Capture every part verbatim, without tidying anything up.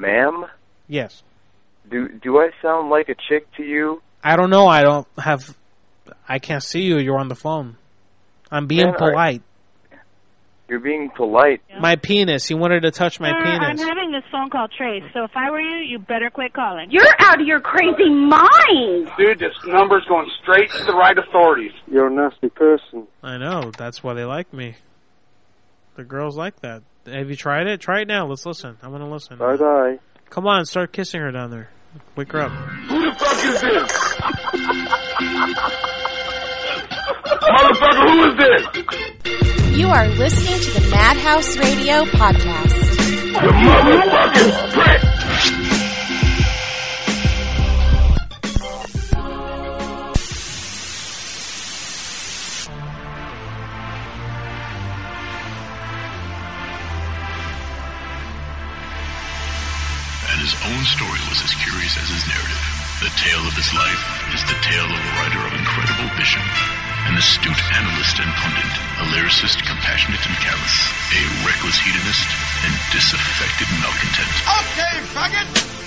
Ma'am? Yes. Do do I sound like a chick to you? I don't know. I don't have... I can't see you. You're on the phone. I'm being Man, polite. I, you're being polite. Yeah. My penis. He wanted to touch my Sir, penis. I'm having this phone call traced, so if I were you, you better quit calling. You're out of your crazy mind! Dude, this number's going straight to the right authorities. You're a nasty person. I know. That's why they like me. The girls like that. Have you tried it? Try it now. Let's listen. I want to listen. Bye bye. Come on, start kissing her down there. Wake her up. Who the fuck is this? Motherfucker, who is this? You are listening to the Madhouse Radio podcast. You motherfucking prick! And his own story was as curious as his narrative. The tale of his life is the tale of a writer of incredible vision, an astute analyst and pundit, a lyricist compassionate and callous, a reckless hedonist and disaffected malcontent. Okay, faggot!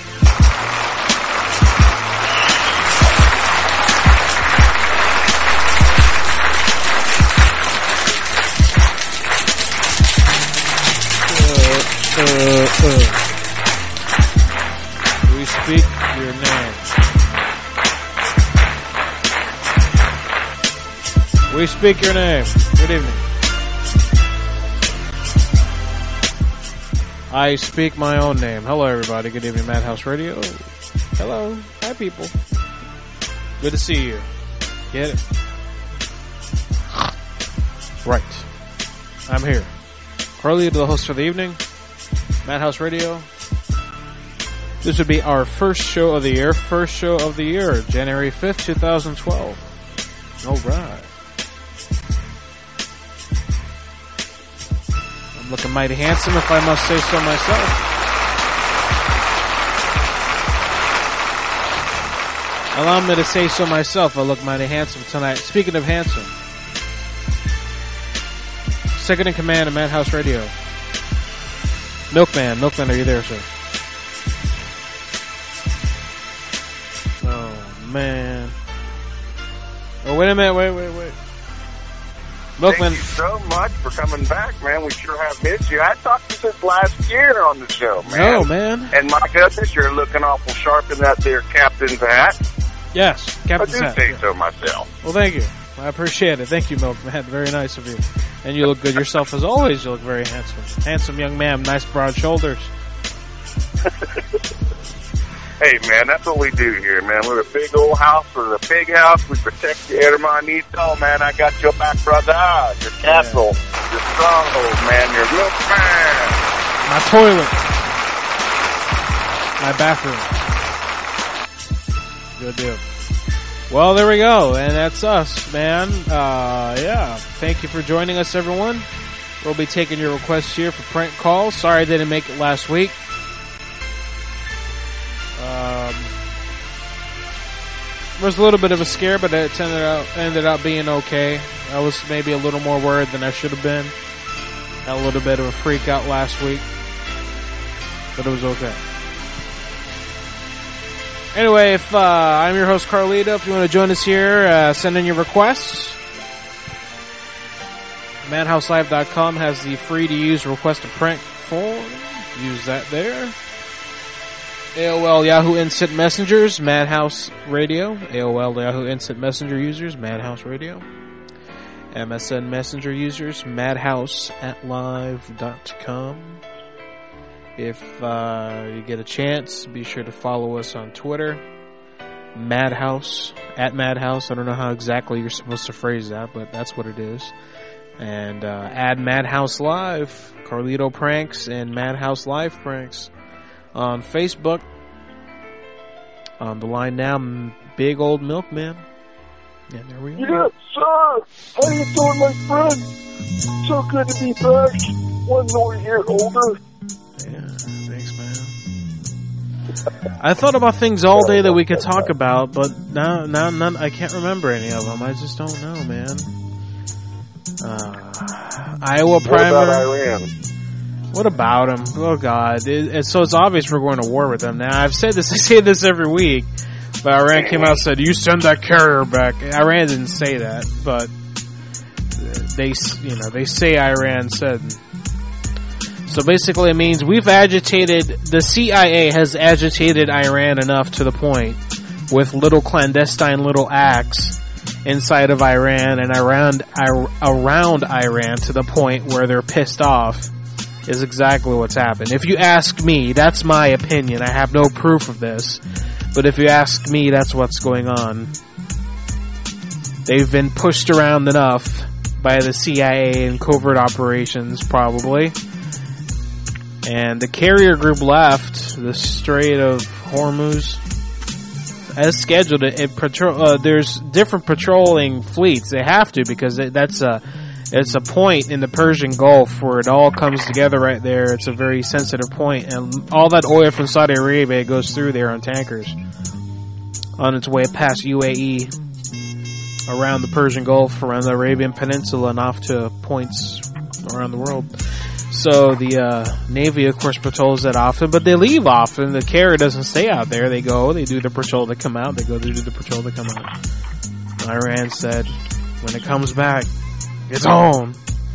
Uh, uh, uh. We speak your name. We speak your name. Good evening. I speak my own name. Hello, everybody. Good evening, Madhouse Radio. Hello. Hi, people. Good to see you. Get it? Right. I'm here. Carly, the host for the evening. Madhouse Radio. This would be our first show of the year. First show of the year, January fifth, twenty twelve. All right. I'm looking mighty handsome, if I must say so myself. Allow me to say so myself. I look mighty handsome tonight. Speaking of handsome, second in command of Madhouse Radio, Milkman. Milkman, are you there, sir? Man. Oh, wait a minute. Wait, wait, wait. Milkman. Thank you so much for coming back, man. We sure have missed you. I talked to you since last year on the show, man. Oh, man. And my goodness, you're looking awful sharp in that there captain's hat. Yes, captain's I do hat. say yeah. so myself. Well, thank you. I appreciate it. Thank you, Milkman. Very nice of you. And you look good yourself as always. You look very handsome. Handsome young man. Nice broad shoulders. Hey, man, that's what we do here, man. We're a big old house. We're a big house. We protect you, hermanito, man. I got your back, brother. Your castle, yeah. Your stronghold, man. Your milkman. My toilet. My bathroom. Good deal. Well, there we go. And that's us, man. Uh, yeah. Thank you for joining us, everyone. We'll be taking your requests here for prank calls. Sorry I didn't make it last week. Um, it was a little bit of a scare, but it ended out ended up being okay. I was maybe a little more worried than I should have been. Had a little bit of a freak out last week, but it was okay. Anyway, if uh, I'm your host Carlito, if you want to join us here, uh, send in your requests. Madhouse Live dot com has the free to use request a prank form. Use that there. A O L Yahoo Instant Messengers, Madhouse Radio. A O L Yahoo Instant Messenger users, Madhouse Radio. M S N Messenger users, madhouse at live dot com. If uh, you get a chance, be sure to follow us on Twitter. Madhouse, at Madhouse. I don't know how exactly you're supposed to phrase that, but that's what it is. And uh, add Madhouse Live, Carlito Pranks, and Madhouse Live Pranks on Facebook. On the line now, Big Old Milkman. Yeah, there we go. Yes, sir. How you doing, my friend? So good to be back. One more year older. Yeah, thanks, man. I thought about things all day that we could talk about, but now, now, none. I can't remember any of them. I just don't know, man. Uh, Iowa primer. What about Iran? What about him? Oh God! It, it, so it's obvious we're going to war with them. Now I've said this. I say this every week. But Iran came out and said, "You send that carrier back." Iran didn't say that, but they, you know, they say Iran said. So basically, it means we've agitated. The C I A has agitated Iran enough to the point with little clandestine little acts inside of Iran and around around Iran to the point where they're pissed off. Is exactly what's happened. If you ask me, that's my opinion. I have no proof of this. But if you ask me, that's what's going on. They've been pushed around enough by the C I A and covert operations, probably. And the carrier group left the Strait of Hormuz as scheduled. It, it patrol. Uh, there's different patrolling fleets. They have to because it, that's a it's a point in the Persian Gulf where it all comes together right there. It's a very sensitive point, and all that oil from Saudi Arabia goes through there on tankers on its way past U A E, around the Persian Gulf, around the Arabian Peninsula, and off to points around the world. So the uh, Navy, of course, patrols that often, but they leave often. The carrier doesn't stay out there. They go, they do the patrol, they come out, they go, they do the patrol, they come out. Iran said, when it comes back, it's on.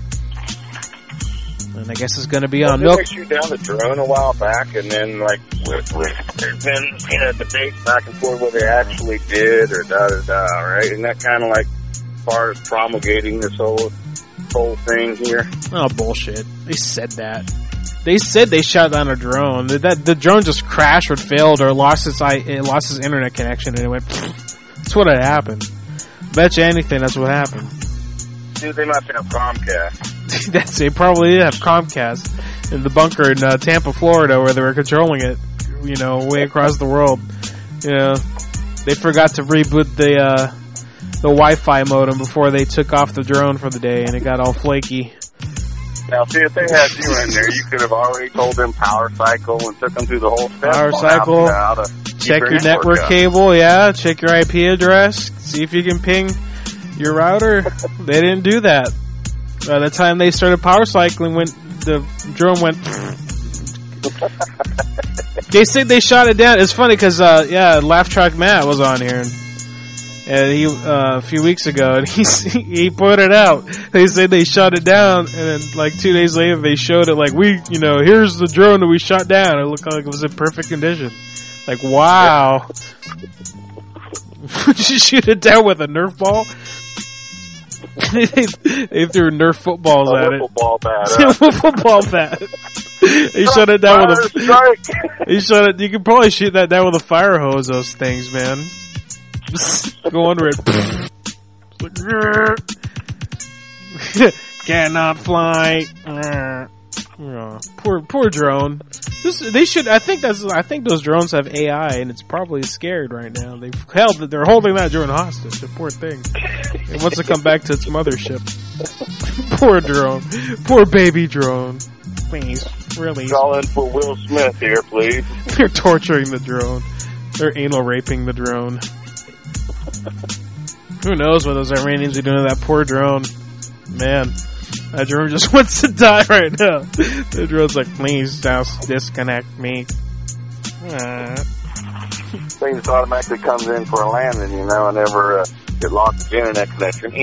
And I guess it's going to be on milk. They shoot down the drone a while back, and then, like, with, with, there's been, you know, debate back and forth whether they actually did or da-da-da, right? And that kind of, like, as far as promulgating this whole, whole thing here. Oh, bullshit. They said that. They said they shot down a drone. That the drone just crashed or failed or lost its, it lost its internet connection, and it went, that's what had happened. Bet you anything that's what happened. Dude, they must have Comcast. That's they probably did have Comcast in the bunker in uh, Tampa, Florida, where they were controlling it. You know, way across the world. You know, they forgot to reboot the uh, the Wi-Fi modem before they took off the drone for the day, and it got all flaky. Now, see, if they had you in there, you could have already told them power cycle and took them through the whole step. Power cycle. How to, how to check your network up. Cable. Yeah, check your I P address. See if you can ping your router. They didn't do that. By the time they started power cycling, when the drone went, they said they shot it down. It's funny because, uh, yeah, Laugh Track Matt was on here, and, and he uh, a few weeks ago, and he he put it out. They said they shot it down, and then like two days later, they showed it like we, you know, here's the drone that we shot down. It looked like it was in perfect condition. Like, wow. Would you shoot it down with a Nerf ball? they, they threw Nerf footballs a at it. Football bat. A football bat. They shut it down with a. He shut it. You could probably shoot that down with a fire hose. Those things, man. Just go under it. Cannot fly. Oh, poor, poor drone. This, they should. I think that's. I think those drones have A I, and it's probably scared right now. They've held. They're holding that drone hostage. The poor thing. It wants to come back to its mothership. Poor drone. Poor baby drone. Please, really. Call in for Will Smith here, please. They're torturing the drone. They're anal raping the drone. Who knows what those Iranians are doing to that poor drone? Man. That drone just wants to die right now. The drone's like, please just disconnect me. Uh. Thing just automatically comes in for a landing, you know, and never uh, get lost the internet connection.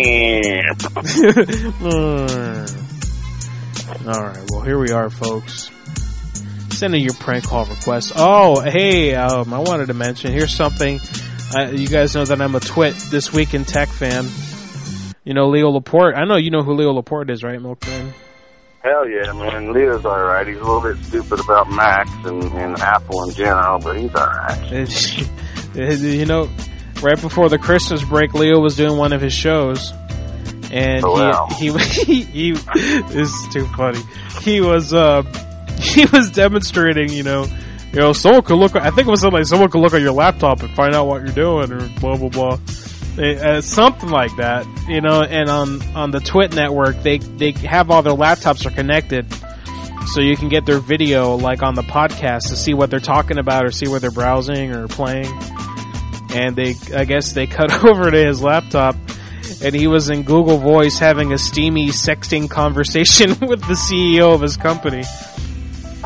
Alright, well, here we are, folks. Sending your prank call requests. Oh, hey, um, I wanted to mention, here's something. Uh, you guys know that I'm a Twit This Week in Tech fan. You know Leo Laporte. I know you know who Leo Laporte is, right, Milkman? Hell yeah, man. Leo's alright. He's a little bit stupid about Macs and, and Apple in general, but he's alright. You know, right before the Christmas break, Leo was doing one of his shows. And oh, wow. he, he, he, he, this is too funny. He was, uh, he was demonstrating, you know, you know, someone could look, I think it was something like someone could look at your laptop and find out what you're doing or blah, blah, blah. Uh, something like that, you know, and on, on the Twit network, they, they have all their laptops are connected, so you can get their video, like, on the podcast to see what they're talking about or see what they're browsing or playing. And they, I guess they cut over to his laptop, and he was in Google Voice having a steamy sexting conversation with the C E O of his company.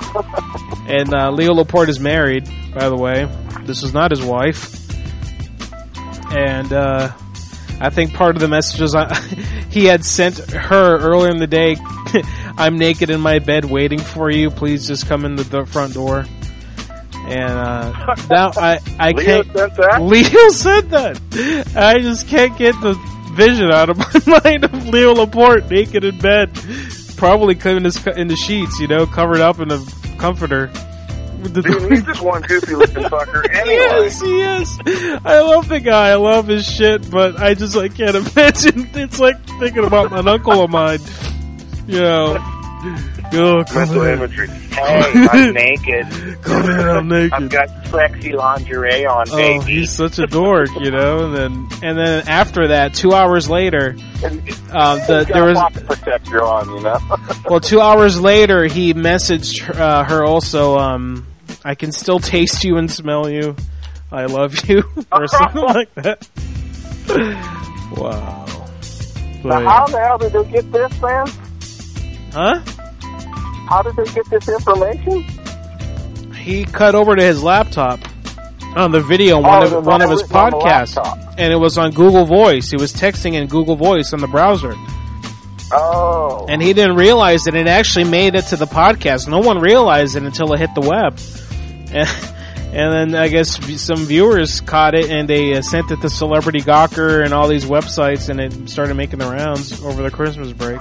And uh, Leo Laporte is married, by the way. This is not his wife. And uh, I think part of the messages I, he had sent her earlier in the day, I'm naked in my bed waiting for you. Please just come in the, the front door. And uh, now I, I Leo can't. sent that? Leo said that. I just can't get the vision out of my mind of Leo Laporte naked in bed, probably in his in the sheets, you know, covered up in a comforter. Dude, he's just one goofy looking fucker anyway. Yes, he is. I love the guy. I love his shit, but I just I can't imagine. It's like thinking about an uncle of mine. You know. Oh, Mental imagery. Hey, I'm naked. Come in, I'm naked. I've got sexy lingerie on, Oh, baby. he's such a dork, you know. And then, and then after that, two hours later, um, the, there was pocket protector on, you know. well, two hours later, he messaged her, uh, her also. Um, I can still taste you and smell you. I love you, or something like that. Wow. Now, But, how the hell did they get this, man? huh? How did they get this information? He cut over to his laptop on the video on one Oh, of it was one on of his the- on the podcasts, laptop. and it was on Google Voice. He was texting in Google Voice on the browser. Oh. And he didn't realize that it actually made it to the podcast. No one realized it until it hit the web. And, and then I guess some viewers caught it and they uh, sent it to Celebrity Gawker and all these websites, and it started making the rounds over the Christmas break.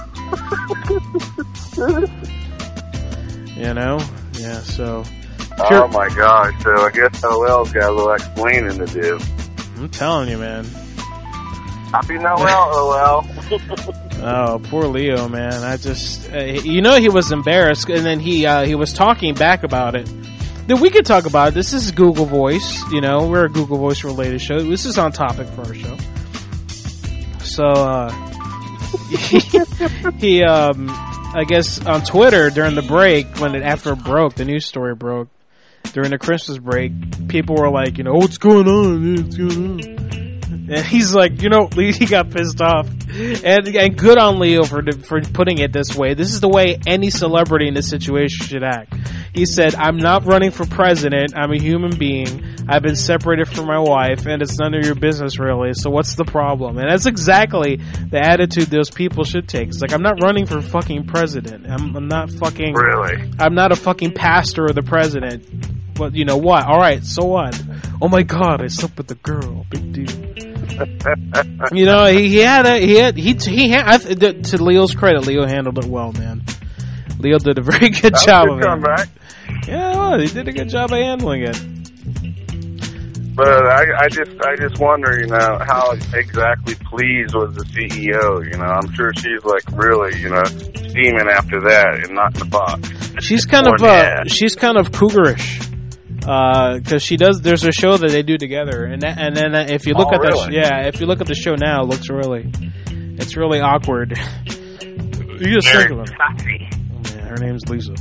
You know? Yeah, so. Oh my gosh, so I guess O L's got a little explaining to do. I'm telling you, man. Happy Noel, O L. Oh, poor Leo, man. I just, uh, you know, he was embarrassed, and then he uh, he was talking back about it. Then we could talk about it. This is Google Voice. You know, we're a Google Voice related show. This is on topic for our show. So, uh, he, he um, I guess on Twitter during the break, when it after it broke, the news story broke during the Christmas break, people were like, you know, what's going on? What's going on? And he's like, you know, he got pissed off, and and good on Leo for for putting it this way. This is the way any celebrity in this situation should act. He said, "I'm not running for president. I'm a human being. I've been separated from my wife, and it's none of your business, really. So what's the problem?" And that's exactly the attitude those people should take. It's like, I'm not running for fucking president. I'm, I'm not fucking. Really? I'm not a fucking pastor or the president. But you know what? All right, so what? Oh my God, I slept with the girl. Big deal. You know, he, he had a, he had, he, he had, I th- to Leo's credit, Leo handled it well, man. Leo did a very good That job was a of good it. comeback. Yeah, well, he did a good job of handling it. But I, I just, I just wonder, you know, how exactly pleased was the C E O? You know, I'm sure she's like really, you know, steaming after that and not in the box. She's kind Or of, uh, mad. she's kind of cougarish. Uh, cause she does, there's a show that they do together, and that, and then uh, if you look Oh, at the, really? sh- yeah, if you look at the show now, it looks really, it's really awkward. You just think Very of it. classy. Yeah, her name's Lisa.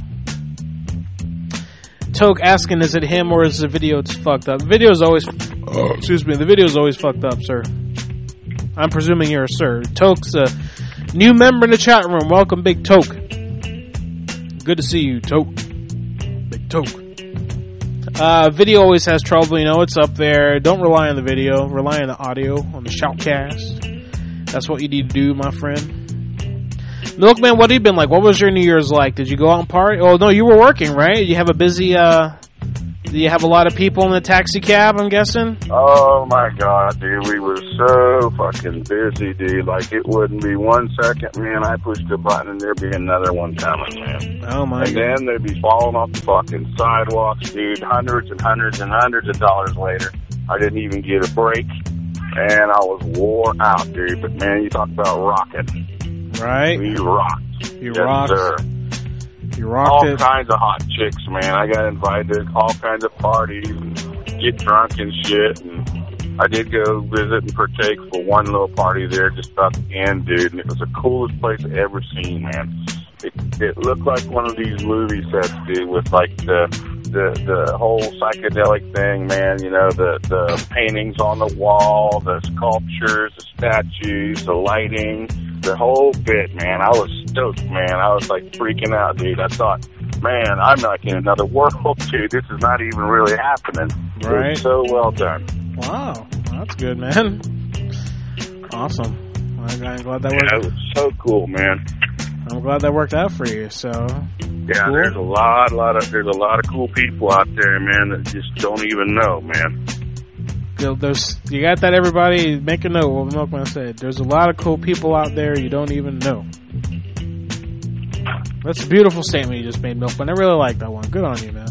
Toke asking, is it him or is the video it's fucked up? The video's always, oh, excuse me, the video's always fucked up, sir. I'm presuming you're a sir. Toke's a new member in the chat room. Welcome, Big Toke. Good to see you, Toke. Big Toke. Uh, video always has trouble, you know, it's up there. Don't rely on the video. Rely on the audio, on the shoutcast. That's what you need to do, my friend. Milkman, what have you been like? What was your New Year's like? Did you go out and party? Oh, no, you were working, right? You have a busy, uh, do you have a lot of people in the taxi cab, I'm guessing? Oh my God, dude, we were so fucking busy, dude. Like it wouldn't be one second, man. I pushed a button and there'd be another one coming, man. Oh my And God. then they'd be falling off the fucking sidewalks, dude. Hundreds and hundreds and hundreds of dollars later, I didn't even get a break, and I was wore out, dude. But man, you talk about rocking. Right? We rocked. You yes, rocked. sir. You rocked All it. kinds of hot chicks, man. I got invited to all kinds of parties and get drunk and shit. And I did go visit and partake for one little party there just about the end, dude. And it was the coolest place I've ever seen, man. It, it looked like one of these movie sets, dude, with like the the the whole psychedelic thing, man. You know, the the paintings on the wall, the sculptures, the statues, the lighting. The whole bit, man. I was stoked, man. I was like freaking out, dude. I thought man, I'm like in another world, dude. This is not even really happening. Right. It's so well done. Wow. That's good, man. Awesome. I'm glad that worked. Yeah, it was so cool, man. I'm glad that worked out for you. So yeah, cool. there's a lot, lot of there's a lot of cool people out there, man, that just don't even know, man. There's, you got that, everybody? Make a note what Milkman said. There's a lot of cool people out there you don't even know. That's a beautiful statement you just made, Milkman. I really like that one. Good on you, man.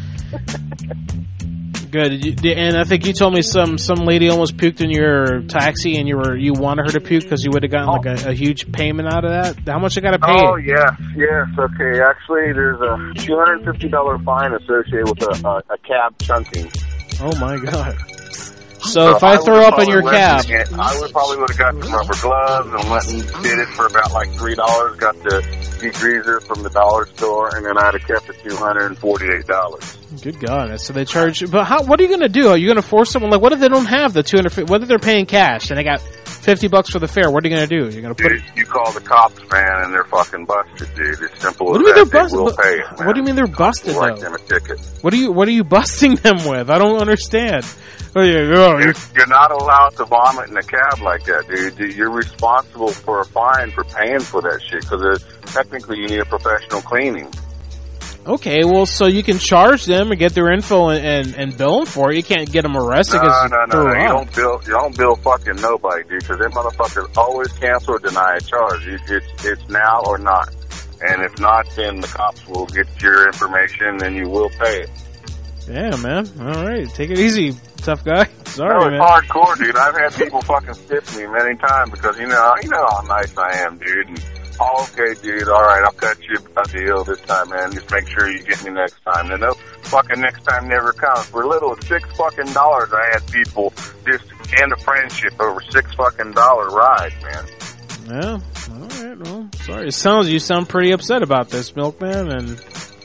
Good. You, and I think you told me some some lady almost puked in your taxi, and you were you wanted her to puke because you would have gotten oh. like a, a huge payment out of that. How much you got to pay? Oh yes, yes. Okay, actually, there's a two hundred fifty dollar fine associated with a, a, a cab chunking. Oh my god. So, so if I, I throw up in your cab, in, I would probably would have got some rubber gloves and went and did it for about like three dollars. Got the degreaser from the dollar store, and then I'd have kept it two hundred and forty-eight dollars. Good God! So they charge you. But how? What are you going to do? Are you going to force someone? Like, what if they don't have the two hundred? Whether they're paying cash and they got fifty bucks for the fare, what are you going to do? You're going to put dude, it. You call the cops, man, and they're fucking busted, dude. It's simple what as do you mean that. They're busted? They will pay it, man. What do you mean they're busted? We'll write though? them a ticket. What are you? What are you busting them with? I don't understand. Oh, yeah, oh, you're, you're not allowed to vomit in a cab like that, dude. You're responsible for a fine for paying for that shit because technically you need a professional cleaning. Okay, well, so you can charge them and get their info and, and, and bill them for it. You can't get them arrested. No, no, no, no. You don't bill. You don't bill fucking nobody, dude. Because them motherfuckers always cancel or deny a charge. It's it's now or not. And if not, then the cops will get your information and you will pay it. Yeah, man. All right, take it easy, tough guy. Sorry, no, it's man. hardcore, dude. I've had people fucking stiff me many times because you know, you know how nice I am, dude. And, oh, okay, dude. All right, I'll cut you a deal this time, man. Just make sure you get me next time. And no fucking next time never comes. For little as six fucking dollars, I had people just end a friendship over six fucking dollar ride, man. Yeah. All right. Well, sorry. It sounds you sound pretty upset about this, Milkman, and.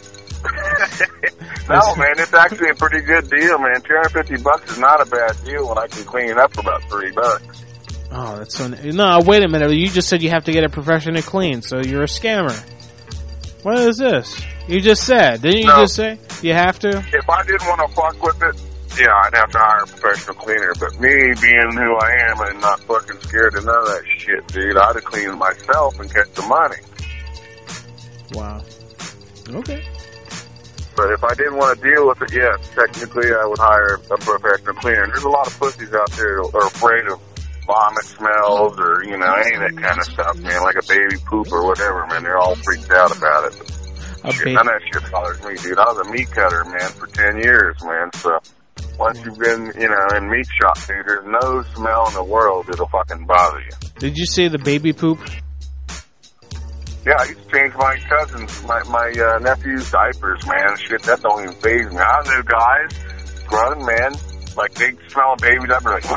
No, man, it's actually a pretty good deal, man. two hundred fifty bucks is not a bad deal when I can clean it up for about three bucks. Oh, that's so... No, wait a minute. You just said you have to get it professionally clean, so you're a scammer. What is this? You just said. Didn't you no. just say you have to? If I didn't want to fuck with it, yeah, I'd have to hire a professional cleaner. But me being who I am and not fucking scared of none of that shit, dude, I'd have cleaned it myself and kept the money. Wow. Okay. But if I didn't want to deal with it, yes, technically I would hire a professional cleaner. And there's a lot of pussies out there that are afraid of vomit smells or, you know, any of that kind of stuff, man, like a baby poop or whatever, man. They're all freaked out about it. But shit, none of that shit bothers me, dude. I was a meat cutter, man, for ten years, man. So once you've been, you know, in meat shop, dude, there's no smell in the world that'll fucking bother you. Did you say the baby poop? Yeah, I used to change my cousins, my my uh, nephew's diapers, man. Shit, that don't even faze me. I know guys, grown men, like they smell a baby diaper, like.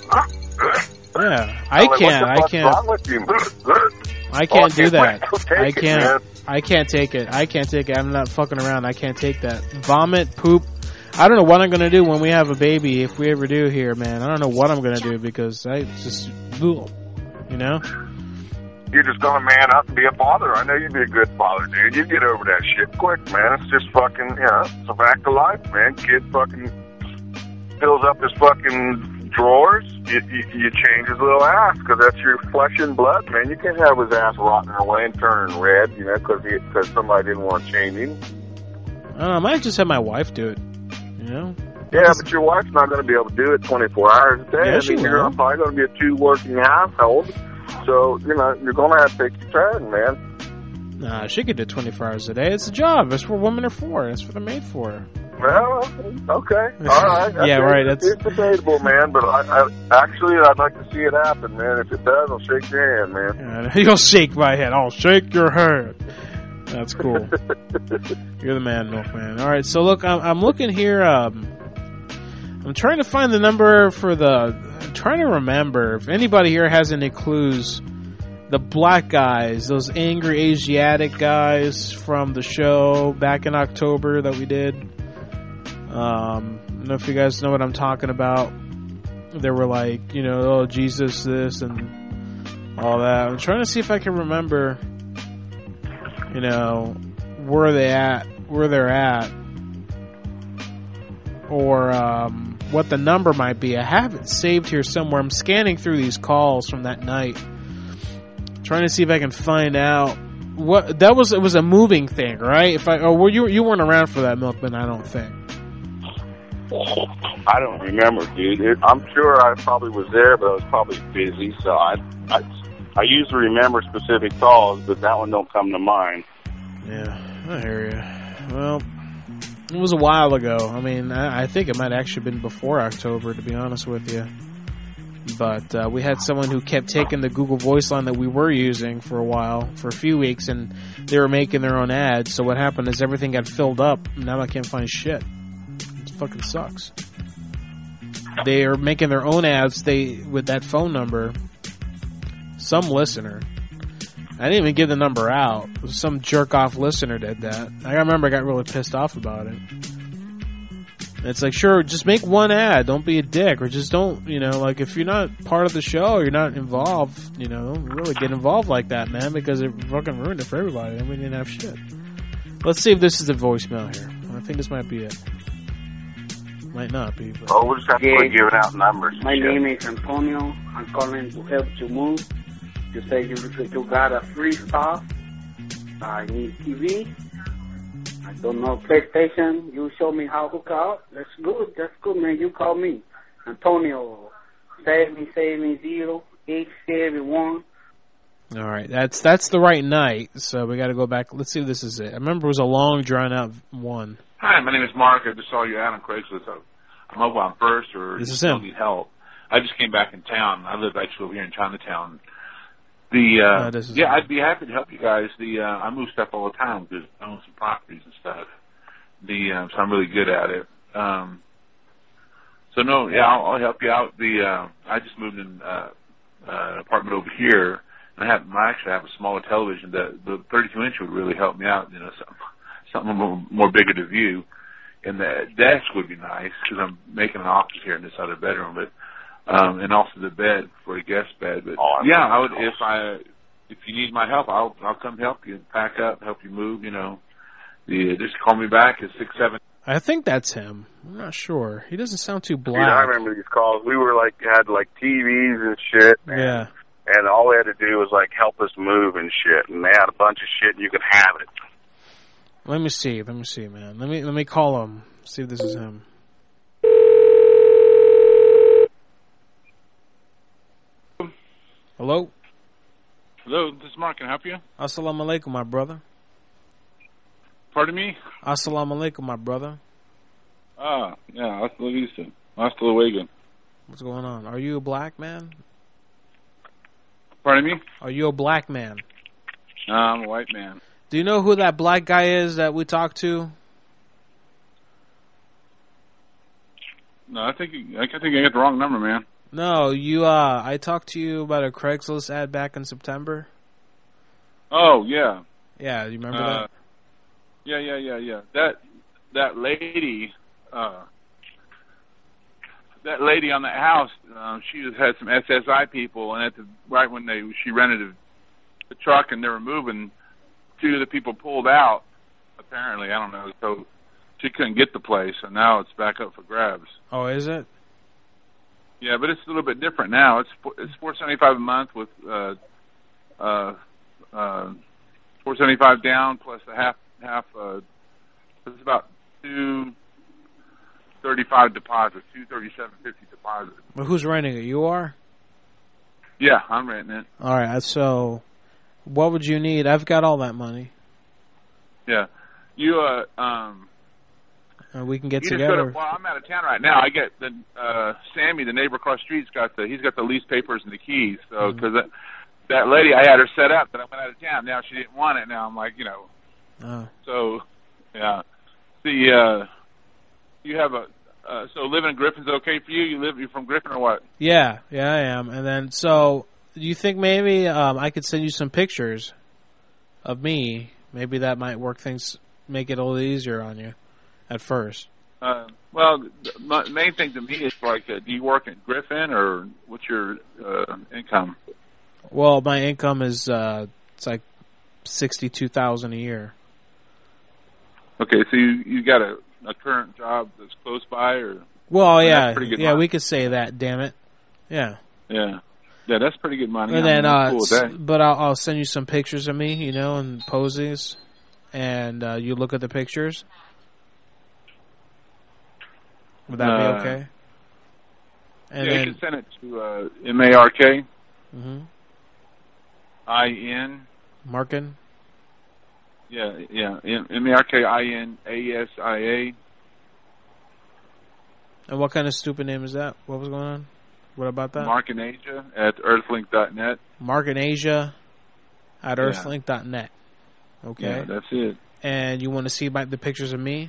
Yeah, I like, can't. What the I can't. Wrong with you? I can't oh, do that. I it, can't. Man. I can't take it. I can't take it. I'm not fucking around. I can't take that. Vomit, poop. I don't know what I'm gonna do when we have a baby, if we ever do here, man. I don't know what I'm gonna do because I just, you know. You're just gonna man up and be a father. I know you'd be a good father, dude. You get over that shit quick, man. It's just fucking, you know, it's a fact of life, man. Kid fucking fills up his fucking drawers. You, you, you change his little ass because that's your flesh and blood, man. You can't have his ass rotting away and turning red, you know, because because somebody didn't want to change him. I don't know, I might just have my wife do it, you know. Yeah, but your wife's not going to be able to do it twenty-four hours a day. Yeah, I she mean, you're will. probably going to be a two-working household. So, you know, you're going to have to take your turn, man. Nah, she could do twenty-four hours a day. It's a job. It's what women are for. It's what they're made for. Well, okay. All right. Yeah, okay. right. That's... It's debatable, man, but I, I, actually, I'd like to see it happen, man. If it does, I'll shake your hand, man. Yeah, you'll shake my hand. I'll shake your hand. That's cool. You're the man, Milkman. All right, so look, I'm, I'm looking here. Um, I'm trying to find the number for the... I'm trying to remember if anybody here has any clues. The black guys, those angry Asiatic guys from the show back in October that we did. Um, I don't know if you guys know what I'm talking about. They were like, you know, oh, Jesus this and all that. I'm trying to see if I can remember, you know, where they at where they're at or um, what the number might be. I have it saved here somewhere. I'm scanning through these calls from that night, trying to see if I can find out what that was. It was a moving thing, right? If I, oh, well, you you weren't around for that, Milkman, I don't think. I don't remember, dude. It, I'm sure I probably was there, but I was probably busy, so I, I, I usually remember specific calls, but that one don't come to mind. Yeah, I hear you. Well, it was a while ago. I mean, I, I think it might have actually been before October, to be honest with you. But uh, we had someone who kept taking the Google Voice line that we were using for a while, for a few weeks, and they were making their own ads. So what happened is everything got filled up. Now I can't find shit. It fucking sucks. They are making their own ads. They with that phone number. Some listener. I didn't even give the number out. Some jerk-off listener did that. I remember I got really pissed off about it. It's like, sure, just make one ad. Don't be a dick. Or just don't, you know, like, if you're not part of the show, you're not involved, you know, don't really get involved like that, man, because it fucking ruined it for everybody, and we didn't have shit. Let's see if this is the voicemail here. I think this might be it. Might not be, but... Oh, we'll just have to quit giving out numbers. My name is Antonio. I'm calling to help you move. You say you, you got a free stuff. I need T V. I don't know PlayStation. You show me how to hook up. That's good. That's good, man. You call me. Antonio. Save me, save me, zero, eight, seven, one. All right. That's that's the right night, so we got to go back. Let's see if this is it. I remember it was a long, drawn-out one. Hi, my name is Mark. I just saw you out on Craigslist. I'm over on First, or this is you him. Need help. I just came back in town. I live actually over here in Chinatown. The uh, uh, yeah, I'd be happy to help you guys. The uh, I move stuff all the time because I own some properties and stuff. The uh, so I'm really good at it. Um, so no, yeah, I'll, I'll help you out. The uh, I just moved in uh, uh, an apartment over here, and I have I actually have a smaller television. That the thirty-two inch would really help me out. You know, something something more, more bigger to view. And the desk would be nice because I'm making an office here in this other bedroom, but. Um, and also the bed for a guest bed. But oh, yeah, I would if I if you need my help, I'll I'll come help you pack up, help you move. You know, the just call me back at six seven. I think that's him. I'm not sure. He doesn't sound too black. Dude, I remember these calls. We were like had like T Vs and shit. And, yeah. And all they had to do was like help us move and shit. And they had a bunch of shit, and you could have it. Let me see. Let me see, man. Let me let me call him. See if this is him. Hello? Hello, this is Mark. Can I help you? Assalamu alaikum, my brother. Pardon me? Assalamu alaikum, my brother. Ah, yeah, hasta la vista. Hasta luego. What's going on? Are you a black man? Pardon me? Are you a black man? No, I'm a white man. Do you know who that black guy is that we talked to? No, I think you, I think I got the wrong number, man. No, you. Uh, I talked to you about a Craigslist ad back in September. Oh yeah. Yeah, you remember uh, that? Yeah, yeah, yeah, yeah. That that lady, uh, that lady on that house, um, she just had some S S I people, and at the right when they she rented a, the truck and they were moving, two of the people pulled out. Apparently, I don't know. So she couldn't get the place, and now it's back up for grabs. Oh, is it? Yeah, but it's a little bit different now. It's it's four seventy five a month with uh uh uh four seventy five down plus a half half uh it's about two thirty five deposit, two thirty seven fifty deposit. But who's renting it? You are? Yeah, I'm renting it. All right. So, what would you need? I've got all that money. Yeah, you uh um. And we can get you together. Just go to, well, I'm out of town right now. I get the uh, Sammy, the neighbor across the street's got the he's got the lease papers and the keys. So because mm-hmm. that, that lady, I had her set up, but I went out of town. Now she didn't want it. Now I'm like, you know. Oh. So, yeah. The uh, you have a uh, so living in Griffin's okay for you? You live you from Griffin or what? Yeah, yeah, I am. And then so you think maybe um, I could send you some pictures of me? Maybe that might work things, make it a little easier on you. At first, uh, well, the main thing to me is like, uh, do you work at Griffin or what's your uh, income? Well, my income is uh, it's like sixty-two thousand a year. Okay, so you you got a, a current job that's close by, or? Well, I mean, yeah, that's pretty good yeah, money. we could say that. Damn it, yeah. Yeah, yeah, that's pretty good money. And I then, mean, I'm uh, cool with s- that. but I'll, I'll send you some pictures of me, you know, and poses, and uh, you look at the pictures. Would that Uh, be okay? And yeah, then, you can send it to uh, M A R K hmm I N. Markin. Yeah, yeah, M A R K I N A S I A. And what kind of stupid name is that? What was going on? What about that? Mark in Asia at earthlink dot net. Mark in Asia at Yeah. earthlink dot net. Okay. Yeah, that's it. And you want to see my, the pictures of me?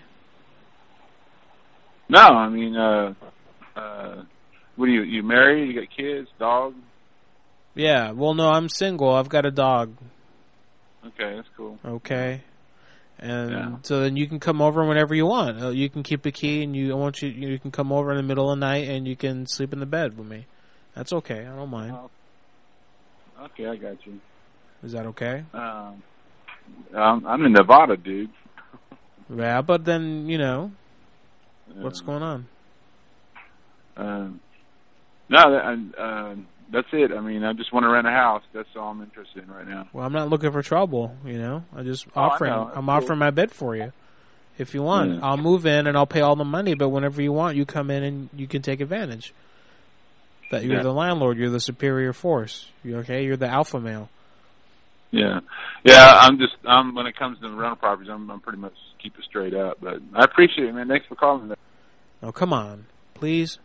No, I mean, uh, uh, what are you, you married? You got kids, dog? Yeah. Well, no, I'm single. I've got a dog. Okay, that's cool. Okay. And Yeah. so then you can come over whenever you want. Uh, you can keep the key, and you I want you. You can come over in the middle of the night, and you can sleep in the bed with me. That's okay. I don't mind. Oh. Okay, I got you. Is that okay? Um, I'm, I'm in Nevada, dude. Yeah, but then you know what's Uh, going on. Um, no, that, uh, that's it. I mean, I just want to rent a house. That's all I'm interested in right now. Well, I'm not looking for trouble. You know, I just Oh, I offering. know. That's I'm cool. offering my bed for you. If you want, Yeah. I'll move in and I'll pay all the money. But whenever you want, you come in and you can take advantage. That you're Yeah. the landlord. You're the superior force. You okay? You're the alpha male. Yeah, yeah. I'm just. I'm when it comes to the rental properties, I'm, I'm pretty much keep it straight up. But I appreciate it, man. Thanks for calling. Oh, come on, please.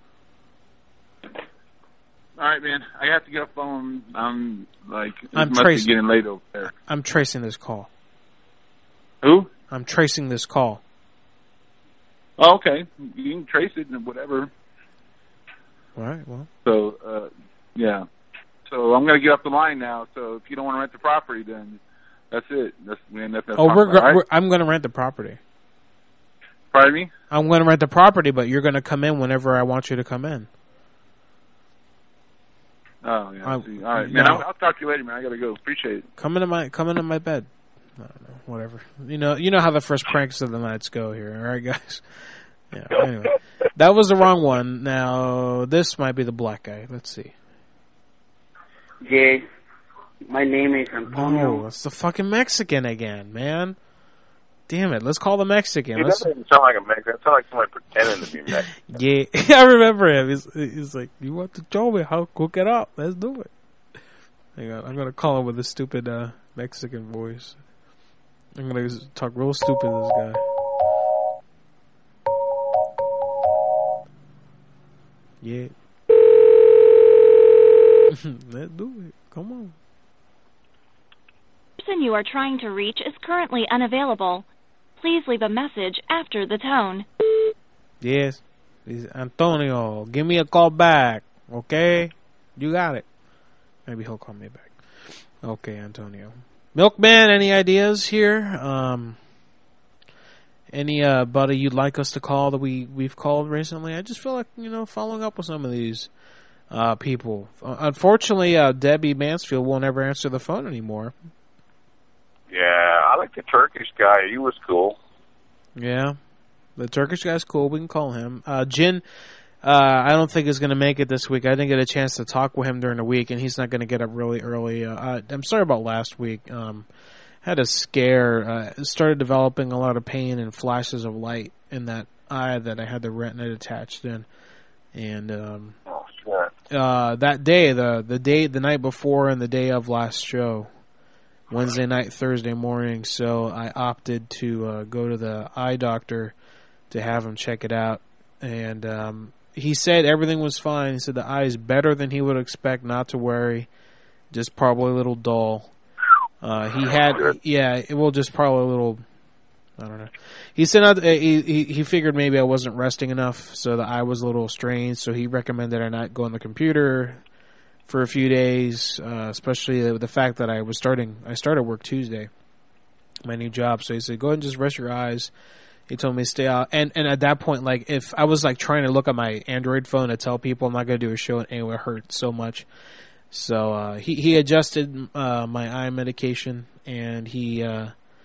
All right, man. I have to get off phone. I'm like, it I'm must tracing- be getting late over there. I'm tracing this call. Who? I'm tracing this call. Oh, okay. You can trace it and whatever. All right. Well, So, uh, yeah. So I'm going to get off the line now. So if you don't want to rent the property, then that's it. That's man. That's, that's oh, we're, about, go- right? we're. I'm going to rent the property. Pardon me? I'm going to rent the property, but you're going to come in whenever I want you to come in. Oh, yeah. I I- see. All right, man. no. I'll, I'll talk to you later, man. I got to go. Appreciate it. Come into my come into my bed. I don't know, whatever. You know, you know how the first pranks of the nights go here. All right, guys. Yeah. Anyway, that was the wrong one. Now this might be the black guy. Let's see. Yeah, my name is Antonio. No, it's the fucking Mexican again, man. Damn it! Let's call the Mexican. He Let's, doesn't even sound like a Mexican. It sounds like somebody pretending to be Mexican. yeah, I remember him. He's, he's like, "You want to show me how to cook it up? Let's do it." Hang on, I'm gonna call him with a stupid uh, Mexican voice. I'm gonna talk real stupid to this guy. Yeah. Let's do it. Come on. The person you are trying to reach is currently unavailable. Please leave a message after the tone. Yes. It's Antonio. Give me a call back. Okay? You got it. Maybe he'll call me back. Okay, Antonio. Milkman, any ideas here? Um, any uh, buddy you'd like us to call that we, we've called recently? I just feel like, you know, following up with some of these uh, people. Uh, unfortunately, uh, Debbie Mansfield won't ever answer the phone anymore. Yeah, I like the Turkish guy. He was cool. Yeah. The Turkish guy's cool. We can call him. Uh, Jin, uh, I don't think is going to make it this week. I didn't get a chance to talk with him during the week, and he's not going to get up really early. Uh, I, I'm sorry about last week. Um, had a scare. Uh, started developing a lot of pain and flashes of light in that eye that I had the retina attached in. And um, Oh, shit. uh, that day, the the day, the night before, and the day of last show, Wednesday night, Thursday morning. So I opted to uh, go to the eye doctor to have him check it out, and um, he said everything was fine. He said the eye is better than he would expect. Not to worry, just probably a little dull. Uh, he had, yeah, it will just probably a little. I don't know. He said not, he, he he figured maybe I wasn't resting enough, so the eye was a little strained. So he recommended I not go on the computer for a few days, uh, especially the, the fact that I was starting. I started work Tuesday, my new job. So he said, go ahead and just rest your eyes. He told me to stay out. And and at that point, like if I was like trying to look at my Android phone to tell people I'm not going to do a show, and it would hurt so much. So uh, he he adjusted uh, my eye medication, and he uh,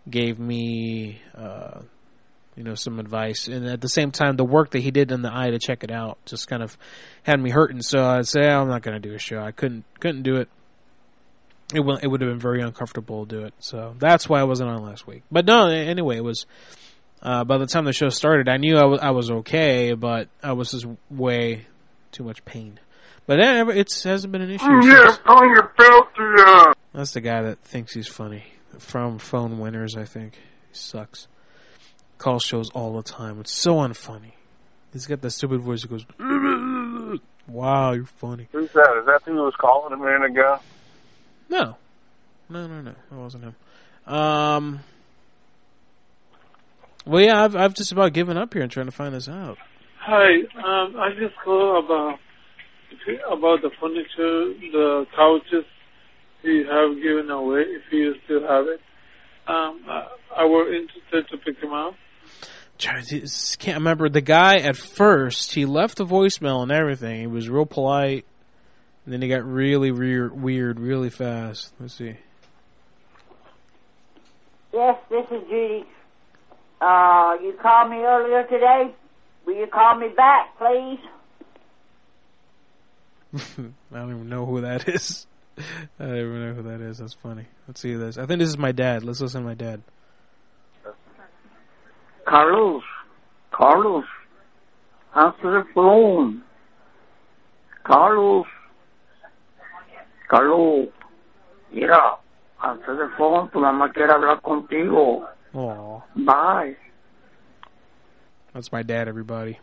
gave me, uh, you know, some advice. And at the same time, the work that he did in the eye to check it out just kind of had me hurting. So I'd say, I'm not going to do a show. I couldn't couldn't do it. It will, it would have been very uncomfortable to do it. So that's why I wasn't on last week. But no, anyway, it was, uh, by the time the show started, I knew I, w- I was okay, but I was just way too much pain. But it it's, hasn't been an issue. Yeah, on your belt, yeah. That's the guy that thinks he's funny. From Phone Winners, I think. He sucks. Calls shows all the time. It's so unfunny. He's got that stupid voice that goes, wow, you're funny. Who's that? Is that who was calling a minute ago? No. No, no, no. That wasn't him. Um, well, yeah, I've, I've just about given up here and trying to find this out. Hi, um, I just called about about the furniture, the couches you have given away, if you still have it. Um, I, I were interested to pick them up. I just can't remember. The guy, at first, he left the voicemail and everything. He was real polite. And then he got really weird, weird really fast. Let's see. Yes, this is Judy. Uh, you called me earlier today. Will you call me back, please? I don't even know who that is. I don't even know who that is. That's funny. Let's see this. I think this is my dad. Let's listen to my dad. Carlos, Carlos, answer the phone. Carlos, Carlos, mira, answer the phone. Tu mamá quiere hablar contigo. Aw. Bye. That's my dad, everybody.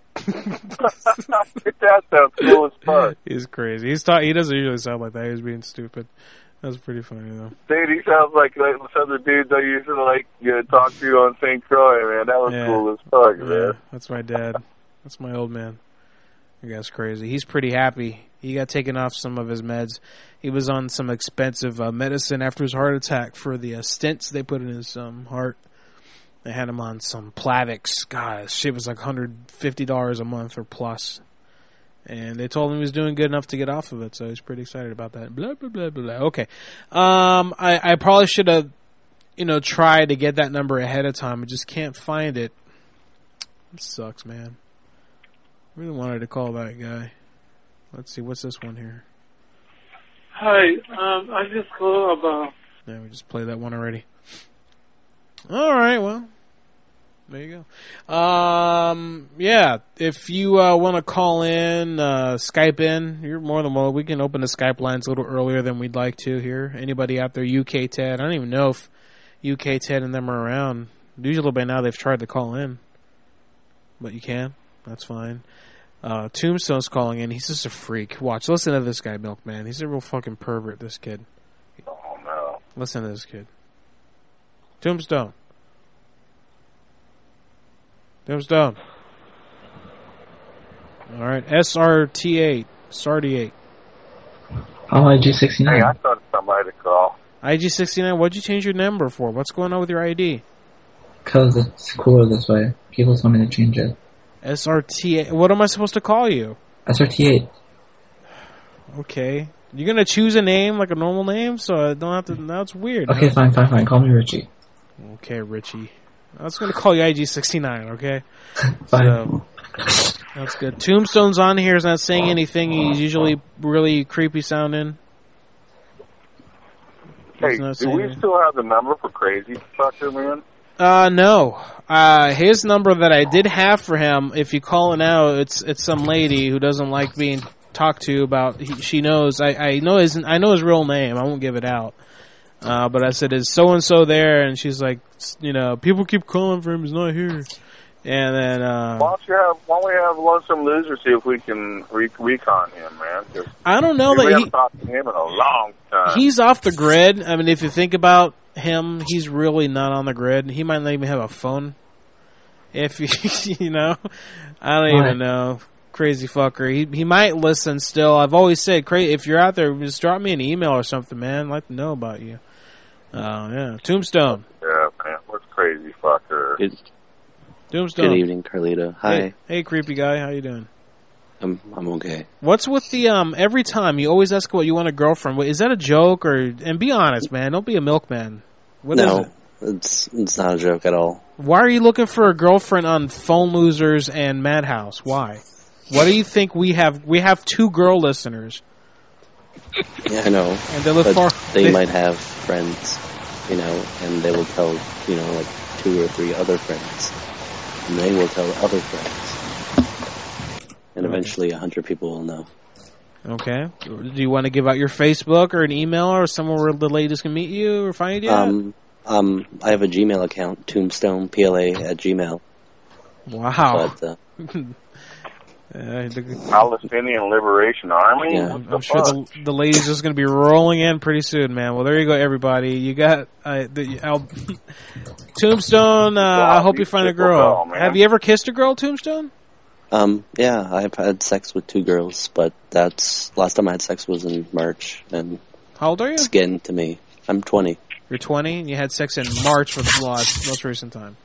That sounds cool as fuck. He's crazy. He's ta- He doesn't usually sound like that. He was being stupid. That's pretty funny, though. Dude, he sounds like, like some of the dudes I used to like you know, talk to on Saint Croix, man. That was Yeah. cool as fuck, Yeah, man. that's my dad. That's my old man. That guy's crazy. He's pretty happy. He got taken off some of his meds. He was on some expensive uh, medicine after his heart attack for the uh, stents they put in his um, heart. They had him on some Plavix. God, shit was like one hundred fifty dollars a month or plus. And they told him he was doing good enough to get off of it, so he's pretty excited about that. Blah, blah, blah, blah, blah. Okay. Um, I, I probably should have, you know, tried to get that number ahead of time. I just can't find it. It sucks, man. I really wanted to call that guy. Let's see, what's this one here? Hi, um, I just called about... Yeah, we just played that one already. All right, well, there you go. Um, yeah, if you uh, want to call in, uh, Skype in, you're more than welcome. We can open the Skype lines a little earlier than we'd like to here. Anybody out there, U K Ted? I don't even know if U K Ted and them are around. Usually by now they've tried to call in, but you can. That's fine. Uh, Tombstone's calling in. He's just a freak. Watch, listen to this guy, Milkman. He's a real fucking pervert, this kid. Oh, no. Listen to this kid. Tombstone. Tombstone. All right, S R T eight. S R T eight. Oh, I G sixty-nine. Hey, I thought somebody to call. I G sixty-nine, what'd you change your number for? What's going on with your I D? Because it's cooler this way. People told me to change it. S R T eight. What am I supposed to call you? S R T eight. Okay. You're going to choose a name, like a normal name, so I don't have to... Now it's weird. Okay, huh? fine, fine, fine. Call me Richie. Okay, Richie. I was going to call you I G sixty-nine, okay? Fine. So, that's good. Tombstone's on here. He's not saying anything. He's usually really creepy sounding. Hey, He's not do saying we anything. still have the number for Crazy Fucker, man? Uh, no. Uh, his number that I did have for him, if you call it now, it's it's some lady who doesn't like being talked to about. He, she knows. I, I know his I know his real name. I won't give it out. Uh, but I said, is so and so there? And she's like, you know, people keep calling for him. He's not here. And then uh, Why don't you have? Why don't we have Lonesome Loser see if we can re- recon him, man? 'Cause I don't know we that haven't he talked to him in a long time. he's off the grid. I mean, if you think about him, he's really not on the grid. He might not even have a phone. If you, you know, I don't Right. even know. Crazy fucker. He he might listen still. I've always said, cra- if you're out there, just drop me an email or something, man. I'd like to know about you. Uh, yeah. Tombstone. Yeah, man. What's Crazy Fucker? Good, Tombstone. good evening, Carlito. Hi. Hey, hey, creepy guy. How you doing? I'm I'm okay. What's with the um? Every time you always ask what you want a girlfriend. Wait, is that a joke or? And be honest, man. Don't be a milkman. What is no, it? it's it's not a joke at all. Why are you looking for a girlfriend on Phone Losers and Madhouse? Why? What do you think we have? We have two girl listeners. Yeah, I know. And they live but far. They, they might have friends, you know, and they will tell, you know, like two or three other friends, and they will tell other friends, and Okay. eventually a hundred people will know. Okay. Do you want to give out your Facebook or an email or somewhere where the ladies can meet you or find you? Um, um, I have a Gmail account, Tombstone P L A at Gmail. Wow. But, uh, Uh, the, Palestinian Liberation Army? Yeah. What the I'm sure fuck? the, the ladies just going to be rolling in pretty soon, man. Well, there you go, everybody. You got uh, the I'll, Tombstone. Uh, I hope you find a girl. Bell, man. Have you ever kissed a girl, Tombstone? um, yeah, I've had sex with two girls, but that's last time I had sex was in March, and How old are you? it's getting to me. I'm twenty. You're twenty, and you had sex in March for the last, most recent time.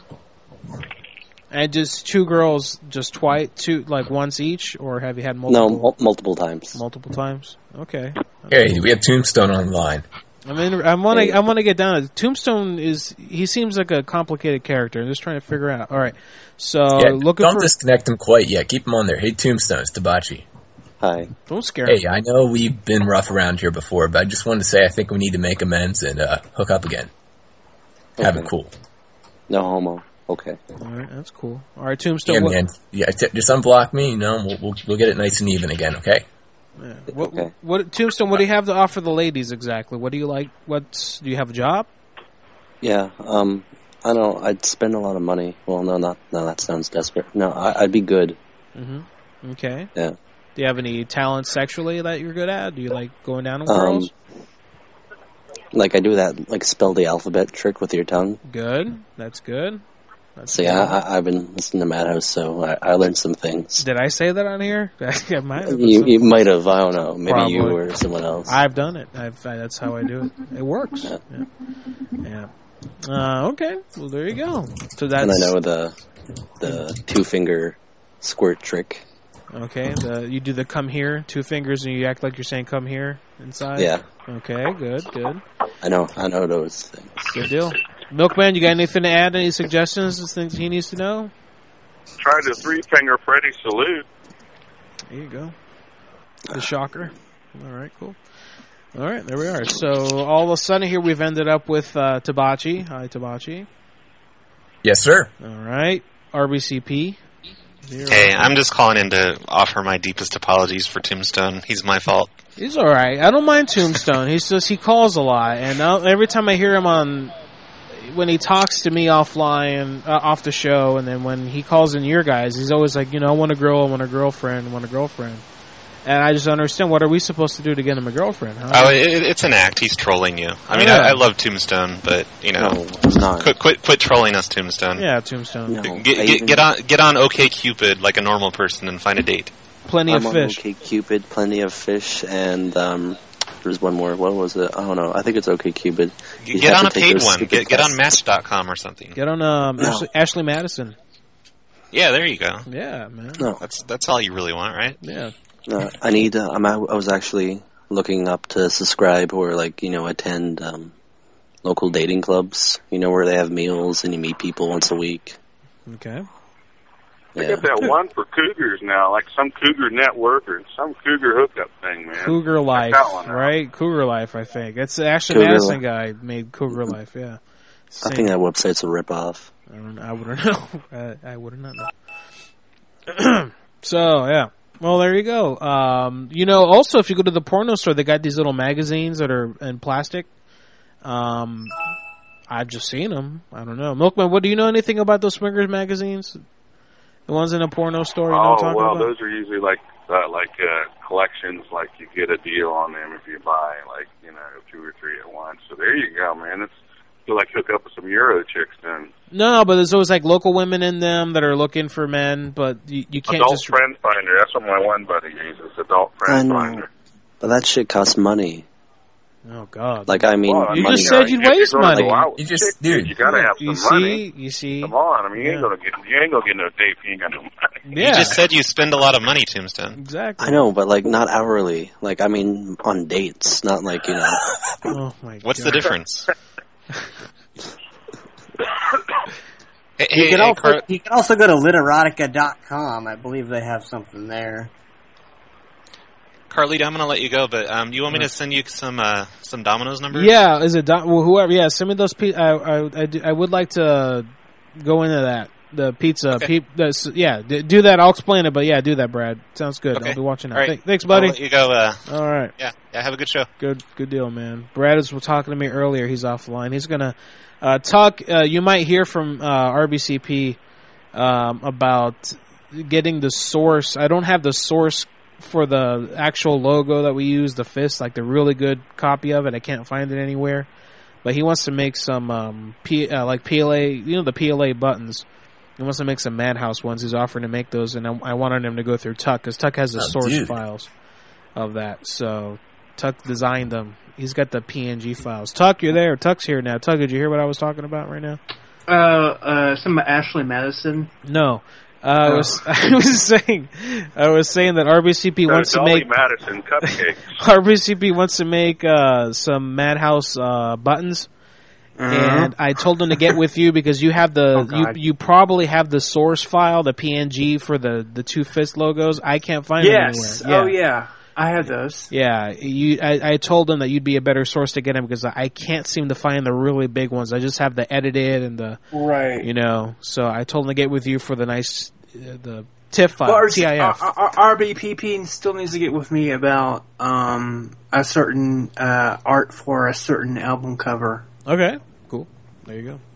And just two girls, just twice, two like once each, or have you had multiple? No, mul- multiple times. Multiple times. Okay. Hey, we have Tombstone on the line. I mean, I want to. I want to get down to Tombstone. Is he seems like a complicated character? I'm just trying to figure out. All right, so yeah, looking don't for. disconnect him quite yet. Keep him on there. Hey, Tombstone, it's Tabachi. Hi. Don't scare Hey, him. I know we've been rough around here before, but I just wanted to say I think we need to make amends and uh, hook up again. Have Okay. it cool. No homo. Okay. All right, that's cool. All right, Tombstone. Yeah, what, man. Yeah, t- just unblock me. You know, we'll, we'll we'll get it nice and even again. Okay. yeah. What, Okay. what Tombstone? What do you have to offer the ladies exactly? What do you like? What's do you have a job? Yeah. Um, I don't know. I'd spend a lot of money. Well, no, not no. That sounds desperate. No, I, I'd be good. Mm-hmm. Okay. Yeah. Do you have any talent sexually that you're good at? Do you like going down on Um, girls? Like I do that, like spell the alphabet trick with your tongue. Good. That's good. That's So good. yeah, I, I've been listening to Madhouse, so I, I learned some things. Did I say that on here? I might have. You, you might have. I don't know. Maybe Probably. you or someone else. I've done it. I've, I, that's how I do it. It works. Yeah. Yeah. Uh, okay. Well, there you go. So that's and I know the the two finger squirt trick. okay. The, you do the come here, two fingers, and you act like you're saying come here inside. Yeah. Okay. Good. Good. I know. I know those things. Good deal. Milkman, you got anything to add? Any suggestions? Things he needs to know? Try the three-finger Freddy salute. There you go. The shocker. All right, cool. All right, there we are. So all of a sudden here we've ended up with uh, Tabachi. Hi, Tabachi. Yes, sir. All right, R B C P. Zero. Hey, I'm just calling in to offer my deepest apologies for Tombstone. He's my fault. He's all right. I don't mind Tombstone. He's just he calls a lot, and I'll, every time I hear him on when he talks to me offline, uh, off the show, and then when he calls in your guys, he's always like, you know, I want a girl, I want a girlfriend, I want a girlfriend. And I just don't understand, what are we supposed to do to get him a girlfriend? Huh? Oh, it, it's an act. He's trolling you. I mean, Yeah. I, I love Tombstone, but you know, No, it's not. quit, quit, quit trolling us, Tombstone. Yeah, Tombstone. No, Get, I get, even- get on, get on OkCupid like a normal person and find a date. Plenty I'm of on fish. OkCupid, plenty of fish, and um, there's one more. What was it? I don't know. I think it's OkCupid. You Get have on a to take paid those one. stupid Get, get on tests. Match dot com or something. Get on um, No. Ashley, Ashley Madison. Yeah, there you go. Yeah, man. No, That's that's all you really want, right? Yeah. no. I need. Uh, I'm. I was actually looking up to subscribe or like you know attend um, local dating clubs. You know where they have meals and you meet people once a week. Okay. They Yeah. got that one for cougars now, like some cougar network or some cougar hookup thing, man. Cougar Life, that one out. right? Cougar Life, I think. It's the Ashley Cougar Madison Life. guy made Cougar Life, yeah. I Same. think that website's a ripoff. I don't. I wouldn't know. I, I would not know. So yeah. Well, there you go. Um, you know, also if you go to the porno store, they got these little magazines that are in plastic. Um, I've just seen them. I don't know. Milkman, what do you know anything about those swingers magazines? The ones in a porno store. You know Oh what I'm talking well, about? those are usually like uh, like uh, collections. Like you get a deal on them if you buy like you know two or three at once. So there you go, man. It's feel like hook up with some Euro chicks then. No, but there's always like local women in them that are looking for men, but you, you can't Adult just. Friend Finder. That's what my one buddy uses. Adult I Friend know, Finder. but that shit costs money. Oh God! Like I mean, Well, You money, just said right? you'd If you're waste gonna money. go out with You just- chicks, dude. you gotta have You some money. see, you see. Come on, I mean, you ain't Yeah. gonna get you ain't gonna get no date if you ain't got no money. Yeah, You just said you spend a lot of money, Tombstone. exactly. I know, but like not hourly. Like I mean, on dates, not like you know. Oh my What's God. the difference? Hey, You hey, could hey, also Car- you could also go to literotica dot com. I believe they have something there. Carlita, I'm going to let you go, but um, you want me to send you some uh, some Domino's numbers? Yeah, is it Dom- well, whoever? Yeah, send me those. Pe- I, I, I, do, I would like to go into that. The pizza. Okay. Pe- the, yeah, d- do that. I'll explain it, but yeah, do that, Brad. Sounds good. Okay. I'll be watching that. All right. Th- thanks, buddy. I'll let you go. Uh, All right. Yeah, yeah. Have a good show. Good, good deal, man. Brad was talking to me earlier. He's offline. He's gonna uh, talk. Uh, you might hear from uh, R B C P um, about getting the source. I don't have the source for the actual logo that we use, the fist, like the really good copy of it. I can't find it anywhere. But he wants to make some um, P, uh, like P L A, you know, the P L A buttons. He wants to make some Madhouse ones. He's offering to make those, and I, I wanted him to go through Tuck because Tuck has the Oh, source dude. files of that. So Tuck designed them. He's got the P N G files. Tuck, you're there. Tuck's here now. Tuck, did you hear what I was talking about right now? Uh, uh, some Ashley Madison. No. Uh, I was I was saying I was saying that R B C P wants to Dolly make Madison cupcakes. R B C P wants to make uh, some Madhouse uh, buttons. And I told him to get with you because you have the Oh, you God. you probably have the source file, the P N G for the, the two fist logos. I can't find Yes. them anywhere. Oh, yeah. I have those. Yeah, you. I, I told him that you'd be a better source to get them because I can't seem to find the really big ones. I just have the edited and the Right. you know. So I told him to get with you for the nice uh, the TIFF file, Well, T I F. R- R- R B P P still needs to get with me about um, a certain uh, art for a certain album cover. Okay, cool. There you go.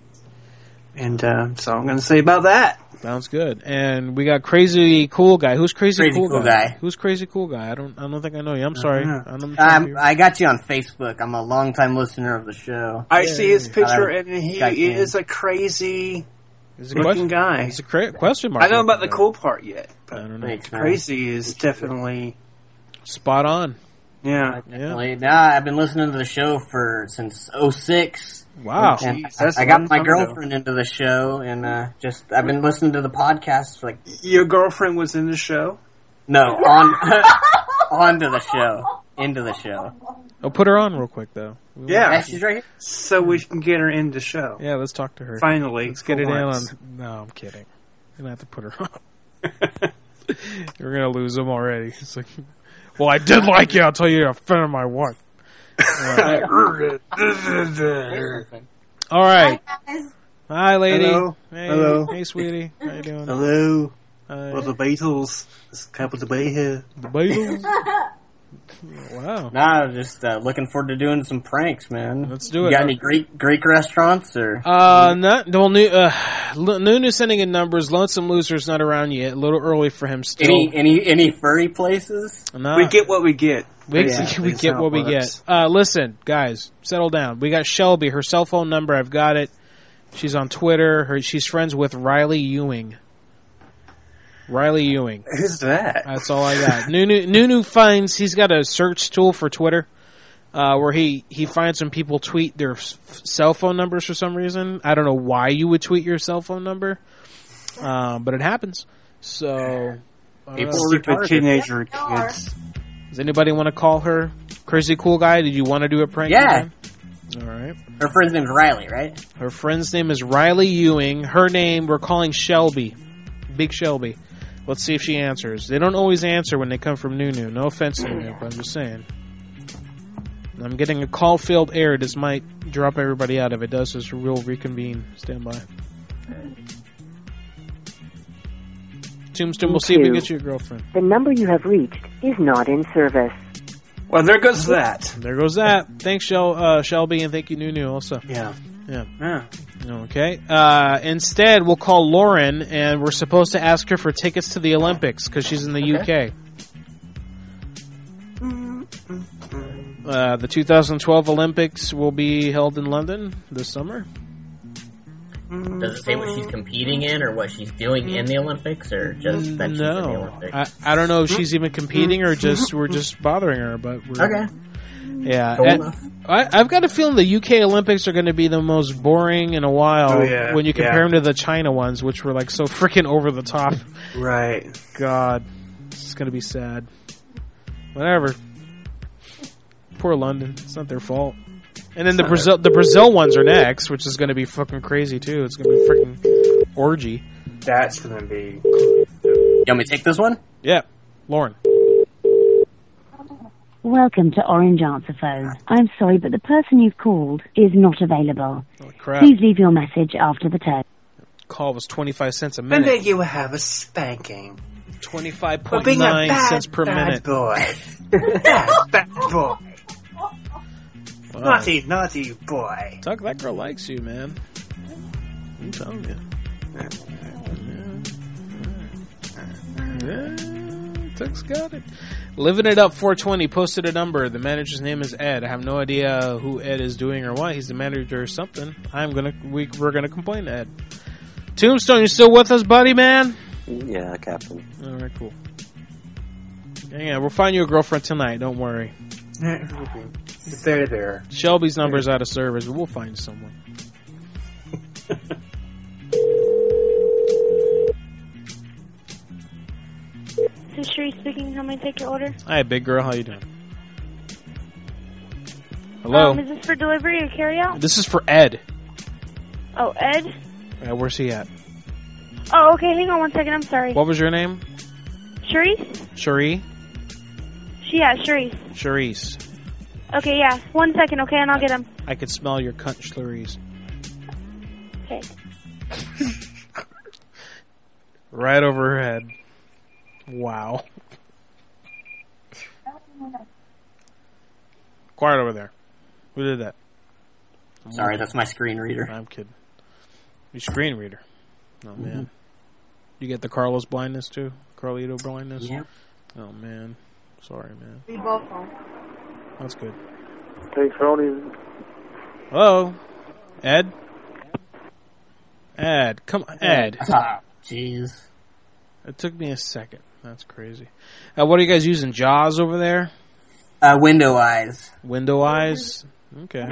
And uh, that's all I'm going to say about that. Sounds good. And we got Crazy Cool Guy. Who's Crazy, Crazy cool, Cool guy? Guy. Who's Crazy Cool Guy? I don't. I don't think I know you. I'm sorry. Uh-huh. I don't Um, I got you on Facebook. I'm a longtime listener of the show. I see his picture, I- and he Skype in. is a crazy It's a looking question, guy. It's a cra- question mark. I don't know about the cool part yet, but I don't know. Thanks, man. crazy is definitely Spot on. yeah. Definitely. Nah, I've been listening to the show for since oh six. Wow. And Jeez, that's I a got long my time ago. girlfriend into the show, and uh, just I've been listening to the podcast for like Your girlfriend was in the show. no on onto the show, into the show. Oh, put her on real quick though. We Yeah. Yeah, she's right here. So we can get her in the show. Yeah, let's talk to her. Finally. Let's get for it in on. once. No, I'm kidding. You're gonna have to put her on. You're gonna lose him already. It's like, well, I did like you. I'll tell you, you're a fan of my wife. All right. Hi, lady. Hello. Hey, Hello. Hey, sweetie. How you doing? Hello. Hi. Well, the Beatles. It's capital to be here. The Beatles. Wow. Nah, just uh, looking forward to doing some pranks, man. Let's do You it. got any Greek Greek restaurants or? Uh, not well. New, uh, L- Nunu's sending in numbers. Lonesome Loser's not around yet. A little early for him still. Any any any furry places? Nah. We get what we get. We, Basically, we is get how what it we works. get. Uh, listen, guys, settle down. We got Shelby. Her cell phone number, I've got it. She's on Twitter. Her she's friends with Riley Ewing. Riley Ewing. Who's that? That's all I got. Nunu Nunu finds he's got a search tool for Twitter, uh, where he he finds when people tweet their f- cell phone numbers for some reason. I don't know why you would tweet your cell phone number, um, but it happens. So, uh, People stupid teenager kids. does anybody want to call her Crazy Cool Guy? Did you want to do a prank? Yeah. again? All right. Her friend's name's Riley, right? Her friend's name is Riley Ewing. Her name we're calling Shelby, Big Shelby. Let's see if she answers. They don't always answer when they come from Nunu. No offense to Nunu, but I'm just saying. I'm getting a call failed error. This might drop everybody out. If it does, this will reconvene. Stand by. Tombstone, we'll see if we can get you a girlfriend. The number you have reached is not in service. Well, there goes that. There goes that. Thanks, Shel- uh, Shelby, and thank you, Nunu, also. Yeah. Yeah. Yeah. Okay. Uh, instead, we'll call Lauren, and we're supposed to ask her for tickets to the Olympics because she's in the U K. Uh, the two thousand twelve Olympics will be held in London this summer. Does it say what she's competing in or what she's doing in the Olympics, or just that she's in the No, Olympics? I, I don't know if she's even competing or just we're just bothering her. But we're, Okay. yeah, Cool and enough. I, I've got a feeling the U K Olympics are going to be the most boring in a while Oh, yeah, when you compare yeah. them to the China ones, which were like so freaking over the top. Right. God, it's going to be sad. Whatever. Poor London. It's not their fault. And then the Brazil, the Brazil ones are next, which is going to be fucking crazy too. It's going to be freaking orgy. That's gonna be... You want me to take this one? Yeah. Lauren. Welcome to Orange Answer Phone. I'm sorry, but the person you've called is not available. Oh, crap. Please leave your message after the tone. Call was twenty-five cents a And minute. then you will have a spanking. twenty-five For point being a nine bad, cents per bad minute. boy. bad, bad boy. Wow. Naughty, naughty boy. Tuck, that girl likes you, man. I'm telling you. Yeah, Tuck's got it. Living it up four twenty posted a number. The manager's name is Ed. I have no idea who Ed is doing or what. He's the manager or something. I'm gonna we, we're gonna complain to Ed. Tombstone, you still with us, buddy, man? Yeah, Captain. All right, cool. Yeah, we'll find you a girlfriend tonight. Don't worry. There, there. Shelby's number's out of service, but we'll find someone. This is Sheree speaking. How may I take your order? Hi, big girl. How you doing? Hello. Um, is this for delivery or carryout? This is for Ed. Oh, Ed? Uh, where's he at? Oh, okay. Hang on one second. I'm sorry. What was your name? Charisse? Cherie? Yeah, Charisse. Charisse. Okay, yeah. One second, okay, and I'll get him. I could smell your cunt, Charisse. Okay. Right over her head. Wow. Quiet over there. Who did that? Sorry, that's my screen reader. I'm kidding. Your screen reader. Oh, man. Mm-hmm. You get the Carlos blindness, too? Carlito blindness? Yep. Oh, man. Sorry, man. We both are. That's good. Hey, Tony. Hello? Ed? Ed, come on, Ed. Jeez. It took me a second. That's crazy. Uh, what are you guys using? Jaws over there? Uh, Window Eyes. Window Eyes? Okay.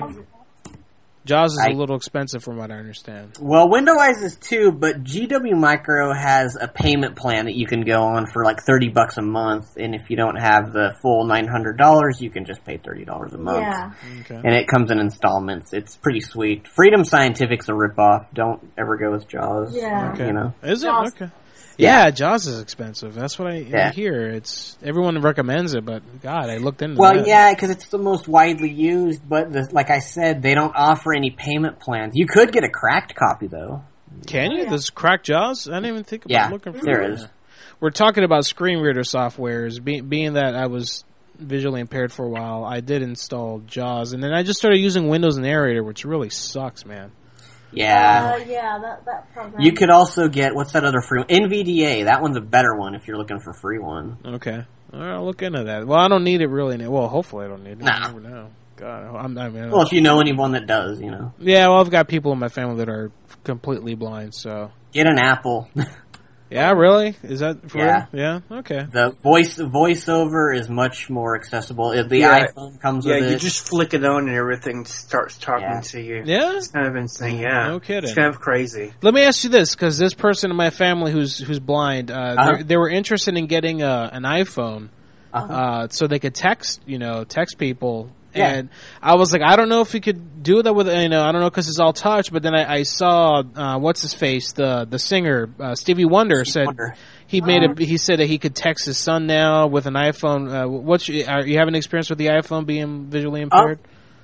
Jaws is I- a little expensive from what I understand. Well, Window Eyes is too, but G W Micro has a payment plan that you can go on for like thirty bucks a month, and if you don't have the full nine hundred dollars, you can just pay thirty dollars a month. Yeah. Okay. And it comes in installments. It's pretty sweet. Freedom Scientific's a ripoff. Don't ever go with Jaws. Yeah. Okay. You know? Is it? Jaws. Okay. Yeah, Jaws is expensive. That's what I, Yeah. I hear. It's everyone recommends it, but God, I looked into Well, that. yeah, because it's the most widely used, but the, like I said, they don't offer any payment plans. You could get a cracked copy, though. Can you? There's crack Jaws? I didn't even think about Yeah, looking for there it. is. We're talking about screen reader softwares. Be, being that I was visually impaired for a while, I did install Jaws, and then I just started using Windows Narrator, which really sucks, man. Yeah. Uh, yeah, that, that program. You could also get, what's that other free one? N V D A. That one's a better one if you're looking for a free one. Okay. All right, I'll look into that. Well, I don't need it really. now. Well, hopefully I don't need it. Nah. I never know. God, I'm, I mean, Well, if you know anyone that does, you know. yeah, well, I've got people in my family that are completely blind, so. Get an Apple. Yeah, really? Is that for Yeah. real? Yeah? Okay. The voice voiceover is much more accessible. If the Yeah. iPhone comes Yeah, with you it. just flick it on and everything starts talking Yeah. to you. Yeah? It's kind of insane, yeah. No kidding. It's kind of crazy. Let me ask you this, because this person in my family who's who's blind, uh, Uh-huh. they- they were interested in getting a, an iPhone, Uh-huh. uh, so they could text, you know, text people. Yeah. And I was like, I don't know if you could do that with, you know, I don't know because it's all touch. But then I, I saw, uh, what's his face, the the singer, uh, Stevie Wonder said Wonder. he made a, he said that he could text his son now with an iPhone. Uh, what's your, are you having experience with the iPhone being visually impaired?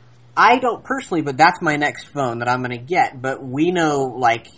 I don't personally, but that's my next phone that I'm going to get. But we know, like,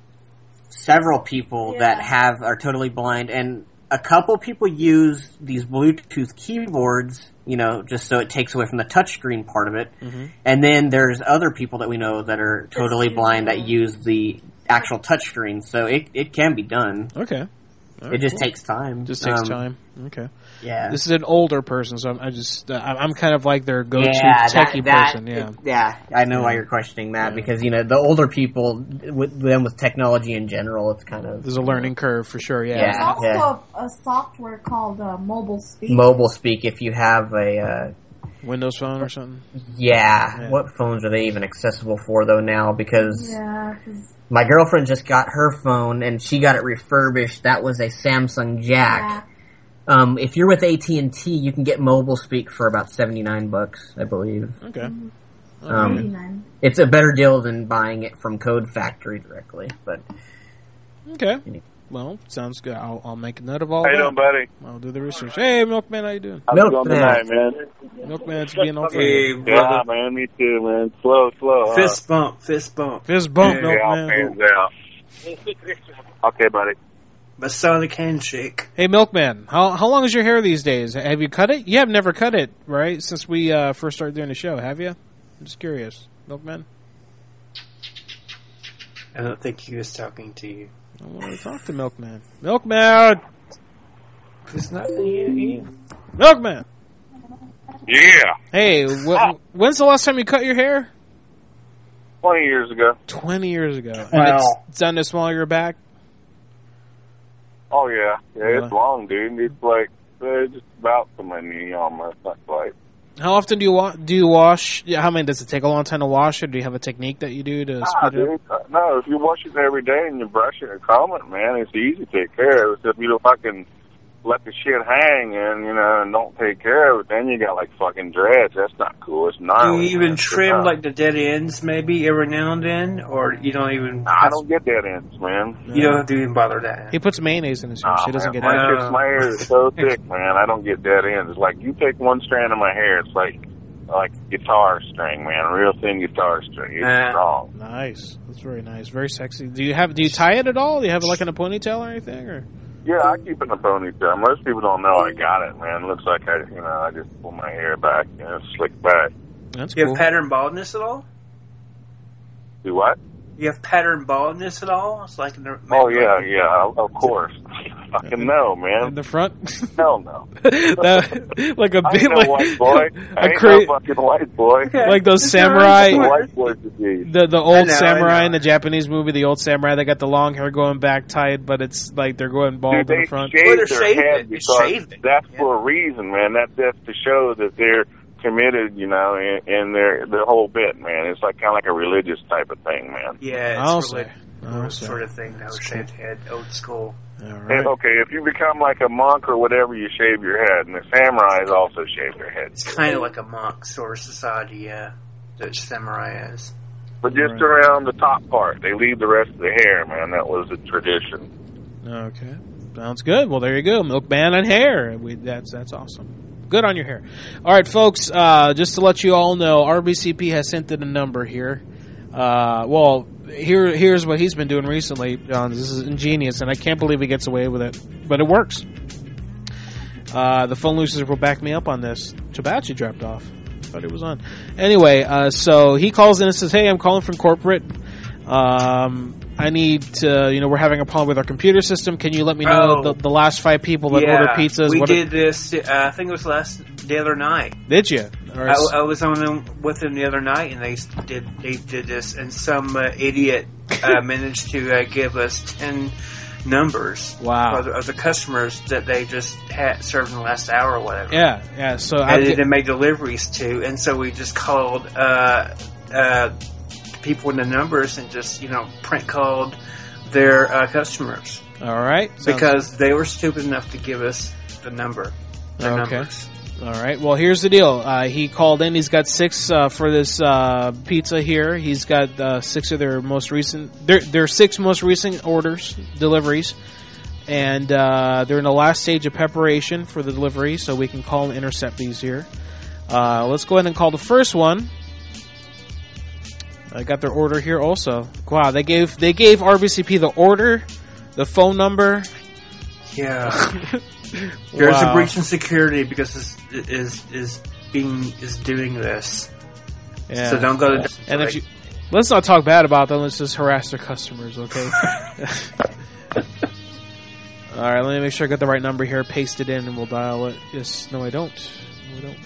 several people Yeah. that have are totally blind, and a couple people use these Bluetooth keyboards, you know, just so it takes away from the touchscreen part of it. Mm-hmm. And then there's other people that we know that are totally blind that use the actual touchscreen. So it it can be done. Okay. All right, It just cool. takes time. Just takes Um, time. Okay. Yeah. This is an older person, so I'm, I just uh, I'm I'm kind of like their go-to yeah, techie that, that, person. Yeah. yeah. I know why you're questioning that because you know the older people with them with technology in general, it's kind of There's a learning curve for sure. Yeah. There's Yeah, also yeah. a, a software called uh, Mobile Speak. mobile speak. If you have a uh, Windows Phone or something. yeah, Yeah. what phones are they even accessible for though now? Because Yeah, 'cause- my girlfriend just got her phone and she got it refurbished. That was a Samsung Jack. Um, if you're with A T and T, you can get Mobile Speak for about seventy-nine bucks, I believe. Okay. Um, eighty-nine. it's a better deal than buying it from Code Factory directly, but Okay. Well, sounds good. I'll, I'll make a note of all How you that. doing, buddy? I'll do the research. Hey, Milkman, how you doing? How's it going tonight, man? Milkman's being all Hey, funny. brother. Yeah, man, me too, man. Slow, slow. huh? Fist bump, fist bump. Fist bump, Yeah, all Milkman. hands out. Okay, buddy. Masonic handshake. Hey, Milkman, how how long is your hair these days? Have you cut it? You have never cut it, right? Since we uh, first started doing the show, have you? I'm just curious. Milkman? I don't think he was talking to you. I want to talk to Milkman. Milkman! It's not you. Milkman! Yeah. Hey, wh- when's the last time you cut your hair? twenty years ago. Twenty years ago. And Wow. it's, it's done this while you're back? Oh, yeah. Yeah, Really? it's long, dude. It's like, uh, just about to my knee almost. Not quite. How often do you wa- do you wash? Yeah, how many does it take a long time to wash it? Do you have a technique that you do to Ah, speed it up? dude. uh, No, if you wash it every day and you brush it and comb it, man, it's easy to take care of. If you don't fucking let the shit hang and, you know, and don't take care of it, then you got, like, fucking dreads. That's not cool. It's Do gnarly. you even man. trim It's like the dead ends maybe every now and then, or you don't even? I don't get dead ends, man. You don't have to even bother that. He puts mayonnaise in his hair. Oh, She doesn't man, get my, it. shit's- my hair is so thick, man. I don't get dead ends. It's like you take one strand of my hair, it's like like guitar string, man, real thin guitar string. It's Uh, strong. Nice. That's very nice. Very sexy. Do you have? Do you tie it at all? Do you have it like in a ponytail or anything? Or Yeah, I keep it in a ponytail. Most people don't know I got it, man. It looks like I, you know, I just pull my hair back and it's slicked back. That's You have pattern baldness at all? Do what? You have pattern baldness at all? It's like in the, Oh yeah, yeah, of of course. Fucking no, man. in the front? Hell no. That- like a I big ain't no like white boy. I a ain't cra- no fucking white boy. like those It's samurai, a white boy disease. the the I old know, I samurai know. in the Japanese movie, the old samurai. They got the long hair going back tight, but it's like they're going bald Dude, in they the front. shave Well, they're their shaving head it. because Shaving. that's for a reason, man. That's just to show that they're committed, you know, in, in their the whole bit, man. It's like kind of like a religious type of thing, man. Yeah, I'll it's say. really I'll say. sort of thing. That was shaved head, old school. All And, right. okay, if you become like a monk or whatever, you shave your head, and the samurais also shave their heads. It's kind of like a monk sort of society, yeah. That samurai is. But just around the top part, they leave the rest of the hair, man. That was a tradition. Okay, sounds good. Well, there you go, Milkman and hair. We, that's that's awesome. Good on your hair. All right, folks. Uh, just to let you all know, R B C P has sent in a number here. Uh, well, here here's what he's been doing recently, John. This is ingenious, and I can't believe he gets away with it, but it works. Uh, the phone losers will back me up on this. Chibachi dropped off. Thought it was on. Anyway, uh, so he calls in and says, "Hey, I'm calling from corporate. Um, I need to, you know, we're having a problem with our computer system. Can you let me know Oh. the, the last five people that yeah, order pizzas?" we What did this, uh, I think it was last, the other night. Did you? Or I, I was on them with them the other night, and they did they did this, and some uh, idiot uh, managed to uh, give us ten numbers. Wow. of the, of the customers that they just had served in the last hour or whatever. Yeah, yeah. So I and get- they made deliveries to, and so we just called uh, uh, people in the numbers and just you know print called their uh, customers. All right, sounds- because they were stupid enough to give us the number. Their Okay. numbers. All right. Well, here's the deal. Uh, he called in. He's got six uh, for this uh, pizza here. He's got uh, six of their most recent. Their their six most recent orders, deliveries, and uh, they're in the last stage of preparation for the delivery. So we can call and intercept these here. Uh, let's go ahead and call the first one. I got their order here also. Wow, they gave they gave R B C P the order, the phone number. Yeah. There's Wow. a breach in security because this is is being is doing this. Yeah. So don't go to. And if you let's not talk bad about them. Let's just harass their customers, okay? All right. Let me make sure I got the right number here. Paste it in, and we'll dial it. Yes. No, I don't. No, I don't.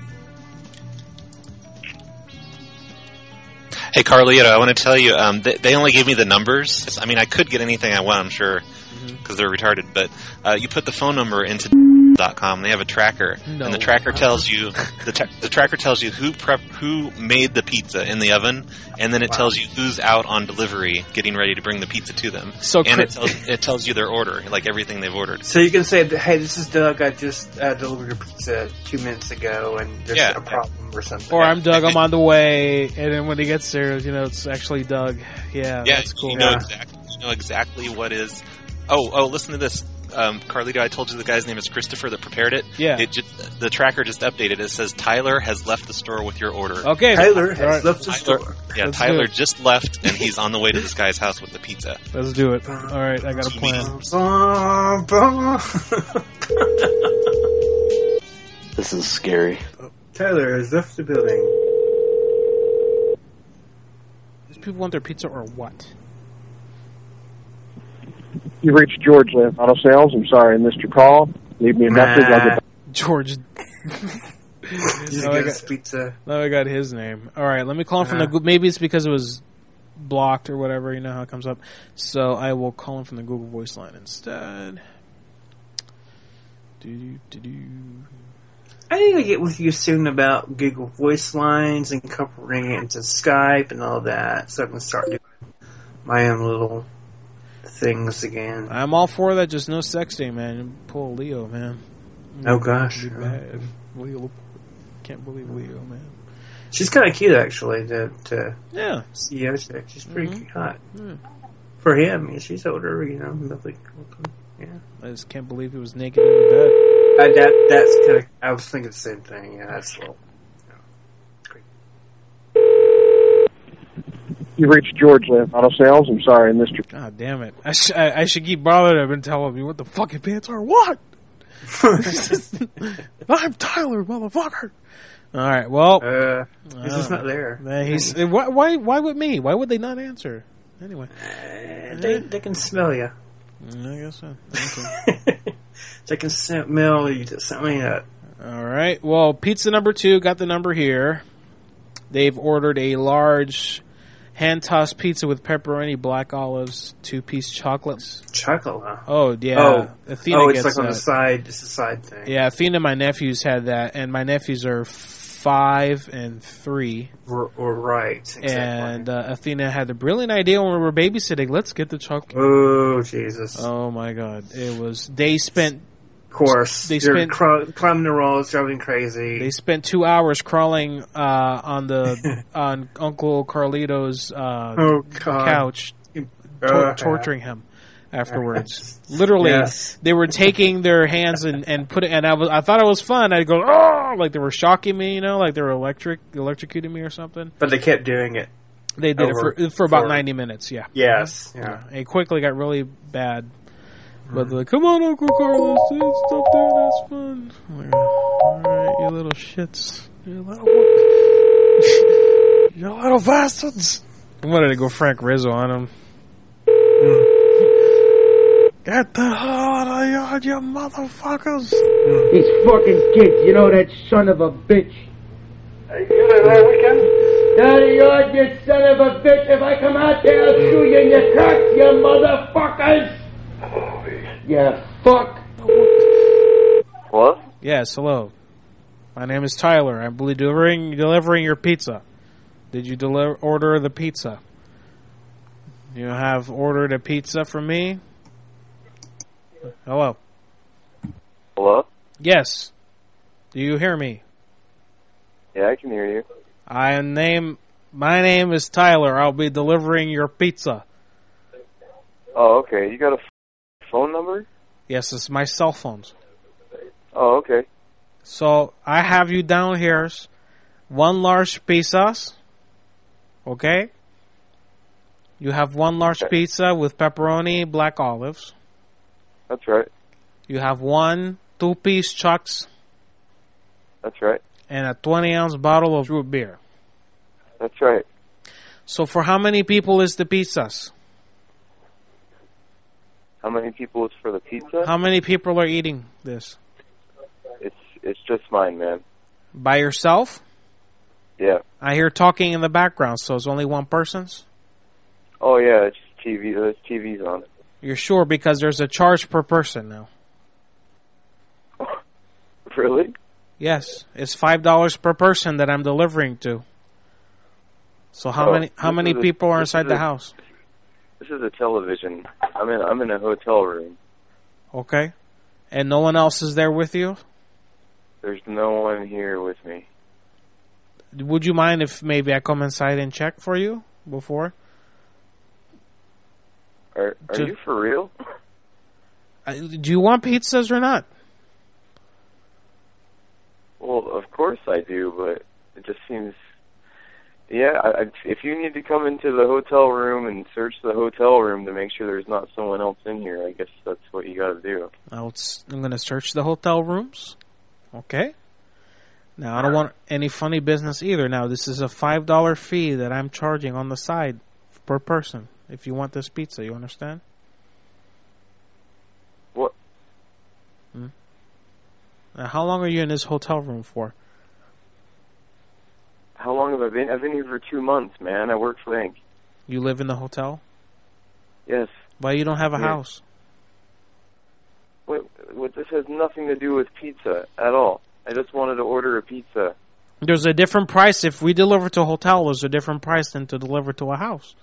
Hey, Carlito, I want to tell you, um, they, they only gave me the numbers. I mean, I could get anything I want, I'm sure, because they're retarded. But uh, you put the phone number into dot com. They have a tracker, No. and the tracker tells you the, tra- the tracker tells you who prep who made the pizza in the oven, and then it Wow. tells you who's out on delivery, getting ready to bring the pizza to them. So and cri- it tells it tells you their order, like everything they've ordered. So you can say, "Hey, this is Doug. I just uh, delivered your pizza two minutes ago, and there's Yeah. a problem or something." Or I'm Doug. I'm on the way, and then when he gets there, you know, it's actually Doug. Yeah, Yeah, that's cool. you know exactly. You know exactly what is. Oh, oh, listen to this. Um, Carlito, I told you the guy's name is Christopher that prepared it. Yeah. It just, the tracker just updated. It says Tyler has left the store with your order. Okay. Tyler has right. left the Tyler, store. Yeah, Let's Tyler do it. just left, and he's on the way to this guy's house with the pizza. Let's do it. All right, I got a plan. This is scary. Tyler has left the building. These people want their pizza or what? You reached George Lynn Auto Sales. I'm sorry I missed your call. Leave me a message. I'll get back. George. Just now, I gets got, pizza. now I got his name. All right, let me call him from Uh-huh. the Google. Maybe it's because it was blocked or whatever. You know how it comes up. So I will call him from the Google Voice line instead. Do do do. I need to get with you soon about Google Voice lines and incorporating it into Skype and all that, so I can start doing my own little things again. I'm all for that. Just no sexting, man. Pull Leo, man. Oh gosh, Be bad. Leo, can't believe Leo, man. she's kind of cute actually. To, to Yeah. C E O chick, she's pretty Mhm. hot Yeah. for him. I mean, she's older, you know, nothing. Yeah, I just can't believe he was naked in the bed. uh, that that's kind of. I was thinking the same thing. Yeah, that's a little. You reached George Lynn Auto Sales. I'm sorry I missed your. God damn it! I, sh- I, I should keep bothering him and telling me what the fucking pants are. What? I'm Tyler, motherfucker. All right. Well, uh, he's just uh, not there. man, he's why, why? Why with me? Why would they not answer? Anyway, Uh, they they can smell you. I guess so. Okay. They can smell you. Just something that. All right. Well, pizza number two got the number here. They've ordered a large hand-tossed pizza with pepperoni, black olives, two-piece chocolates. Chocolate, huh? Oh, yeah. Oh, Athena oh it's gets like on that. the side. It's a side thing. Yeah, Athena and my nephews had that, and my nephews are five and three. Or, or right. Exactly. And uh, Athena had the brilliant idea when we were babysitting, let's get the chocolate. Oh, Jesus. Oh, my God. It was, they spent... Of course. They You're spent... craw- climbing the rolls, driving crazy. They spent two hours crawling uh, on the on Uncle Carlito's uh, Oh, God. couch, Uh, tor- torturing him afterwards. Literally, Yes. they were taking their hands and and putting. And I was I thought it was fun. I'd go oh, like they were shocking me, you know, like they were electric electrocuting me or something. But they kept doing it. They did Over it for for about for- ninety minutes. Yeah. Yes. Yeah. It quickly got really bad. But they're like, come on, Uncle Carlos, dude, stop doing this, fun. I'm like, all right, you little shits, you little, you little bastards. I wanted to go Frank Rizzo on him. Get the hell out of here, you motherfuckers! These fucking kids, you know that son of a bitch. Hey, you there that weekend? Out of yard, you son of a bitch. If I come out there, I'll shoot you in your cock, you motherfuckers. Yeah, fuck. What? Yes, hello. My name is Tyler. I'm delivering delivering your pizza. Did you deliver order the pizza? You have ordered a pizza from me? Hello. Hello? Yes. Do you hear me? Yeah, I can hear you. I name my name is Tyler. I'll be delivering your pizza. Oh, okay. You got a f- phone number? Yes, it's my cell phone. Oh, okay. So I have you down here. One large pizzas. Okay? You have one large Okay. pizza with pepperoni, black olives. That's right. You have one two-piece chucks That's right. and a twenty-ounce bottle of root beer. That's right. So for how many people is the pizzas? How many people is for the pizza? How many people are eating this? It's it's just mine, man. By yourself? Yeah. I hear talking in the background, so it's only one person's? Oh yeah, it's T V. There's T V's on. You're sure? Because there's a charge per person now. Really? Yes, it's five dollars per person that I'm delivering to. So how Oh, many how this many is a- people are this inside is the a- house? This is a television. I'm in. I'm in a hotel room. Okay, and no one else is there with you? There's no one here with me. Would you mind if maybe I come inside and check for you before? Are are Ju- you for real? I, do you want pizzas or not? Well, of course I do, but it just seems. Yeah, I, I, if you need to come into the hotel room and search the hotel room to make sure there's not someone else in here, I guess that's what you got to do. I'll, s- I'm going to search the hotel rooms. Okay. Now, I don't want any funny business either. Now, this is a five dollar fee that I'm charging on the side per person if you want this pizza. You understand? What? Hmm? Now, how long are you in this hotel room for? How long have I been? I've been here for two months, man. I work for Bank. You live in the hotel? Yes. Why you don't have a Yeah. house? Wait, what? This has nothing to do with pizza at all. I just wanted to order a pizza. There's a different price. If we deliver to a hotel, there's a different price than to deliver to a house.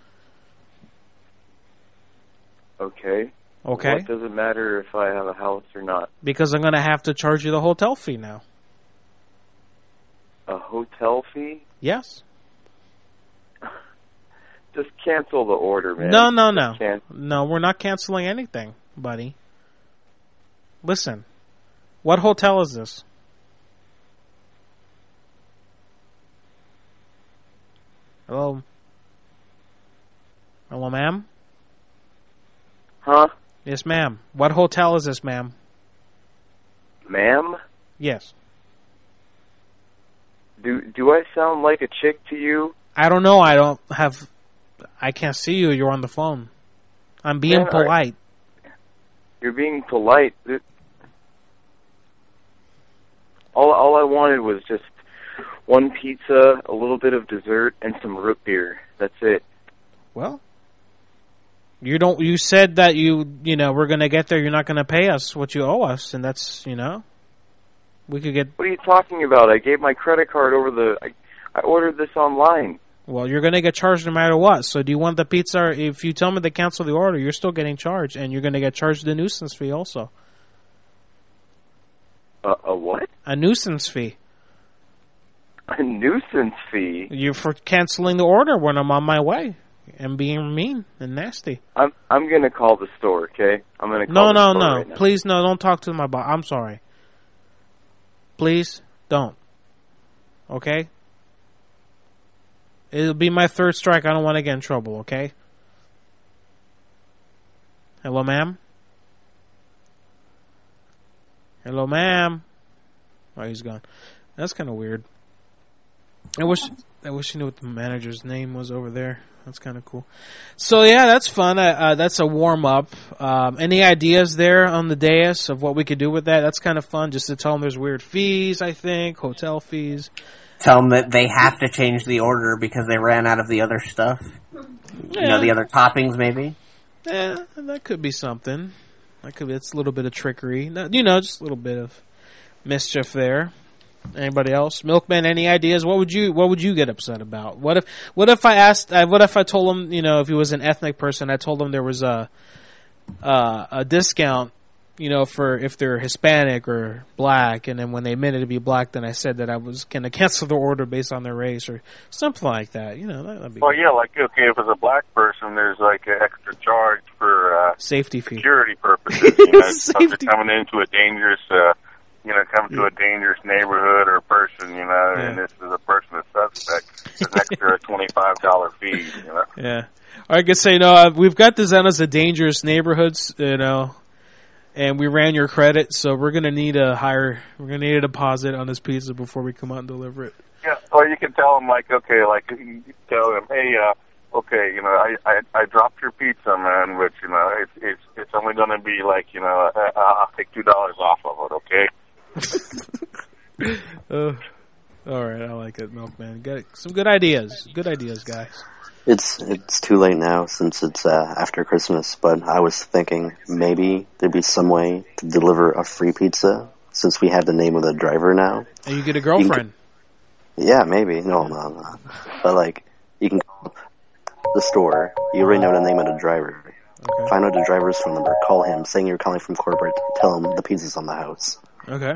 Okay. Okay. What does it matter if I have a house or not? Because I'm going to have to charge you the hotel fee now. A hotel fee? Yes. Just cancel the order, man. No, no, no. Just can- No, we're not canceling anything, buddy. Listen. What hotel is this? Hello? Hello, ma'am? Huh? Yes, ma'am. What hotel is this, ma'am? Ma'am? Yes. Do do I sound like a chick to you? I don't know. I don't have... I can't see you. You're on the phone. I'm being Man, are- polite. You're being polite. Th- All all I wanted was just one pizza, a little bit of dessert, and some root beer. That's it. Well, you don't. You said that you, you know, we're gonna get there. You're not gonna pay us what you owe us, and that's, you know, we could get. What are you talking about? I gave my credit card over the... I, I ordered this online. Well, you're gonna get charged no matter what. So, do you want the pizza? Or if you tell me to cancel the order, you're still getting charged, and you're gonna get charged the nuisance fee also. Uh, a what? A nuisance fee. A nuisance fee? You're for canceling the order when I'm on my way and being mean and nasty. I'm I'm gonna call the store, okay? I'm gonna call No, the no, store no. right now. Please, no. Don't talk to my boss. I'm sorry. Please don't. Okay? It'll be my third strike. I don't want to get in trouble, okay? Hello, ma'am? Hello, ma'am? Oh, he's gone. That's kind of weird. I wish I wish you knew what the manager's name was over there. That's kind of cool. So, yeah, that's fun. Uh, uh, that's a warm-up. Um, any ideas there on the dais of what we could do with that? That's kind of fun, just to tell them there's weird fees, I think, hotel fees. Tell them that they have to change the order because they ran out of the other stuff. You Yeah. know, the other toppings, maybe. Yeah, that could be something. That could be. It's a little bit of trickery. No, you know, just a little bit of mischief there. Anybody else? Milkman, any ideas? What would you What would you get upset about? What if What if I asked? Uh, what if I told him? You know, if he was an ethnic person, I told him there was a uh, a discount. You know, for if they're Hispanic or black, and then when they admitted to be black, then I said that I was going to cancel the order based on their race or something like that. You know, that, that'd be Well, yeah, like, okay, if it's a black person, there's like an extra charge for uh, safety fee. security purposes. You know, if Safety. they're coming into a dangerous, uh, you know, coming to a dangerous neighborhood or person, you know, Yeah. and this is a person that's suspect, there's an extra twenty-five dollars fee, you know. Yeah. Or I could say, no, uh, we've got this down as a dangerous neighborhoods, you know, and we ran your credit, so we're going to need a higher, we're going to need a deposit on this pizza before we come out and deliver it. Yeah, or you can tell them, like, okay, like, you can tell them, hey, uh, okay, you know, I, I, I dropped your pizza, man, but, you know, it's, it's, it's only going to be, like, you know, uh, I'll take two dollars off of it, okay? uh, all right, I like it, Milkman. Got it. Some good ideas. Good ideas, guys. It's it's too late now since it's uh, after Christmas, but I was thinking maybe there'd be some way to deliver a free pizza since we have the name of the driver now. And you get a girlfriend. You can, yeah, maybe. No, no, no. But, like, you can call the store. You already know the name of the driver. Okay. Find out the driver's phone number. Call him, saying you're calling from corporate. Tell him the pizza's on the house. Okay.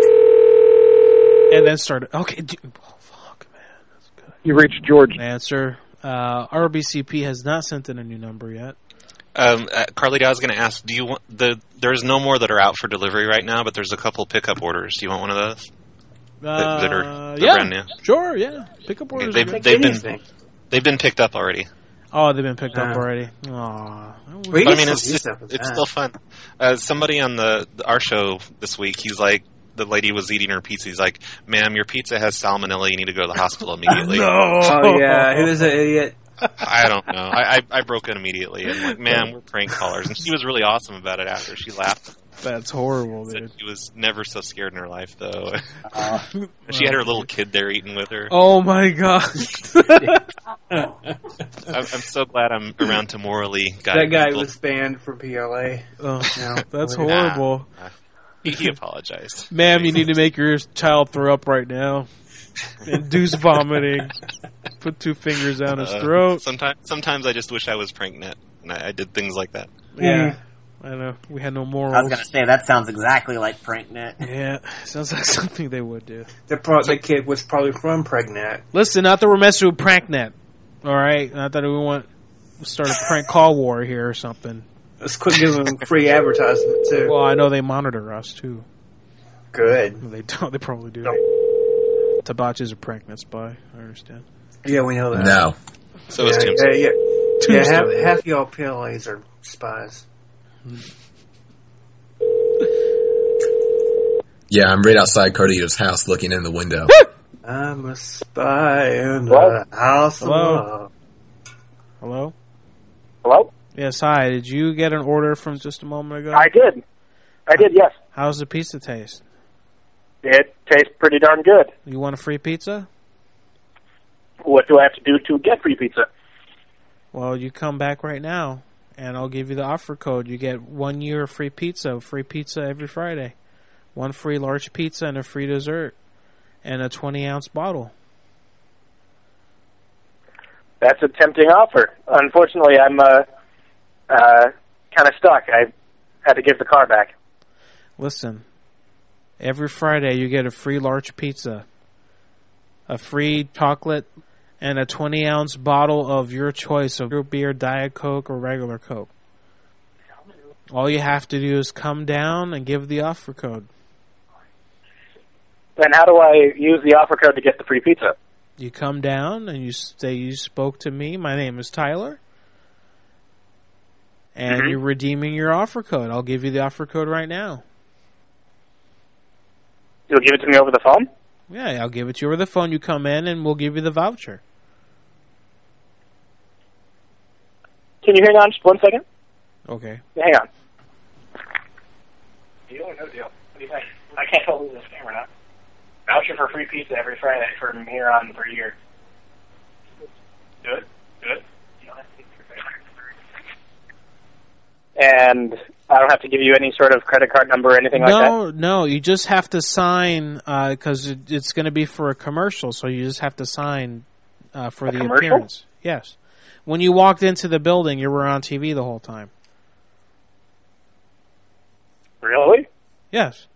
And then start. Okay. d- Oh, fuck, man. That's good. You reached George. Answer. Uh, R B C P has not sent in a new number yet. Um, uh, Carly, I was going to ask, do you want the? There's no more that are out for delivery right now, but there's a couple pickup orders. Do you want one of those? Uh, that, that are that yeah, brand new. Sure, yeah. Pickup orders. They've, are they've good. been they've been picked up already. Oh, they've been picked up Uh, already. Aw. But, I mean, it's just, it's still fun. Uh, somebody on the our show this week, he's like, the lady was eating her pizza. He's like, "Ma'am, your pizza has salmonella. You need to go to the hospital immediately." No. Oh yeah, who is an idiot? I don't know. I, I I broke it immediately. And like, "Ma'am, we're prank callers." And she was really awesome about it after. She laughed. That's horrible, Said dude. she was never so scared in her life, though. She had her little kid there eating with her. Oh my god. I'm, I'm so glad I'm around to morally That guide guy people. was banned from P L A. Oh, No. that's Nah. horrible. Nah. He, he apologized. Ma'am, you need to make your child throw up right now. Induce vomiting. Put two fingers down his Uh, throat. Sometimes, sometimes I just wish I was PrankNet and I, I did things like that. Yeah. I know. We had no morals. I was gonna say, that sounds exactly like PrankNet. Yeah. Sounds like something they would do. The, pro- the kid was probably from Pregnant. Listen, not that we're messing with PrankNet. Alright? Not that we want to start a prank call war here or something. Let's quit giving them free advertisement, too. Well, I know they monitor us, too. Good. They don't. They probably do. Tabachi is a PrankNet spy. I understand. Yeah, we know that. No. So yeah, is Tim. Yeah, yeah. yeah half, Tombstone. half y'all P L As are spies. Yeah, I'm right outside Carlito's house looking in the window. I'm a spy in Hello? the house of Hello? love. Hello? Hello? Yes, hi. Did you get an order from just a moment ago? I did. I did, yes. How's the pizza taste? It tastes pretty darn good. You want a free pizza? What do I have to do to get free pizza? Well, you come back right now, and I'll give you the offer code. You get one year of free pizza, free pizza every Friday. One free large pizza and a free dessert. And a twenty-ounce bottle. That's a tempting offer. Unfortunately, I'm uh, uh, kind of stuck. I had to give the car back. Listen, every Friday you get a free large pizza, a free chocolate, and a twenty-ounce bottle of your choice of root beer, Diet Coke, or regular Coke. All you have to do is come down and give the offer code. Then how do I use the offer code to get the free pizza? You come down and you say you spoke to me. My name is Tyler. And Mhm. you're redeeming your offer code. I'll give you the offer code right now. You'll give it to me over the phone? Yeah, I'll give it to you over the phone. You come in and we'll give you the voucher. Can you hang on just one second? Okay. Hang on. Deal or no deal? What do you think? I can't tell who's this scam or not. Voucher for free pizza every Friday from here on for a year. Good? Good? And I don't have to give you any sort of credit card number or anything like that? No, no, you just have to sign because it, it's going to be for a commercial, so you just have to sign uh, for A the commercial? appearance. Yes. When you walked into the building, you were on T V the whole time. Really? Yes.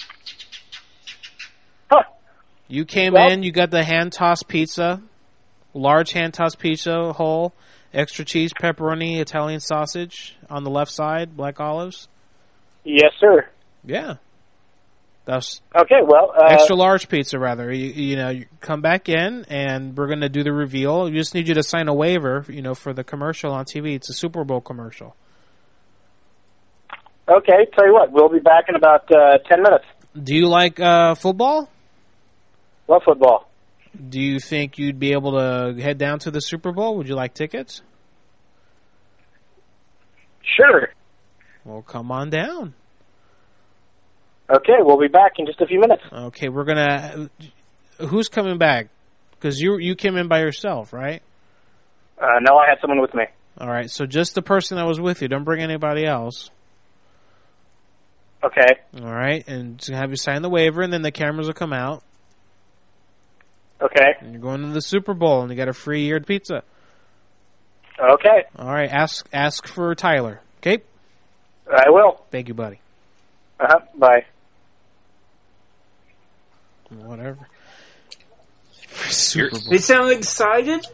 Huh. You came Well- in, you got the hand-tossed pizza, large hand-tossed pizza, whole, extra cheese, pepperoni, Italian sausage on the left side, black olives. Yes, sir. Yeah. That's Okay, well... Uh, extra large pizza, rather. You, you know, you come back in, and we're going to do the reveal. We just need you to sign a waiver, you know, for the commercial on T V. It's a Super Bowl commercial. Okay, tell you what, we'll be back in about uh, ten minutes. Do you like uh, football? What football? Do you think you'd be able to head down to the Super Bowl? Would you like tickets? Sure. Well, come on down. Okay, we'll be back in just a few minutes. Okay, we're gonna. Who's coming back? Because you you came in by yourself, right? Uh, no, I had someone with me. All right, so just the person that was with you. Don't bring anybody else. Okay. All right, and to have you sign the waiver, and then the cameras will come out. Okay. And you're going to the Super Bowl, and you got a free year pizza. Okay. All right, ask ask for Tyler. Okay. I will. Thank you, buddy. Uh huh. Bye. Whatever. Super Bowl. They sound excited.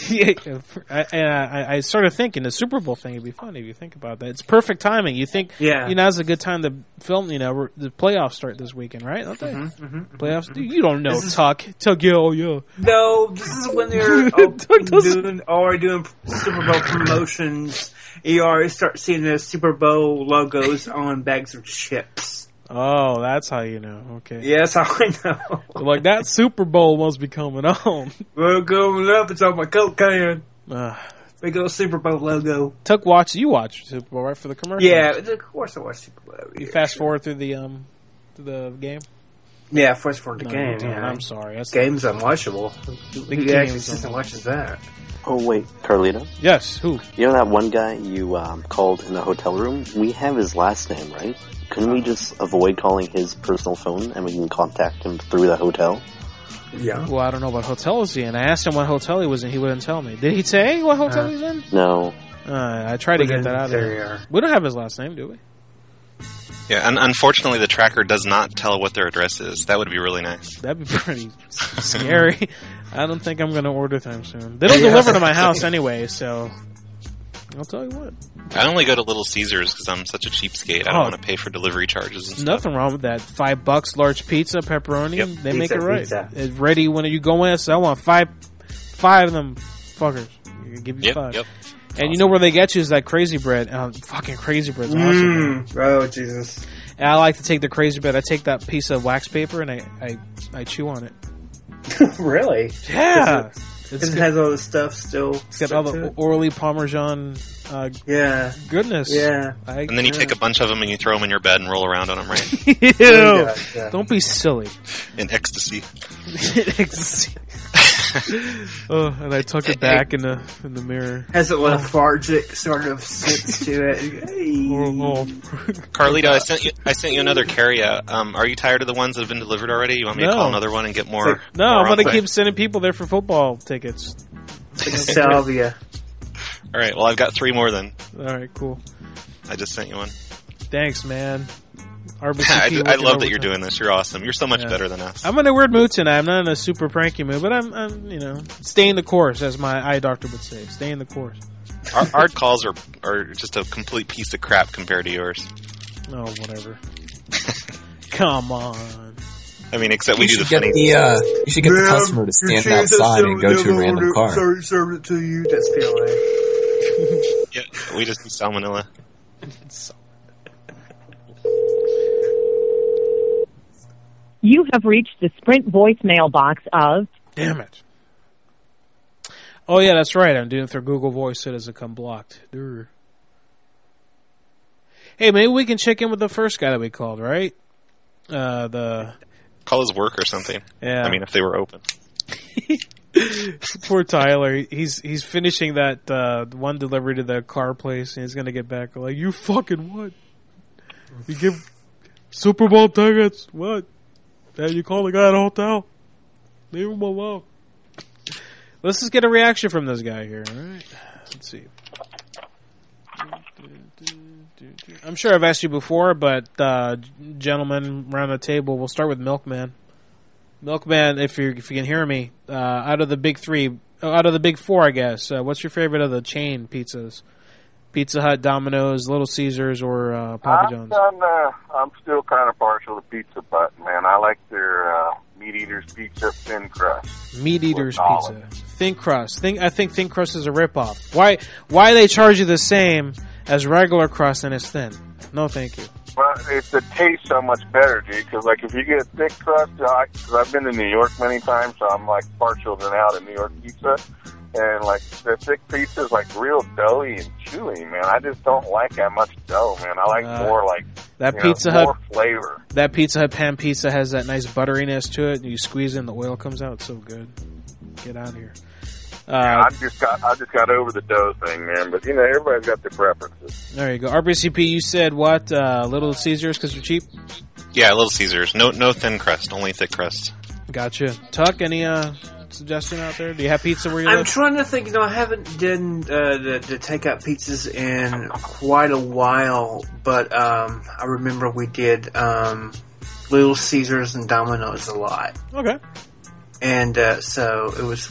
yeah, I, I, I started thinking the Super Bowl thing would be funny if you think about that. It's perfect timing. You think, Yeah. you know, it's a good time to film. You know, we're- the playoffs start this weekend, right? Don't they? Mhm, mhm, Playoffs. Dude, you don't know, This is- Tuck. Tuck, yeah, oh yeah. No, this is when they're oh, doing already doing Super Bowl promotions. You already start seeing the Super Bowl logos on bags of chips. Oh, that's how you know. Okay. Yes, I know. Like that Super Bowl must be coming on. We're going up. It's on my Coke can. Uh, Big old Super Bowl logo. Tuck watch. You watch Super Bowl right for the commercial. Yeah, of course I watch Super Bowl. Every You year. fast forward through the um, through the game. Yeah, first for the No, game. you don't. Yeah. I'm sorry. That's Game's unwatchable. The Who game's actually sits and unwatchable. watches that? Oh wait, Carlito. Yes, who? You know that one guy you um, called in the hotel room? We have his last name, right? Couldn't we just avoid calling his personal phone and we can contact him through the hotel? Yeah. Well, I don't know what hotel was he in. I asked him what hotel he was in. He wouldn't tell me. Did he say what hotel Uh, he's in? No. Uh, I tried to We get didn't that out of say, there. uh, We don't have his last name, do we? Yeah, and unfortunately, the tracker does not tell what their address is. That would be really nice. That'd be pretty s- scary. I don't think I'm going to order them soon. They don't Yeah. deliver to my house anyway, so I'll tell you what. I only go to Little Caesars because I'm such a cheapskate. I don't Oh. want to pay for delivery charges and stuff. Nothing wrong with that. Five bucks, large pizza, pepperoni. Yep. They make Pizza, it right. pizza. It's ready when you go in. So I want five, five of them fuckers. You give you Yep, five. yep. And you know where they get you is that crazy bread. Uh, fucking crazy bread's awesome. Mm. Oh, Jesus. And I like to take the crazy bread. I take that piece of wax paper and I, I, I chew on it. Really? Yeah. It's, it has all the stuff still. It's got all the orally parmesan uh, yeah. goodness. Yeah. I, And then you yeah. take a bunch of them and you throw them in your bed and roll around on them, right? Ew. Yeah, yeah. Don't be silly. In ecstasy. Ecstasy. Oh, and I tuck it back in the in the mirror. Has a lethargic sort of sense to it. Hey. Oh, Carlito, I sent you. I sent you another carryout. Um, are you tired of the ones that have been delivered already? You want me No. to call another one and get more? no, more I'm gonna on the keep way? sending people there for football tickets. Salvia. All right. Well, I've got three more then. All right, cool. I just sent you one. Thanks, man. R B C I, P I working love that you're overtime. doing this. You're awesome. You're so much Yeah. better than us. I'm in a weird mood tonight. I'm not in a super pranky mood, but I'm, I'm, you know, staying the course, as my eye doctor would say. Staying the course. Our, our calls are are just a complete piece of crap compared to yours. Oh, whatever. Come on. I mean, except we You do the should get funny. the uh, you should get the customer to stand outside and go to a random car. Sorry, serve it to you. That's P L A. Yeah, we just do salmonella. You have reached the Sprint voicemail box of... Damn it. Oh, yeah, that's right. I'm doing it through Google Voice, so it doesn't come blocked. Durr. Hey, maybe we can check in with the first guy that we called, right? Uh, the... Call his work or something. Yeah. I mean, if they were open. Poor Tyler. He's he's finishing that uh, one delivery to the car place, and he's gonna get back like, you fucking what? You give Super Bowl tickets? What? Hey, you call the guy at the hotel? Leave him alone. Let's just get a reaction from this guy here. All right. Let's see. I'm sure I've asked you before, but uh, gentlemen around the table, we'll start with Milkman. Milkman, if you if you can hear me, uh, out of the big three, oh, out of the big four, I guess, uh, what's your favorite of the chain pizzas? Pizza Hut, Domino's, Little Caesars, or uh, Papa I'm, John's? done, uh, I'm still kind of partial to Pizza Hut, man. I like their uh, Meat Eaters Pizza thin crust. Meat Eaters With Pizza, thin crust. Think I think thin crust is a ripoff. Why why they charge you the same as regular crust and it's thin? No, thank you. Well, it's the taste so much better, dude. Because like if you get thick crust, because I've been to New York many times, so I'm like partial to now to New York pizza, and like the thick pizza is like real doughy and chewy, man. I just don't like that much dough, man. I like Uh, more like That you Pizza know, Hut more flavor. That Pizza Hut pan pizza has that nice butteriness to it, and you squeeze it and the oil comes out. It's so good. Get out of here. Uh, yeah, I just got I just got over the dough thing, man. But you know, everybody's got their preferences. There you go. R B C P, you said what? Uh, Little Caesars because they're cheap? Yeah, Little Caesars. No, no thin crust. Only thick crust. Gotcha. Tuck, any uh, suggestion out there? Do you have pizza where you I'm live? trying to think. You know, I haven't done uh, the, the takeout pizzas in quite a while, but um, I remember we did um, Little Caesars and Domino's a lot. Okay. And uh, so it was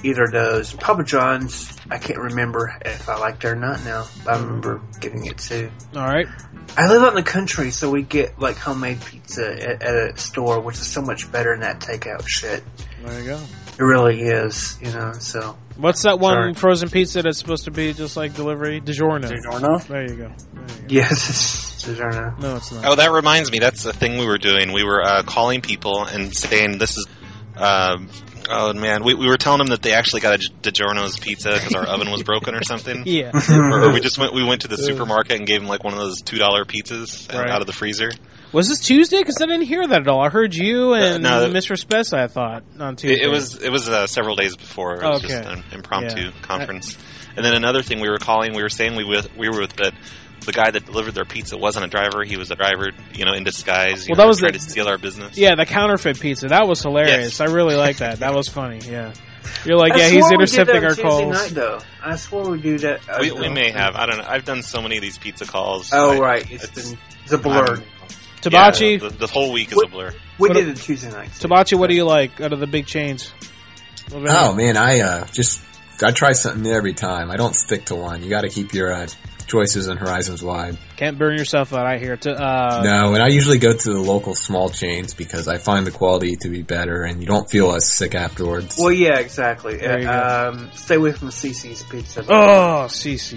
either of those. Papa John's, I can't remember if I liked it or not now. I remember getting it too. All right. I live out in the country, so we get like homemade pizza at, at a store, which is so much better than that takeout shit. There you go. It really is, you know. So what's that one Sorry. frozen pizza that's supposed to be just like delivery? DiGiorno. DiGiorno? There you go. There you go. Yes, it's DiGiorno. No, it's not. Oh, that reminds me. That's the thing we were doing. We were uh, calling people and saying this is. Um, oh man, we we were telling them that they actually got a DiGiorno's pizza because our oven was broken or something. Yeah. or, or we just went. We went to the supermarket and gave them like one of those two dollar pizzas Right. out of the freezer. Was this Tuesday? Because I didn't hear that at all. I heard you and Uh, no. Mister Spessa, I thought, on Tuesday. It, it was it was uh, several days before. It was Okay. just an impromptu Yeah. conference. And then another thing we were calling, we were saying we with we were with that the guy that delivered their pizza wasn't a driver; he was a driver, you know, in disguise. You Well, that know, was trying the- to steal our business. Yeah, the counterfeit pizza. That was hilarious. I really liked that. That was funny, yeah. You're like, I yeah, swore he's we did intercepting that our Tuesday calls. Night, though. I swore we do that. uh, We, we may have. I don't know. I've done so many of these pizza calls. Oh I- right, it's been it's a blur. I'm- Tabachi? Yeah, the, the whole week is a blur. We What did a- it Tuesday night. Tabachi, what do you like out of the big chains? What about Oh you? man, I uh, just I try something new every time. I don't stick to one. You got to keep your uh, choices and horizons wide. Can't burn yourself out, I hear. To, uh, No, and I usually go to the local small chains because I find the quality to be better, and you don't feel as sick afterwards. Well, yeah, exactly. There you Uh, um, stay away from C C's Pizza. Oh, Cece's.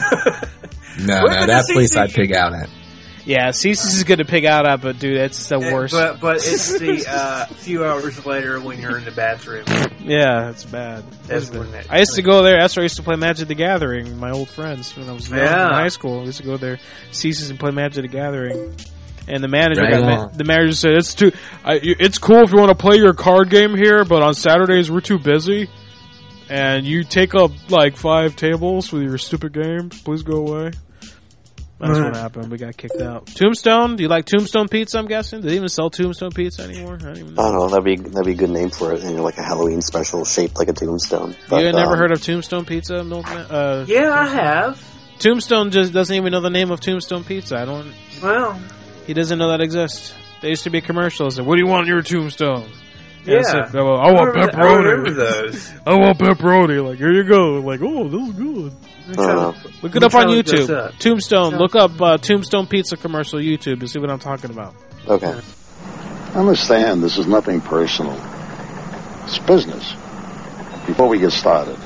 no, Where no, did that the place C C I'd pig out at. Yeah, Cece's is good to pig out at, but dude, it's the Uh, worst. But but it's the uh, few hours later when you're in the bathroom. Yeah, it's bad. That's It's bad. when that- I used to go there. That's where I used to play Magic the Gathering. with My old friends when I was young Yeah. in high school. I used to go there, Cece's, and play Magic the Gathering. And the manager, Right got ma- on. the manager said, "It's too. I, it's cool if you want to play your card game here, but on Saturdays we're too busy, and you take up like five tables with your stupid games. Please go away." That's what happened. We got kicked out. Tombstone? Do you like Tombstone pizza? I'm guessing. Do they even sell Tombstone pizza anymore? I don't even know. I don't know. That'd be that'd be a good name for it. You know, like a Halloween special shaped like a tombstone. But, you never um, heard of Tombstone Pizza, Milkman? Uh, Yeah, I have. Tombstone just doesn't even know the name of Tombstone Pizza. I don't. Well, He doesn't know that exists. There used to be commercials. Like, what do you want in your Tombstone? And Yeah. I said, "Oh, I want I remember- I pepperoni. remember those. I want pepperoni. Like, here you go. Like, oh, this is good. Uh, Look it I'm up on trying to look this YouTube. up. Tombstone. Look up uh, Tombstone Pizza commercial YouTube to see what I'm talking about. Okay. Understand, this is nothing personal. It's business. Before we get started,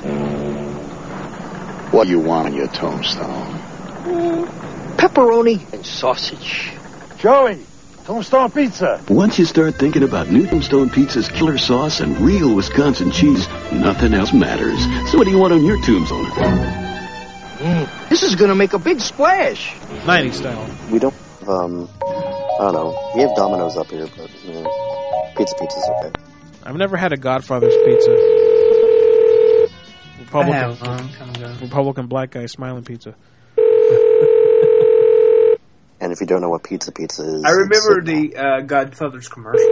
what do you want on your tombstone? Pepperoni and sausage. Joey, Tombstone Pizza. Once you start thinking about new Tombstone Pizza's killer sauce and real Wisconsin cheese, nothing else matters. So what do you want on your tombstone? Mm, this is gonna make a big splash. nineties style. We don't have, um, I don't know. We have Domino's up here, but, you know, pizza pizza's okay. I've never had a Godfather's Pizza. Republican, I have one. Come on. Republican black guy smiling pizza. And if you don't know what pizza pizza is, I remember it's, the uh, Godfather's commercials.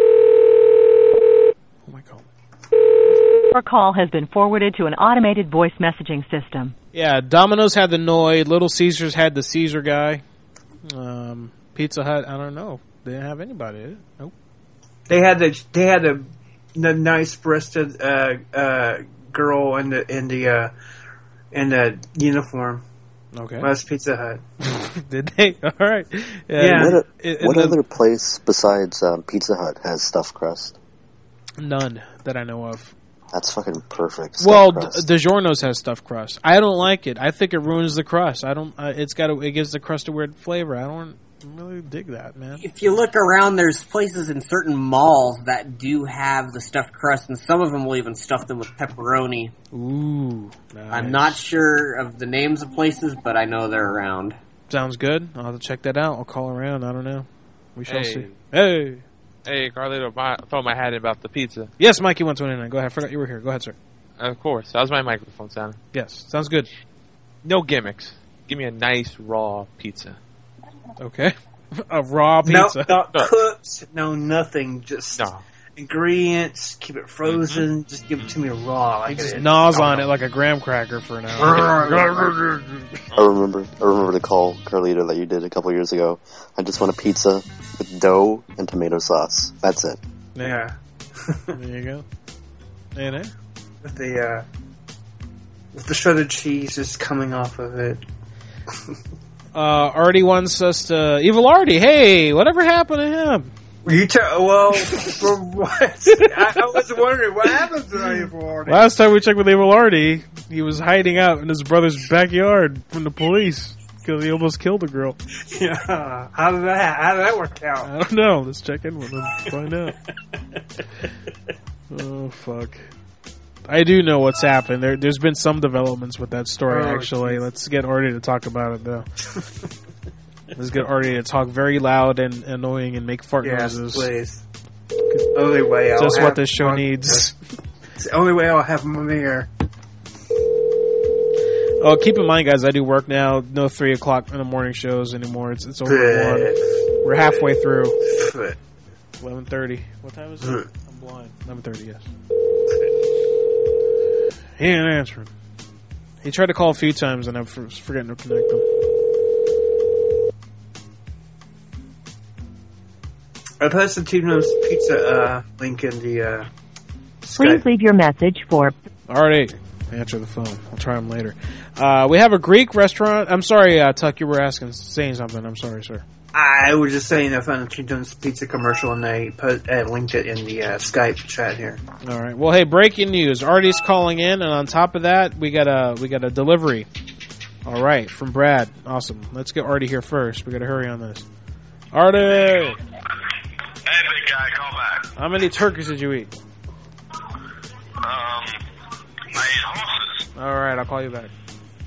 Your call has been forwarded to an automated voice messaging system. Yeah, Domino's had the Noid. Little Caesars had the Caesar guy. Um, Pizza Hut, I don't know. They didn't have anybody. Did it? Nope. They had the they had a, the nice breasted uh, uh, girl in the in the uh, in the uniform. Okay. That's Pizza Hut. Did they? All right. Yeah. What, a, It- what it- other place besides um, Pizza Hut has stuffed crust? None that I know of. That's fucking perfect. Stuffed Well, crust. D- DiGiorno's has stuffed crust. I don't like it. I think it ruins the crust. I don't. Uh, it's got. A, it gives the crust a weird flavor. I don't really dig that, man. If you look around, there's places in certain malls that do have the stuffed crust, and some of them will even stuff them with pepperoni. Ooh, I'm not sure of the names of places, but I know they're around. Sounds good. I'll have to check that out. I'll call around. I don't know. We shall Hey. see. Hey. Hey, Carlito, my, throw my hat in about the pizza. Yes, Mikey one twenty-nine. Go ahead. I forgot you were here. Go ahead, sir. Of course. How's my microphone sounding? Yes. Sounds good. No gimmicks. Give me a nice raw pizza. Okay. A raw No, pizza. not cooked. No, nothing. Just No. ingredients. Keep it frozen. Mm-hmm. Just give it to me raw. Like You just it is. gnaws on it like a graham cracker for an hour. I remember, I remember the call, Carlito, that you did a couple years ago. I just want a pizza with dough and tomato sauce. That's it. Yeah. There you go. And eh? with the uh, with the shredded cheese just coming off of it. uh, Artie wants us to Evil Artie. Hey, whatever happened to him? You tell. Well, for what? I, I was wondering what happened to Evil Artie. Last time we checked with Evil Artie, he was hiding out in his brother's backyard from the police because he almost killed a girl. Yeah. How did that? How did that work out? I don't know. Let's check in with him. Find out. Oh fuck. I do know what's happened. There, there's been some developments with that story. Oh, actually, geez. Let's get Artie to talk about it though. Let's get Artie to talk very loud and annoying and make fart Yes, noises. please. Only way I'll Just have what this show fun- needs. It's the only way I'll have him on the air. Oh, keep in mind, guys, I do work now. No three o'clock in the morning shows anymore. It's it's over at one. We're halfway through. Eleven thirty. What time is it? I'm blind. Eleven thirty. Yes. He ain't answering. He tried to call a few times, and I'm for- forgetting to connect him. I posted Tino's Pizza uh, link in the uh, Please Skype. leave your message for Alright. Answer the phone. I'll try him later. Uh, we have a Greek restaurant. I'm sorry, uh, Tuck, you were asking, saying something. I'm sorry, sir. I was just saying I found a Tino's Pizza commercial and I put uh, linked it in the uh, Skype chat here. Alright. Well, hey, breaking news. Artie's calling in, and on top of that, we got a, we got a delivery. Alright, from Brad. Awesome. Let's get Artie here first. We gotta hurry on this. Artie! Hey, big guy, call back. How many turkeys did you eat? Um, I ate horses. Alright, I'll call you back.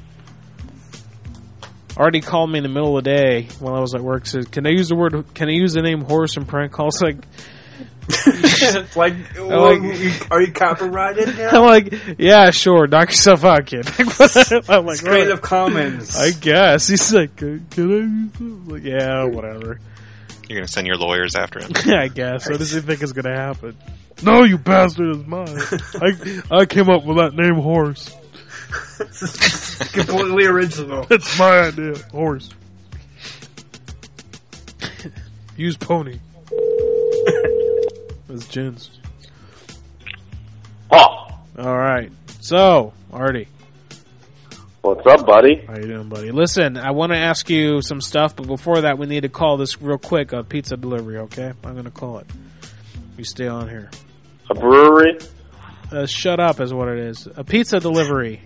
Artie called me in the middle of the day while I was at work. Said, "Can I use the word? Can I use the name horse in prank calls?" Like, like, like, are you copyrighted now? I'm like, yeah, sure. Knock yourself out, kid. I'm like, It's Creative right. Commons. I guess. He's like, can I use it? I'm like, yeah, whatever. You're gonna send your lawyers after him. I guess. What does he think is gonna happen? No, you bastard, it's mine. I I came up with that name, horse. Completely original. It's my idea, horse. Use pony. That's Jen's. Oh. All right. So, Artie. What's up, buddy? How you doing, buddy? Listen, I want to ask you some stuff, but before that, we need to call this real quick a pizza delivery, okay? I'm going to call it. You stay on here. A brewery? Uh, shut up is what it is. A pizza delivery.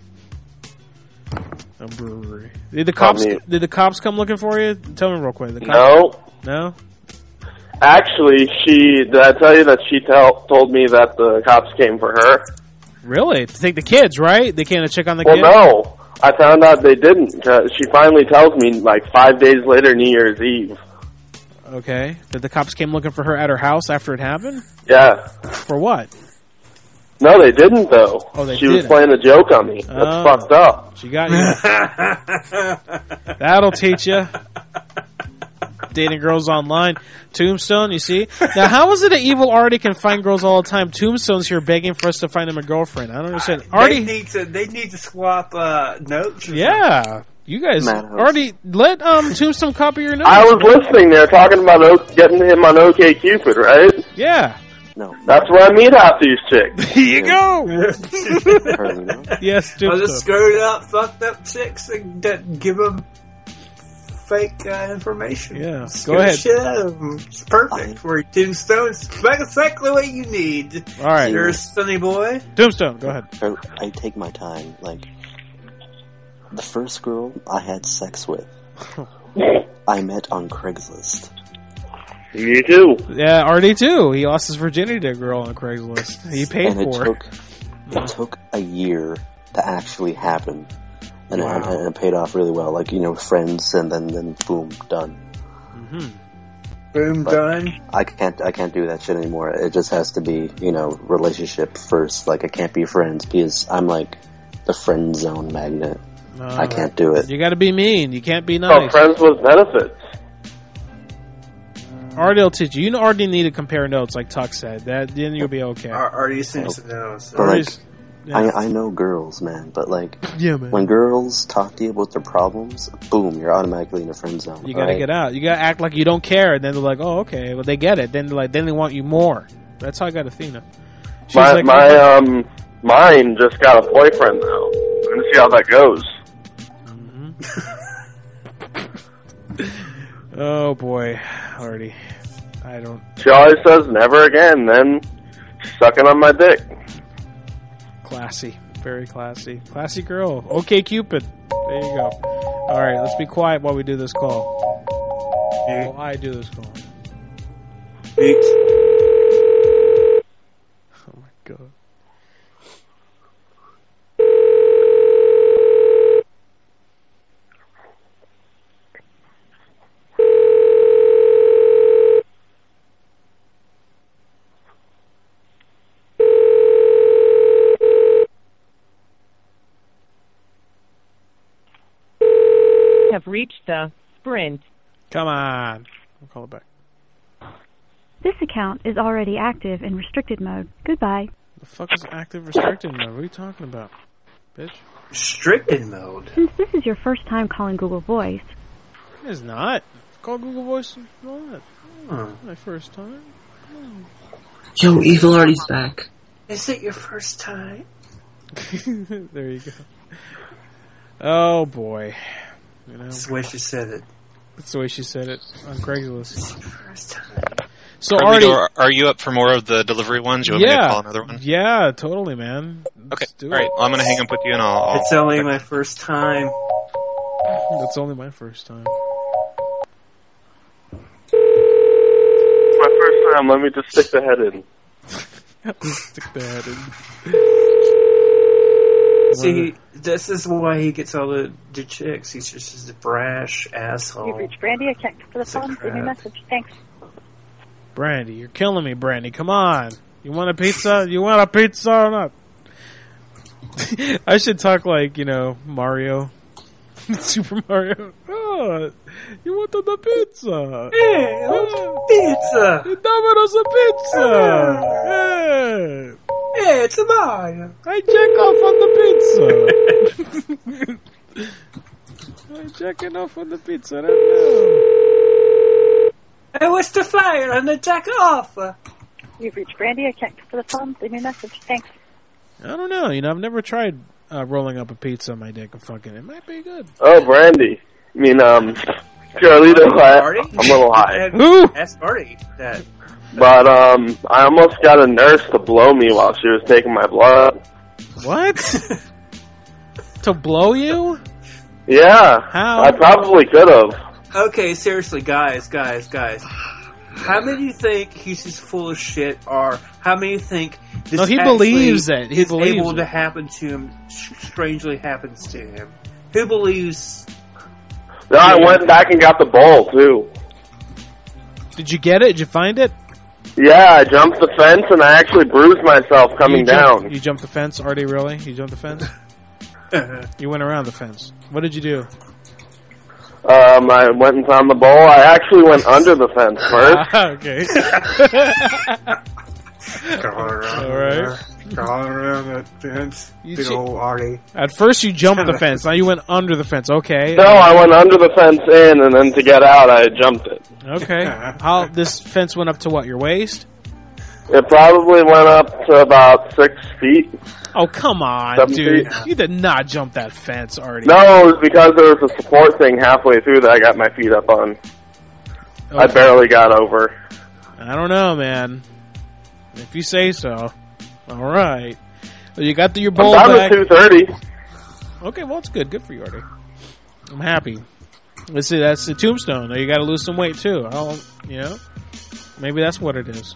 A brewery. Did the cops? me- Did the cops come looking for you? Tell me real quick. The No. cops, no. Actually, she, did I tell you that she tell, told me that the cops came for her? Really? To take the kids, right? They came to check on the Well, kids. no. I found out they didn't. 'Cause she finally tells me, like, five days later, New Year's Eve. Okay. Did the cops came looking for her at her house after it happened? Yeah. For what? No, they didn't, though. Oh, they she was didn't. playing a joke on me. That's Oh. fucked up. She got you. That'll teach you. Dating girls online. Tombstone, you see? Now, how is it that Evil Artie can find girls all the time? Tombstone's here begging for us to find him a girlfriend. I don't understand. They Artie, need to. They need to swap uh, notes. or yeah. You guys, Madhouse. Artie, let um Tombstone copy your notes. I was listening there talking about o- getting him on OK Cupid, right? Yeah. No. That's where I meet half these chicks. Here you go. Yes, I'll Tombstone. just screwed up, fucked up chicks and d- give them fake uh, information. Yeah, Just go give a ahead. shit out of 'em. It's perfect for your Tombstone. It's exactly what you need. All right. You're a sunny boy. Tombstone, go ahead. I, I take my time. Like, the first girl I had sex with, I met on Craigslist. You too. Yeah, Artie too. He lost his virginity to a girl on Craigslist. He paid and it for took, it took a year to actually happen. And, Wow. it, and it paid off really well. Like, you know, friends, and then, then boom, done. Mm-hmm. Boom, But done. I can't, I can't do that shit anymore. It just has to be, you know, relationship first. Like, it can't be friends because I'm like the friend zone magnet. I can't do it. You got to be mean. You can't be Oh, nice. friends with benefits. Artie will teach you. You know, Artie need to compare notes, like Tuck said. That then you'll be okay. Artie seems to know. So. But like, Artie's- yeah. I, I know girls, man, but like, Yeah, man. when girls talk to you about their problems, boom, you're automatically in a friend zone. You got to right? get out. You got to act like you don't care, and then they're like, "Oh, okay." Well, they get it. Then they're like, then they want you more. That's how I got Athena. She was My, like, my, um, mine just got a boyfriend now. I'm gonna see how that goes. Oh boy, Artie. I don't. She always says never again, then sucking on my dick. Classy. Very classy. Classy girl. Okay, Cupid. There you go. Alright, let's be quiet while we do this call. While I do this call. Oh my god. Have reached the Sprint. Come on. I'll call it back. This account is already active in restricted mode. Goodbye. The fuck is active restricted mode? What are you talking about? Bitch. Restricted mode? Since this is your first time calling Google Voice. It's not. Call Google Voice and all that. Oh. My first time. Oh. Yo, Evil Artie's back. Is it your first time? There you go. Oh boy. You know, that's the way she said it. That's the way she said it on Craigslist. First time. So, Carlito, Artie, are, are you up for more of the delivery ones? You want yeah, me to call another one? Yeah, totally, man. Okay, do all right. Well, I'm going to hang up with you, and I'll. I'll it's only my first time. That's only my first time. My first time. Let me just stick the head in. Stick the head in. See, this is why he gets all the, the chicks. He's just a brash asshole. You've reached Brandy. I checked for the phone. Leave me a message. Thanks. Brandy, you're killing me, Brandy. Come on. You want a pizza? You want a pizza or not? I should talk like, you know, Mario. Super Mario. Oh, you wanted the pizza. Hey, oh, pizza. Domino's a pizza. Hey. Hey, it's a Mario. I check off on the pizza. I'm checking off on the pizza right now. Hey, what's the flyer on the jack off? You've reached Brandy. I checked for the phone. Leave me a message. Thanks. I don't know. You know, I've never tried uh, rolling up a pizza on my dick and fucking it. Might be good. Oh, Brandy. I mean, um, Carlito, I, I'm a little high. Who? Ask Artie that. But, um, I almost got a nurse to blow me while she was taking my blood. What? To blow you? Yeah. How? I probably could have. Okay, seriously, guys, guys, guys. How many do you think he's just full of shit, or how many think this no, he actually believes it. He is believes able it. to happen to him, strangely happens to him? Who believes... No, I went back and got the bowl, too. Did you get it? Did you find it? Yeah, I jumped the fence and I actually bruised myself coming you jumped, down. You jumped the fence, Artie, really? You jumped the fence? You went around the fence. What did you do? Um, I went and found the bowl. I actually went under the fence first. Okay. All right. Going around that fence. You Big ch- old Artie. At first you jumped the fence, now you went under the fence. Okay. No, I went under the fence in, and then to get out, I jumped it. Okay. How this fence went up to what? Your waist? It probably went up to about six feet. Oh, come on, Seven dude. feet. You did not jump that fence, Artie. No, it was because there was a support thing halfway through that I got my feet up on. Okay. I barely got over. I don't know, man. If you say so. All right. Well, you got the, your bowl I'm down back. to two thirty. Okay, well, it's good. Good for you, Artie. I'm happy. Let's see, that's the tombstone. Now you got to lose some weight, too. I'll, you know? Maybe that's what it is.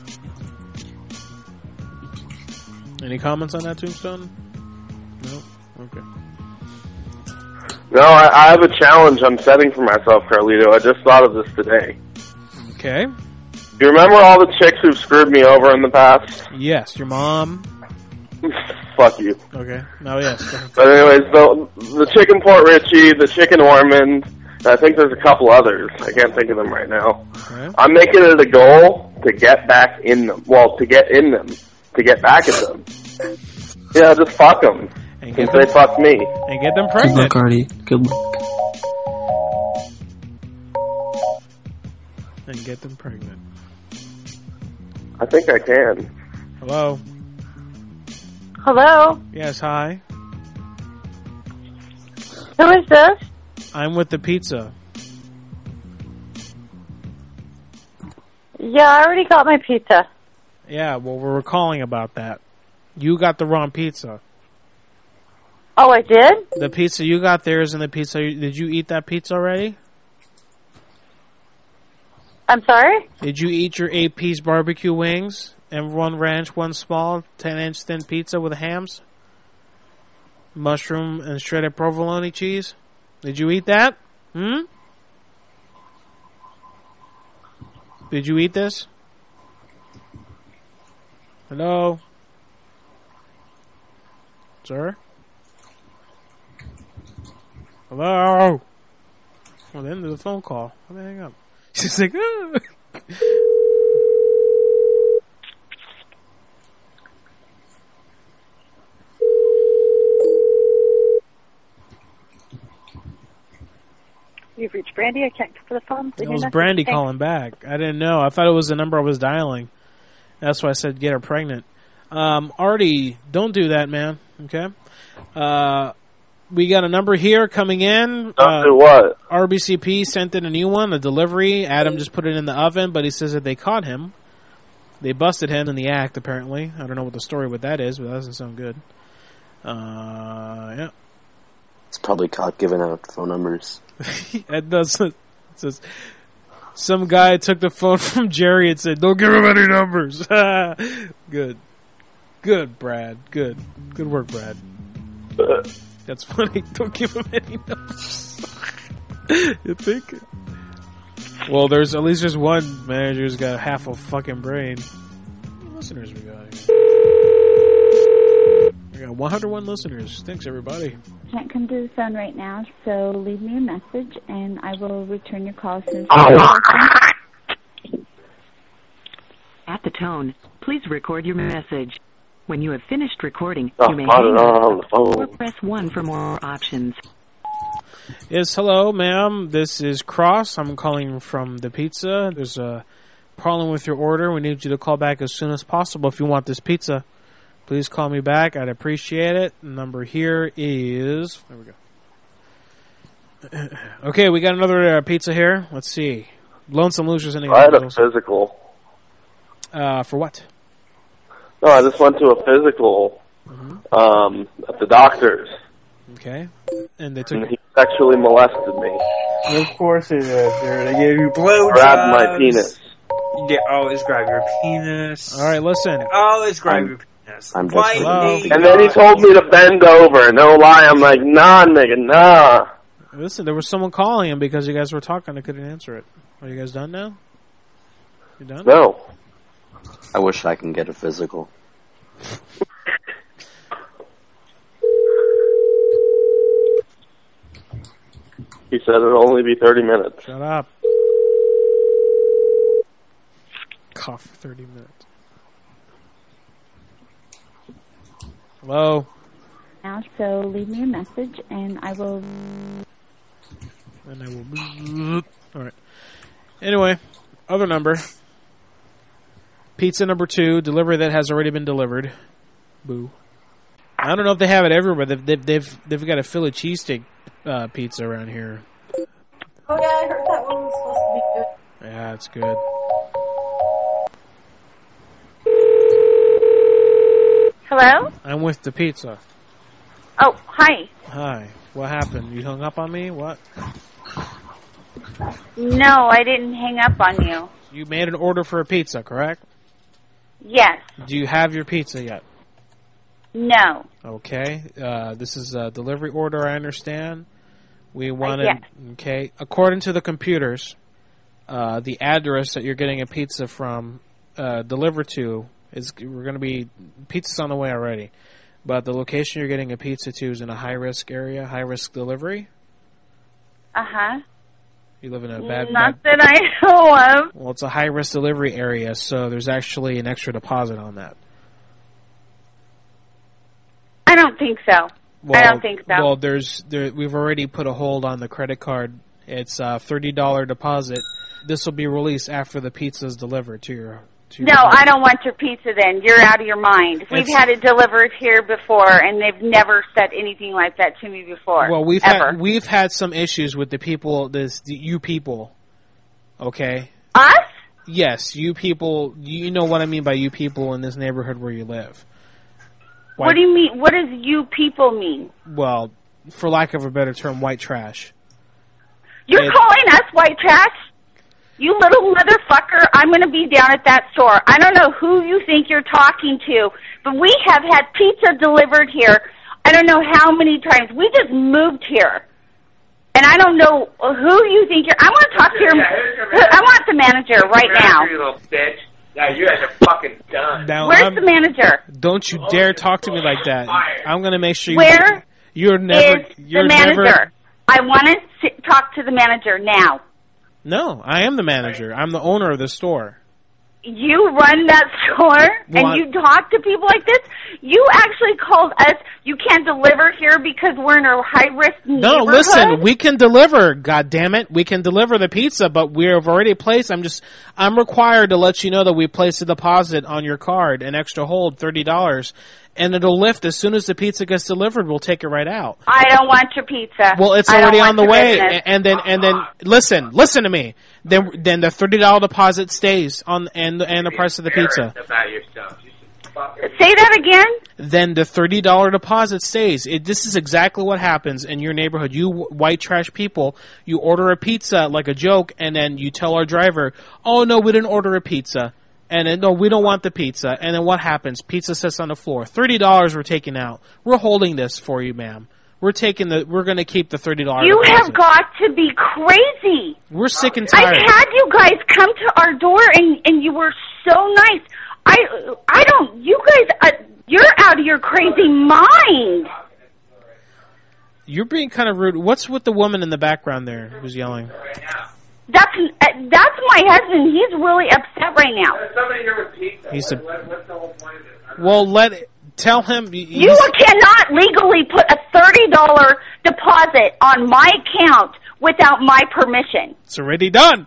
Any comments on that tombstone? No? Okay. No, I, I have a challenge I'm setting for myself, Carlito. I just thought of this today. Okay. Do you remember all the chicks who've screwed me over in the past? Yes, your mom. Fuck you. Okay. No, yes. But anyways, the the chick in Port Richey, the chick in Ormond, and I think there's a couple others. I can't think of them right now. Okay. I'm making it a goal to get back in them. Well, to get in them. To get back at them. Yeah, just fuck them. And Since get they them, fuck me. and get them Good pregnant. luck, Artie. Good luck. And get them pregnant. I think I can. Hello? Hello? Yes, hi. Who is this? I'm with the pizza. Yeah, I already got my pizza. Yeah, well, we were calling about that. You got the wrong pizza. Oh, I did? The pizza you got there isn't the pizza. Did you eat that pizza already? I'm sorry? Did you eat your eight-piece barbecue wings and one ranch, one small, ten-inch thin pizza with hams? Mushroom and shredded provolone cheese? Did you eat that? Hmm? Did you eat this? Hello? Sir? Hello? Well, the end of the phone call. I'm gonna hang up. She's like, oh. You've reached Brandy. I can't for the phone. It was Brandy calling back. I didn't know. I thought it was the number I was dialing. That's why I said get her pregnant. Um, Artie, don't do that, man. Okay? Uh, we got a number here coming in. Don't do what? R B C P sent in a new one, a delivery. Adam just put it in the oven, but he says that they caught him. They busted him in the act, apparently. I don't know what the story with that is, but that doesn't sound good. Uh, yeah. It's probably caught giving out phone numbers. It does. It says some guy took the phone from Jerry and said, "Don't give him any numbers." Good, good, Brad. Good, good work, Brad. That's funny. Don't give him any numbers. You think? Well, there's at least there's one manager who's got half a fucking brain. How many listeners we got here? We got one hundred one listeners. Thanks, everybody. Can't come to the phone right now, so leave me a message and I will return your call as soon as possible. At the tone, please record your message. When you have finished recording, Oh, you may I don't hang know up on the phone. or press one for more options. Yes, hello, ma'am. This is Cross. I'm calling from the pizza. There's a problem with your order. We need you to call back as soon as possible if you want this pizza. Please call me back. I'd appreciate it. The number here is... There we go. Okay, we got another uh, pizza here. Let's see. Lonesome Losers. I had a physical. Uh, for what? No, I just went to a physical um, at the doctor's. Okay. And they took... And he sexually molested me. Of course they did. They gave you blowjobs. Grabbed my penis. Yeah, always grab your penis. All right, listen. Always grab I'm- your penis. I'm just Why Hello? need And then he told me to bend over. No lie. I'm like, nah, nigga, nah. Listen, there was someone calling him because you guys were talking. I couldn't answer it. Are you guys done now? You done? No. I wish I can get a physical. He said it'll only be thirty minutes. Shut up. Cough for thirty minutes. Hello? Now, so leave me a message and I will... And I will... Alright. Anyway, other number. Pizza number two, delivery that has already been delivered. Boo. I don't know if they have it everywhere. They've they've they've, they've got a Philly cheesesteak uh, pizza around here. Oh yeah, I heard that one was supposed to be good. Yeah, it's good. Hello? I'm with the pizza. Oh, hi. Hi. What happened? You hung up on me? What? No, I didn't hang up on you. You made an order for a pizza, correct? Yes. Do you have your pizza yet? No. Okay. Uh, this is a delivery order, I understand. We wanted... yes. Okay. According to the computers, uh, the address that you're getting a pizza from uh, delivered to is... We're going to be... Pizza's on the way already. But the location you're getting a pizza to is in a high-risk area, high-risk delivery. Uh-huh. You live in a bad... Not bad that I know of. well, it's a high-risk delivery area, so there's actually an extra deposit on that. I don't think so. Well, I don't think so. Well, there's there, we've already put a hold on the credit card. It's a thirty dollars deposit. This will be released after the pizza is delivered to your to your No, I don't want your pizza then. You're out of your mind. We've It's- had it delivered here before, and they've never said anything like that to me before. Well, we've ever. had we've had some issues with the people, this the, you people. Okay. Us? Yes, you people. You know what I mean by you people in this neighborhood where you live. White, What do you mean? What does you people mean? Well, for lack of a better term, white trash. You're It- calling us white trash? You little motherfucker, I'm going to be down at that store. I don't know who you think you're talking to, but we have had pizza delivered here I don't know how many times. We just moved here. And I don't know who you think you're... I want to talk to your... I want the manager right now. You little bitch. Now you guys are fucking done. Now, Where's I'm- the manager? Don't you dare talk to me like that. I'm going to make sure you... Where You're never... is you're the manager? Never, I want to sit, talk to the manager now. no, I am the manager. I'm the owner of the store. You run that store Well, I- and you talk to people like this? You actually called us. You can't deliver here because we're in a high-risk neighborhood? No, listen, we can deliver, God damn it. We can deliver the pizza, but we've already placed, I'm just, I'm required to let you know that we placed a deposit on your card, an extra hold, thirty dollars, and it'll lift as soon as the pizza gets delivered, we'll take it right out. I don't want your pizza. Well, it's I don't already want on the your way, business. a- and then, and then, listen, listen to me. Then, then the thirty dollars deposit stays on, and, and the price of the pizza. About yourself. You should fucking... Say that again? Then the thirty dollars deposit stays. It, this is exactly what happens in your neighborhood. You w- white trash people, you order a pizza like a joke, and then you tell our driver, oh no, we didn't order a pizza. And then, no, we don't want the pizza. And then what happens? Pizza sits on the floor. thirty dollars we're taking out. We're holding this for you, ma'am. We're taking the, we're gonna keep the thirty dollars You deposit. have got to be crazy. We're sick and I've tired. had you guys come to our door and, and you were so nice. I, I don't, you guys, uh, you're out of your crazy mind. You're being kind of rude. What's with the woman in the background there who's yelling? That's, uh, that's my husband. He's really upset right now. Somebody here with pizza. He's a- What- what's the whole point of this? I don't Well, let, tell him. You cannot legally put a thirty dollars deposit on my account without my permission. It's already done.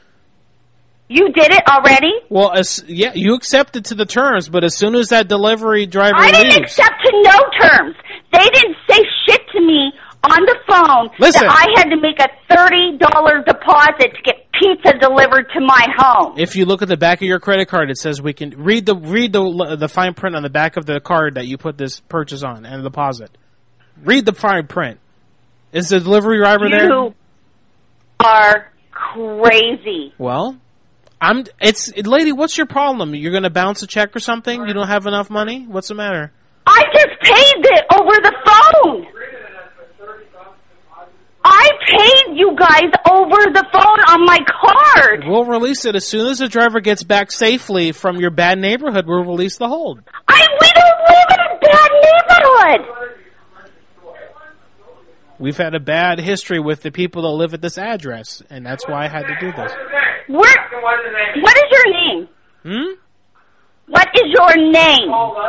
You did it already? Well, as, yeah, you accepted to the terms, but as soon as that delivery driver I didn't leaves, accept to no terms. They didn't say shit to me on the phone Listen. that I had to make a thirty dollars deposit to get pizza delivered to my home. if you look at the back of your credit card, it says we can read the read the the fine print on the back of the card that you put this purchase on and the deposit. Read the fine print. Is the delivery driver there? You are crazy. Well, I'm. It's lady. What's your problem? You're going to bounce a check or something? You don't have enough money? What's the matter? I just paid it over the phone. I paid you guys over the phone on my card. We'll release it as soon as the driver gets back safely from your bad neighborhood. We'll release the hold. I we don't live in a bad neighborhood. We've had a bad history with the people that live at this address, and that's why I had to do this. Where, what is your name? Hmm? What is your name?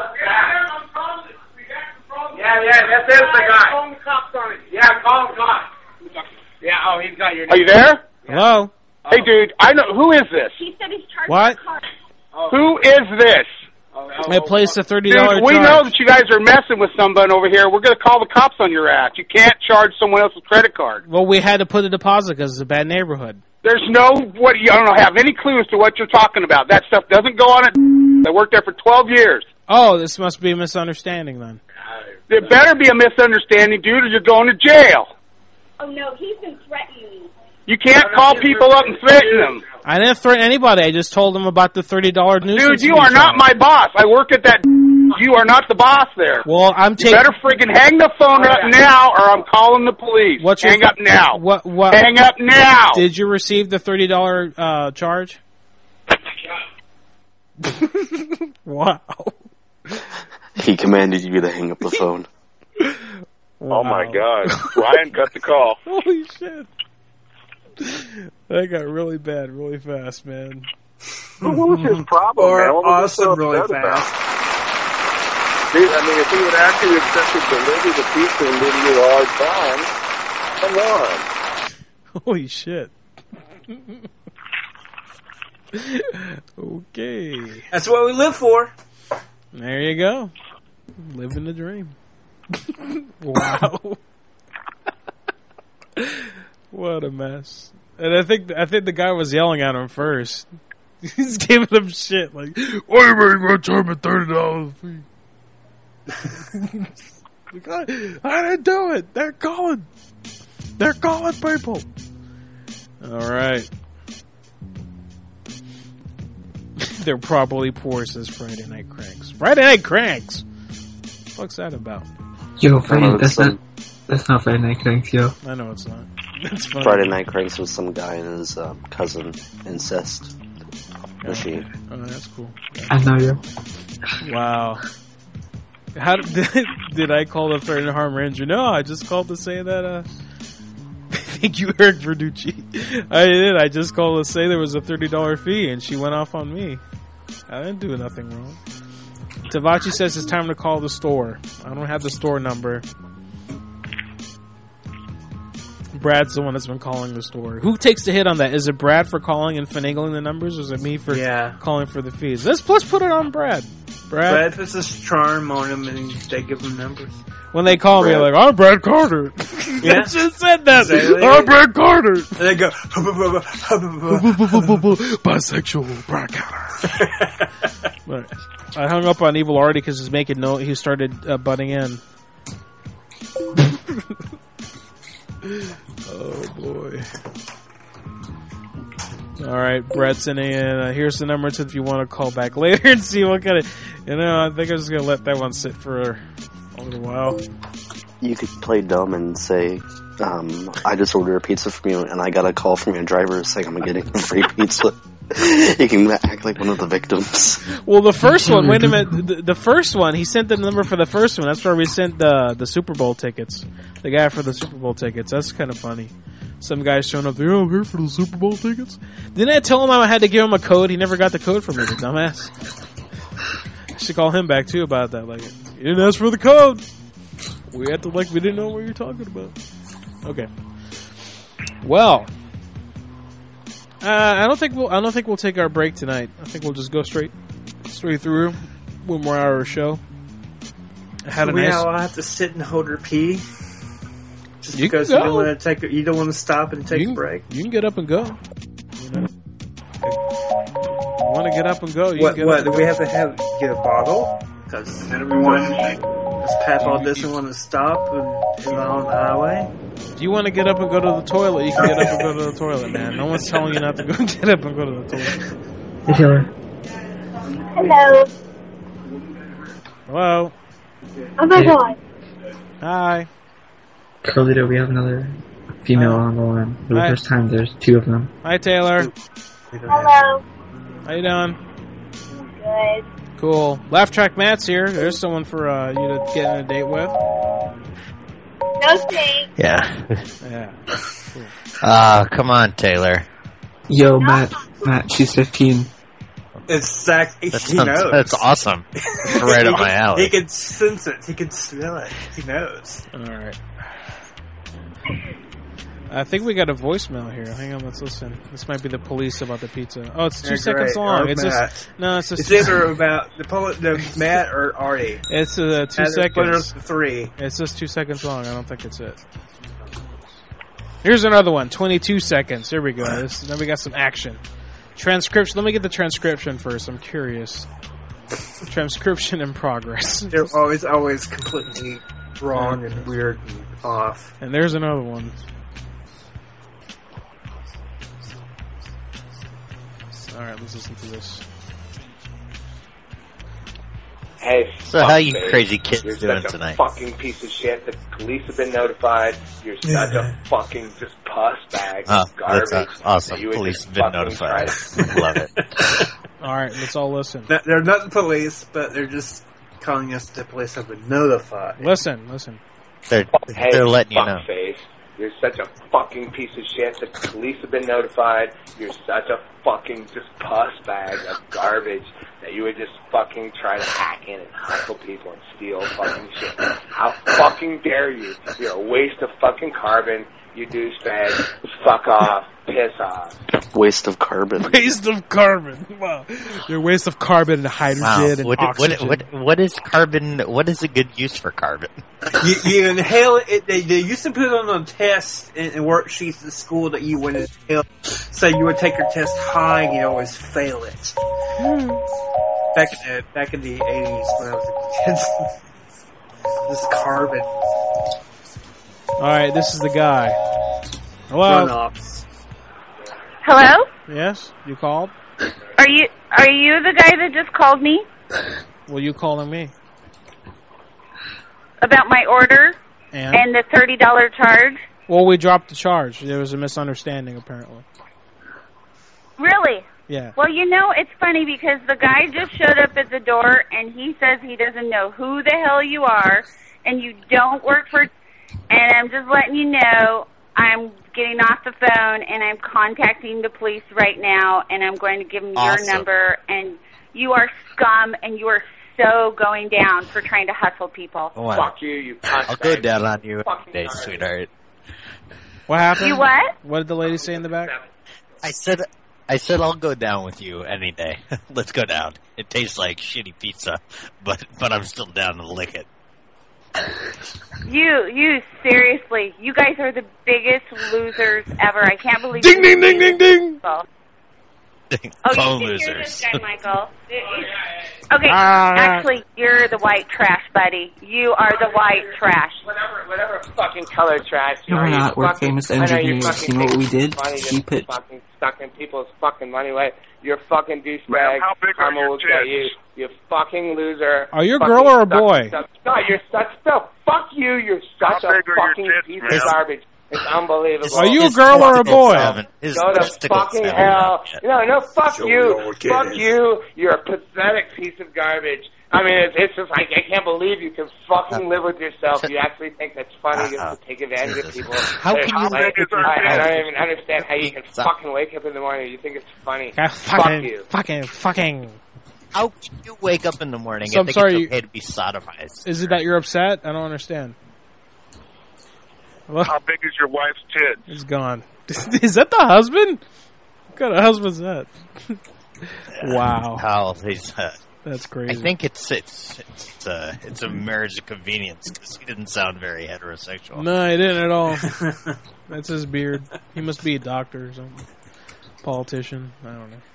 Yeah, yeah, that's it, the guy. Call the cops on it. Yeah, call the cops. Yeah, oh, he's got your name. Are you there? Hello? Hey, dude, I know. Who is this? He said he's charging What? the car. Who is this? I placed a thirty Dude, dollars we charge. know that you guys are messing with someone over here. We're going to call the cops on your ass. You can't charge someone else's credit card. Well, we had to put a deposit because it's a bad neighborhood. There's no, what, you don't have any clues to what you're talking about. That stuff doesn't go on it. I worked there for twelve years. Oh, this must be a misunderstanding then. There better be a misunderstanding, dude, or you're going to jail. Oh no, he's been threatening me. You can't call people up and threaten them. I didn't threaten anybody. I just told them about the thirty dollars nuisance. Dude, you fee are not charge. my boss. I work at that. You are not the boss there. Well, I'm You taking. better freaking hang the phone up now, or I'm calling the police. What's your hang up now. What? What? Hang up now. Did you receive the thirty dollars uh, charge? Wow. He commanded you to hang up the phone. Oh my God. Ryan cut the call. Holy shit. That got really bad really fast, man. What was his problem, Or man? What was he so awesome really upset about? fast. Dude, I mean, if he would actually accept to deliver the pizza and give you a hard time, come on. Holy shit. Okay. That's what we live for. There you go. Living the dream. Wow. What a mess. And I think I think the guy was yelling at him first. He's giving him shit like, "Why are you going to charge me thirty dollars fee?" Like, I, I didn't do it. They're calling. They're calling people. All right. They're probably poor, says Friday Night Cranks. Friday Night Cranks. What's that about? Yo, Friday, that's not that's not Friday Night Cranks, yo. I know it's not. That's funny. Friday Night Cranks was some guy and his uh, cousin incest machine. Oh, that's cool. I know you. Wow. How did, did I call the Threat and Harm Ranger? No, I just called to say that, uh, thank you, Eric Verducci. I did. I just called to say there was a thirty dollars fee, and she went off on me. I didn't do nothing wrong. Tavachi says it's time to call the store. I don't have the store number. Brad's the one that's been calling the store. Who takes the hit on that? Is it Brad for calling and finagling the numbers, or is it me for yeah. calling for the fees? Let's let's put it on Brad. Brad, Brad puts this charm on them and they give them numbers. When they call Brad. me, like, I'm Brad Carter. Yeah. I just said that. Exactly. I'm Brad Carter. And they go, bisexual Brad Carter. But I hung up on Evil Artie because he's making no. He started uh, butting in. Oh boy! All right, Brett sending in. Uh, here's the number if you want to call back later and see what kind of. You know, I think I'm just gonna let that one sit for a little while. You could play dumb and say, um, "I just ordered a pizza from you, and I got a call from your driver saying I'm getting a free pizza." You can act like one of the victims. Well, the first one. Wait a minute. The, the first one, he sent the number for the first one. That's where we sent the the Super Bowl tickets. The guy for the Super Bowl tickets. That's kind of funny. Some guys showing up there. Oh, I'm here for the Super Bowl tickets. Didn't I tell him I had to give him a code? He never got the code from me. The dumbass. I should call him back too about that. Like, you didn't ask for the code. We had to like we didn't know what you're talking about. Okay. Well. Uh, I don't think we'll. I don't think we'll take our break tonight. I think we'll just go straight, straight through one more hour of show. I had a we nice. all have to sit and hold her pee. Just You because can you go. don't want to take, a, you don't want to stop and take You a can, break. you can get up and go. You know, want to get up and go? You What? can get What? up Do and we go. have to have get a bottle? Because everyone, this Papa doesn't want to stop and, and on the highway. If you want to get up and go to the toilet, you can get up and go to the toilet, man. No one's telling you not to go get up and go to the toilet. Hey, Taylor. Hello. Hello. Oh my Hey. god. Hi. Carlito, we have another female on the line. For the Hi. first time, there's two of them. Hi, Taylor. Hello. How you doing? Good. Cool. Laugh Track Matt's here. There's someone for uh, you to get on a date with. No thanks. Yeah. Yeah. Cool. Ah, come on, Taylor. Yo, Matt. Matt, she's fifteen. Exactly. That He sounds, knows. that's awesome. It's right He up my can- alley. He can sense it. He can smell it. He knows. All right. I think we got a voicemail here. Hang on, let's listen. This might be the police about the pizza. Oh, it's two Yeah, seconds great. long. Or It's Matt. just no. It's just It's either about the, poli- the Matt or Artie. It's uh, two And it's seconds. better than three. It's just two seconds long. I don't think it's it. Here's another one. Twenty-two seconds. Here we go. This, now we got some action. Transcription. Let me get the transcription first. I'm curious. Transcription in progress. They're always, always completely wrong and weird and off. And there's another one. Alright, let's listen to this. Hey, So how you fuckface. crazy kids You're doing such a tonight? fucking piece of shit. The police have been notified. You're such a fucking just puss bag Oh, of garbage. that's uh, awesome. You and Police your have been fucking notified. tribe. Love it. Alright, let's all listen. Th- They're not the police, but they're just calling us the police have been notified. Listen, listen. They're, Hey, they're letting you know. fuckface. You're such a fucking piece of shit. The police have been notified. You're such a fucking just puss bag of garbage. that you would just fucking try to hack in and hustle people and steal fucking shit. How fucking dare you? You're a waste of fucking carbon, you douchebag. Fuck off. Piss off. Waste of carbon. Waste of carbon. Wow. You're a waste of carbon and hydrogen Wow. and What, oxygen. what, what, what is carbon? What is a good use for carbon? You, you inhale it. They, they used to put it on a test and, and worksheets at school that you would inhale. So you would take your test high and you always fail it. Back in the back in the eighties when I was a kid, this carbon. All right, this is the guy. Hello. Runoffs. Hello? Yes, you called. Are you are you the guy that just called me Well, you calling me? about my order And? and the thirty dollar charge? Well, we dropped the charge. There was a misunderstanding, apparently. Really? Yeah. Well, you know, it's funny because the guy just showed up at the door and he says he doesn't know who the hell you are and you don't work for... And I'm just letting you know I'm getting off the phone and I'm contacting the police right now and I'm going to give them Awesome. your number. And you are scum and you are so going down for trying to hustle people. Wow. Fuck you, you cunt. I'll go down on you Fucking today, retard. sweetheart. What happened? You what? What did the lady say in the back? I said, I said I'll go down with you any day. Let's go down. It tastes like shitty pizza, but but I'm still down to lick it. You, you, seriously, you guys are the biggest losers ever. I can't believe Ding, you- ding, ding, ding, ding. Oh, Phone you think losers. you're this guy, Michael. Okay, Ah. actually, you're the white trash, buddy. You are the white trash. Whatever, whatever fucking color trash you No, are. we're you not. We're fucking- famous I know you engineers. fucking You know what we think did? it's funny just Keep it- fucking sucking people's fucking money away. You're a fucking douchebag. Ma'am, how big are Karma your will get you. tits? You fucking loser. Are you a Fucking girl or a suck- boy? suck- No, you're such no. Fuck you. You're such How a big are your fucking tits, piece ma'am? of garbage. It's unbelievable. Are you a His girl or a testicles boy? haven't- His Go to testicles fucking haven't hell. out yet. No, no, fuck Show you. me all the Fuck kids. you. You're a pathetic piece of garbage. I mean, it's, it's just like, I can't believe you can fucking live with yourself. You actually think that's funny just to take advantage of people. How can you I, make it I, I so don't even understand how you can fucking wake up in the morning. You think it's funny. Ah, Fuck fucking, you. fucking, fucking. How can you wake up in the morning So and I'm think sorry, it's okay to be sodomized? Is it that you're upset? I don't understand. Well, How big is your wife's tits? he's gone. Is that the husband? What kind of husband's that? Wow. How he's, uh, That's I crazy. think it's it's it's uh, it's a marriage of convenience because he didn't sound very heterosexual. No, he didn't at all. That's his beard. He must be a doctor or something. Politician. I don't know.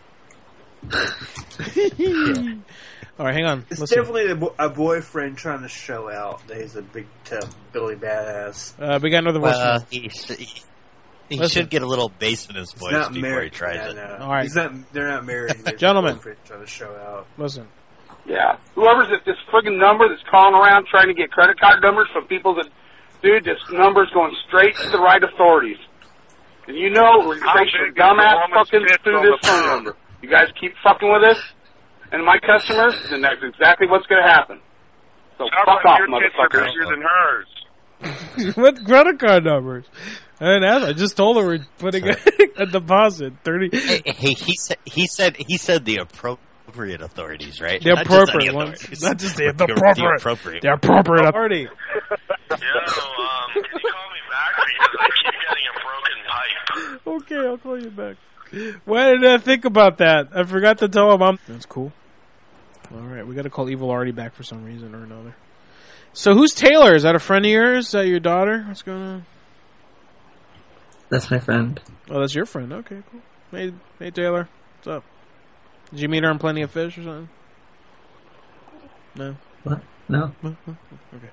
All right, hang on. It's Listen. definitely a, bo- a boyfriend trying to show out that he's a big, tough, Billy badass. Uh, we got another voice. Well, he, he, he Listen. should get a little bass in his He's voice not before married. he tries yeah, it. no. All right. He's not, they're not married. They're just Gentlemen. boyfriend trying to show out. Listen. Yeah. Whoever's at this friggin' number that's calling around trying to get credit card numbers from people that, dude, this number's going straight to the right authorities. And you know, we're How trace big your is the dumbass woman's fucking tits through on this the phone phone? number. You guys keep fucking with us and my customers, then that's exactly what's going to happen. So How fuck about off, your tits are motherfuckers. bigger than hers? What credit card numbers? I didn't ask. I just told her we're putting a, a deposit. Thirty. Hey, hey, he said he said he said the appropriate authorities, right? The Not just appropriate any ones. authorities. Not just the, the The appropriate. appropriate. The appropriate authority. Yo, um, can you call me back because I keep getting a broken pipe? Okay, I'll call you back. Why did I think about that? I forgot to tell him I'm... That's cool. Alright, we gotta call Evil Artie back for some reason or another. So who's Taylor? Is that a friend of yours? Is that your daughter? What's going on? That's my friend. Oh, that's your friend. Okay, cool. Hey, hey Taylor. What's up? Did you meet her on Plenty of Fish or something? No? What? No. Okay.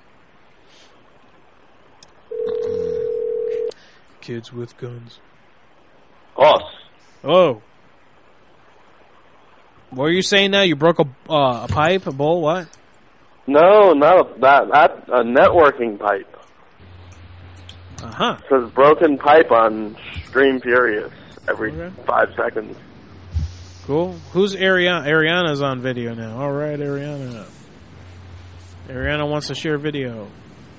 Kids with guns. Us. Oh. What are you saying now? You broke a uh, a pipe, a bowl, what? No, not a, that. That's a networking pipe. Uh huh. It says broken pipe on Stream Furious every Okay. five seconds. Cool. Who's Ariana? Ariana's on video now. All right, Ariana. Ariana wants to share video.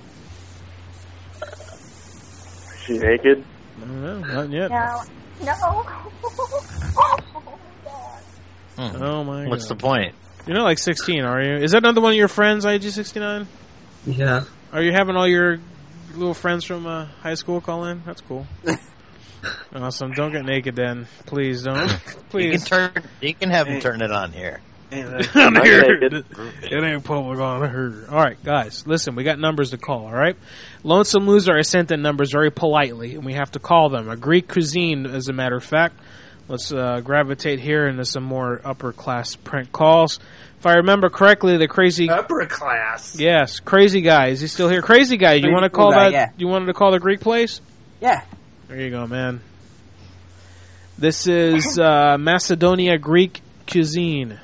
Is she naked? I don't know. Not yet. No. No. Oh my What's god. the point? You're not like sixteen, are you? Is that another one of your friends, I G sixty-nine? Yeah. Are you having all your little friends from uh, high school call in? That's cool. Awesome. Don't get naked then. Please don't. Please. You can turn. You can have them turn it on here. On here. It ain't public on here. All right, guys, listen. We got numbers to call. All right, Lonesome Loser. I sent the numbers very politely, and we have to call them. A Greek cuisine, as a matter of fact. Let's uh, gravitate here into some more upper class prank calls. If I remember correctly, the crazy upper class. Yes, crazy guy. Is he still here? Crazy guy. You want to call guy, that? yeah. You wanted to call the Greek place? Yeah. There you go, man. This is uh, Macedonia Greek cuisine.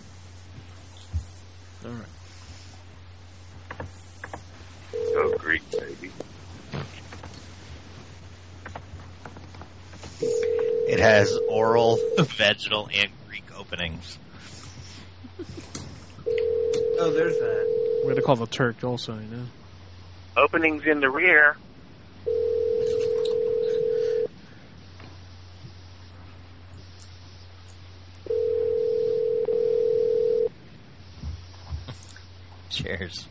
All right. Go Greek, baby. It has oral, vaginal, and Greek openings. Oh, there's that. We're going to call the Turk also, you know. Openings in the rear. Cheers.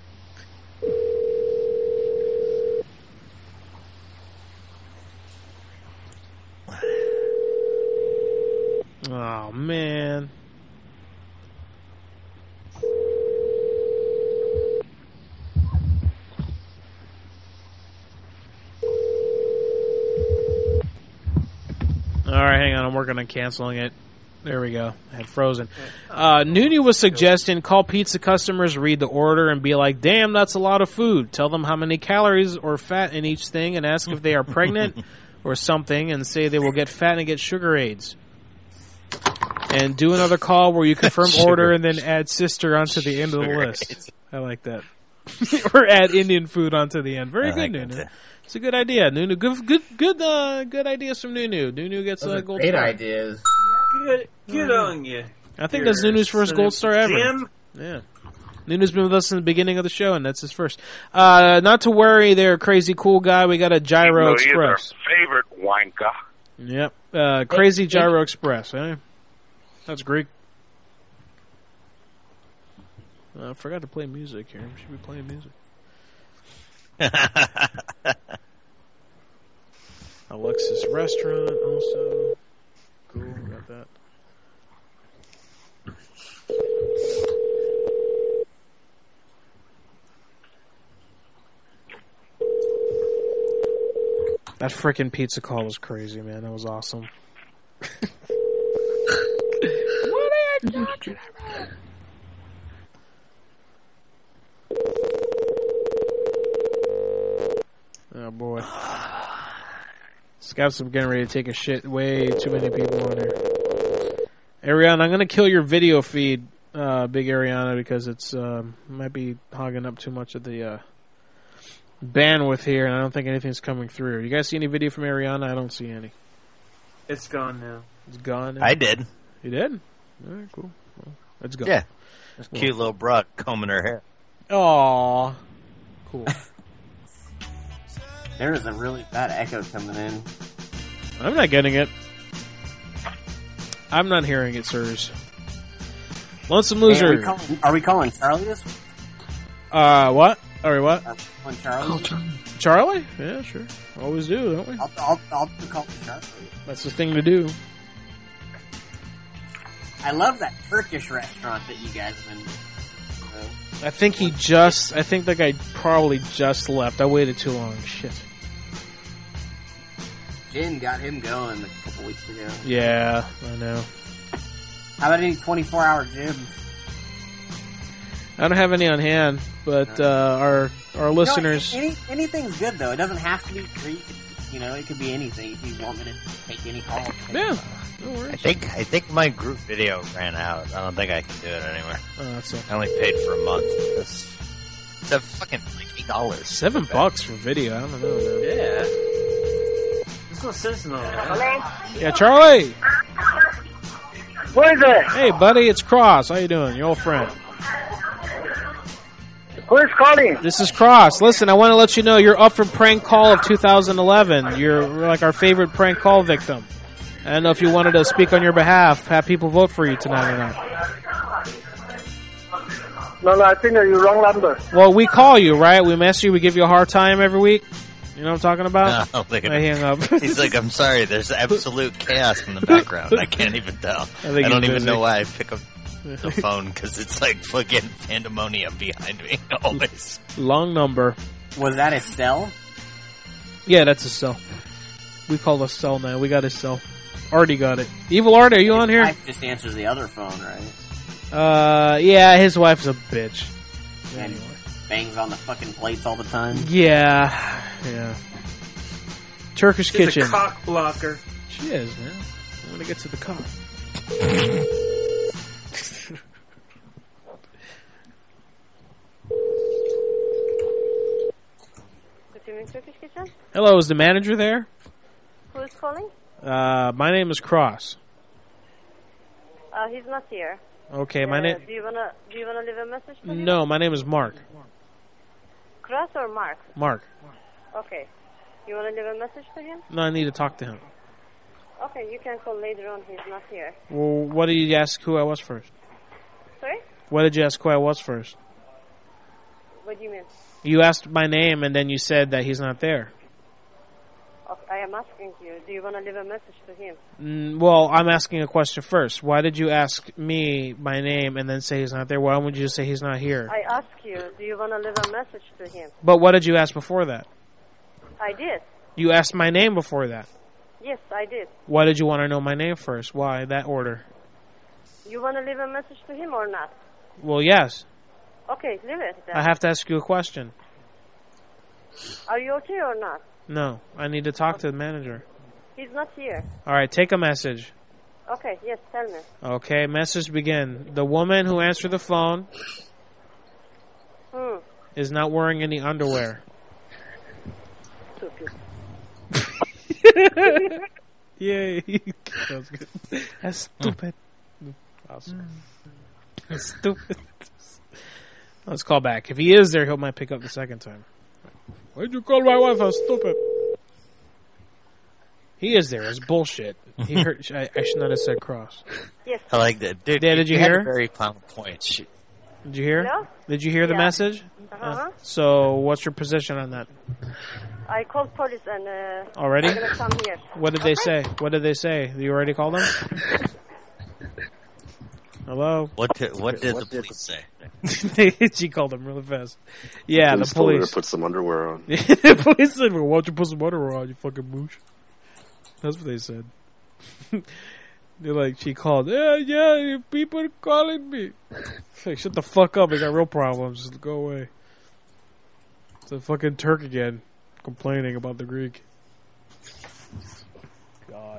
Oh, man. All right, hang on. I'm working on canceling it. There we go. I had frozen. Uh, Nunu was suggesting call pizza customers, read the order, and be like, damn, that's a lot of food. Tell them how many calories or fat in each thing and ask if they are pregnant or something and say they will get fat and get sugar aids. And do another call where you confirm order and then add sister onto the end of the list. Aids. I like that. Or add Indian food onto the end. Very I good, like Nunu. It's a good idea. Nunu, good, good, good, uh, good ideas from Nunu. Nunu gets a gold great star. ideas. Good, good on you. I think that's Nunu's first gold star ever. Jim? Yeah. Nunu's been with us in the beginning of the show, and that's his first. Uh, not to worry there, crazy cool guy. We got a Gyro Express. Favorite wanker. Yep. Uh, crazy Gyro Express. Eh? That's Greek. Uh, I forgot to play music here. We should be playing music. Alexis Restaurant also. Cool, got that. That frickin' pizza call was crazy, man. That was awesome. What are you talking about? Oh boy. Scouts are getting ready to take a shit. Way too many people on here. Ariana, I'm gonna kill your video feed, uh, big Ariana, because it's um, might be hogging up too much of the uh, bandwidth here, and I don't think anything's coming through. You guys see any video from Ariana? I don't see any. It's gone now. It's gone now? I did. You did? All right, cool. Well, let's go. Yeah. This Well. cute little broad combing her hair. Aww. Cool. There is a really bad echo coming in. I'm not getting it. I'm not hearing it, sirs. Lonesome Loser. Hey, are, we calling, are we calling Charlie this week? Uh, what? Or what? Are we calling Charlie? Charlie? Charlie? Yeah, sure. Always do, don't we? I'll, I'll, I'll call Charlie. That's the thing to do. I love that Turkish restaurant that you guys have been. Uh, I think he just, I think that guy probably just left. I waited too long. Shit. Jen got him going a couple weeks ago. Yeah, I know. How about any twenty-four hour gyms? I don't have any on hand, but uh, our our listeners. You know, any, anything's good though. It doesn't have to be free. You know, it could be anything. If you want me to take any call. Yeah. No worries. I think I think my group video ran out. I don't think I can do it anymore. Oh, that's a- I only paid for a month. It's, it's a fucking like eight dollars. Seven bucks for video. I don't know, man. Yeah. There's no sense in all that. Yeah, Charlie. What is it? Hey, buddy, it's Cross. How you doing? Your old friend. Who's calling? This is Cross. Listen, I want to let you know you're up for prank call of two thousand eleven. You're like our favorite prank call victim. I don't know if you wanted to speak on your behalf, have people vote for you tonight or not. No, no, I think that you're wrong number. Well, we call you, right? We mess you. We give you a hard time every week. You know what I'm talking about? No, look at I him. hang up. He's like, I'm sorry, there's absolute chaos in the background. I can't even tell. I, think I don't he's even busy. know why I pick up the phone, because it's like fucking pandemonium behind me always. Long number. Was that a cell? Yeah, that's a cell. We call a cell now. We got a cell. Artie got it. Evil Artie, are you on here? His wife just answers the other phone, right? Uh, yeah, his wife's a bitch. And bangs on the fucking plates all the time. Yeah, yeah. Turkish She's kitchen. a cock blocker. She is, man. I want to get to the cock. Good evening, Turkish Kitchen. Hello, is the manager there? Who is calling? Uh, my name is Cross. Uh, he's not here. Okay, my Uh, name. Do you wanna Do you wanna leave a message for him? No, my name is Mark. Cross or Mark? Mark. Okay. You wanna leave a message for him? No, I need to talk to him. Okay, you can call later on. He's not here. Well, what did you ask who I was first? Sorry? What did you ask who I was first? What do you mean? You asked my name and then you said that he's not there. Okay, I am asking you. Do you wanna leave a message to him? Mm, well, I'm asking a question first. Why did you ask me my name and then say he's not there? Why would you just say he's not here? I ask you. Do you wanna leave a message to him? But what did you ask before that? I did. You asked my name before that. Yes, I did. Why did you want to know my name first? Why that order? You wanna leave a message to him or not? Well, yes. Okay, leave it then. I have to ask you a question. Are you okay or not? No, I need to talk to the manager. He's not here. All right, take a message. Okay, yes, tell me. Okay, message begin. The woman who answered the phone Hmm. is not wearing any underwear. Stupid. Yay. That was good. That's stupid. Awesome. That's stupid. Let's call back. If he is there, he might pick up the second time. Why'd you call my wife a stupid? He is there. It's bullshit. He heard. I, I should not have said Cross. Yes. I like that. Dude, Yeah, did you had hear? a very pound point. She- Did you hear? Hello? Did you hear the Yeah. message? Uh-huh. So, what's your position on that? I called police and uh, Already? they're gonna come here. What did they say? What did they say? You already called them? Hello? What did, what did the police say? She called them really fast. Yeah, the Police told her police. to put some underwear on. The police said, well, why don't you put some underwear on, you fucking moosh? That's what they said. They're like, she called, yeah, yeah, people are calling me. Like, shut the fuck up, I got real problems, just go away. It's a fucking Turk again, complaining about the Greek. God.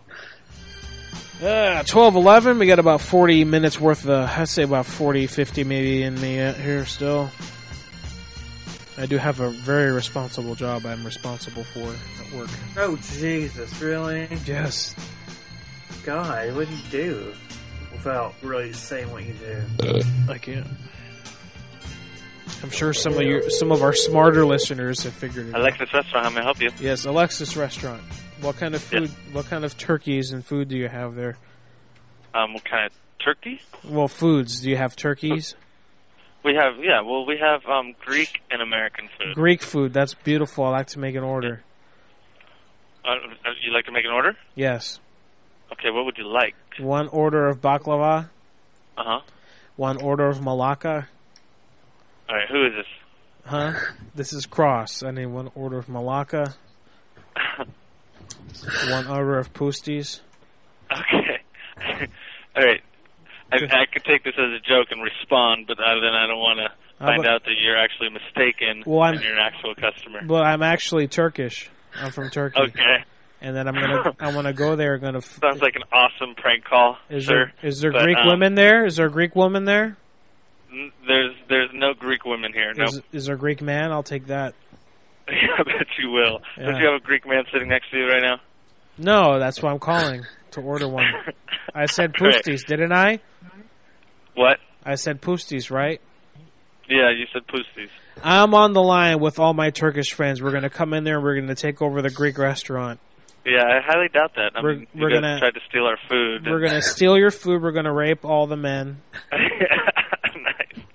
Ah, twelve eleven, we got about forty minutes worth of, I'd say about forty, fifty maybe in me uh, here still. I do have a very responsible job I'm responsible for at work. Oh, Jesus, really? Yes. God, what do you do? Without really saying what you do. I can't. I'm sure some of your some of our smarter listeners have figured it out. Alexis Restaurant, how may I help you? Yes, Alexis Restaurant. What kind of food? What kind of turkeys and food do you have there? Um, what kind of turkey? Well, foods. Do you have turkeys? We have, yeah, well, we have um, Greek and American food. Greek food. That's beautiful. I like to make an order. Uh, you like to make an order? Yes. Okay, what would you like? One order of baklava. Uh huh. One order of malaka. All right, who is this? Huh? This is Cross. I need one order of malaka. One order of pusties. Okay. All right. I, I could take this as a joke and respond, but uh, then I don't want to How find about- out that you're actually mistaken Well, I'm- and you're an actual customer. Well, I'm actually Turkish. I'm from Turkey. Okay. And then I'm gonna I'm gonna go there. Gonna. F- Sounds like an awesome prank call, is sir. there is there But, Greek um, women there? Is there a Greek woman there? n- There's there's no Greek women here. No. Is, is there a Greek man? I'll take that. I bet you will. Yeah. Don't you have a Greek man sitting next to you right now? No, that's why I'm calling to order one. I said Great. pusties, didn't I? What? I said pusties, right? Yeah, you said pusties. I'm on the line with all my Turkish friends. We're gonna come in there. and We're gonna take over the Greek restaurant. Yeah, I highly doubt that. I We're- mean, you we're guys gonna- tried to steal our food. We're gonna steal your food. We're gonna rape all the men. Nice.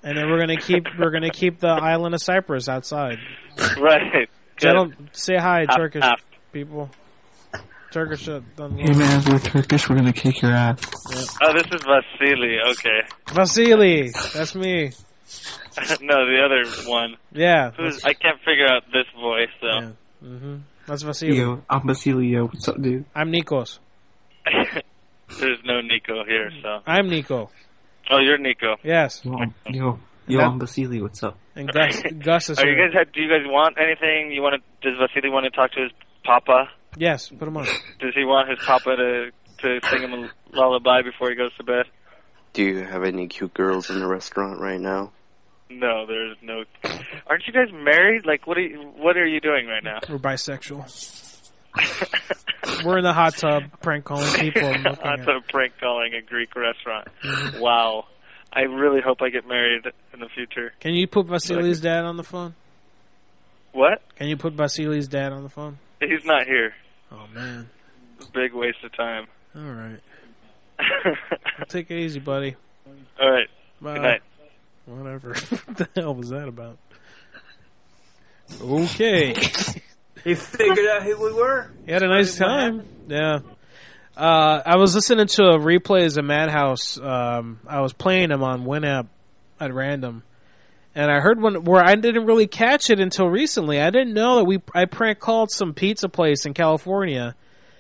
And then we're gonna keep we're gonna keep the island of Cyprus outside. Right. Gentle, say hi, Half, Turkish half. people. Turkish. Uh, Hey man, we're Turkish. We're gonna kick your ass. Yeah. Oh, this is Vasily. Okay. Vasily, that's me. No, the other one. Yeah. Who's? I can't figure out this voice. So. Yeah. Mm-hmm. That's Vasily. Yo, I'm Basilio. What's up, dude? I'm Nikos. There's no Nico here, so. I'm Nico. Oh, you're Nico. Yes. Yo, yo, yo I'm Basilio. What's up? And Gus, Gus is Are you here. guys? Have, do you guys want anything? You want to? Does Vasily want to talk to his papa? Yes, put him on. Does he want his papa to to sing him a lullaby before he goes to bed? Do you have any cute girls in the restaurant right now? No, there's no. Aren't you guys married? Like, what are you, what are you doing right now? We're bisexual. We're in the hot tub prank calling people. And looking Hot at- tub prank calling a Greek restaurant. Wow. I really hope I get married in the future. Can you put Vasily's dad on the phone? What? Can you put Vasily's dad on the phone? He's not here. Oh, man. Big waste of time. All right. Take it easy, buddy. All right. Bye. Good night. Whatever. What the hell was that about? Okay. He figured out who we were. He had a nice time. Yeah. Uh, I was listening to a replays of Madhouse. Um, I was playing them on Winamp at random. And I heard one where I didn't really catch it until recently. I didn't know that we I prank called some pizza place in California.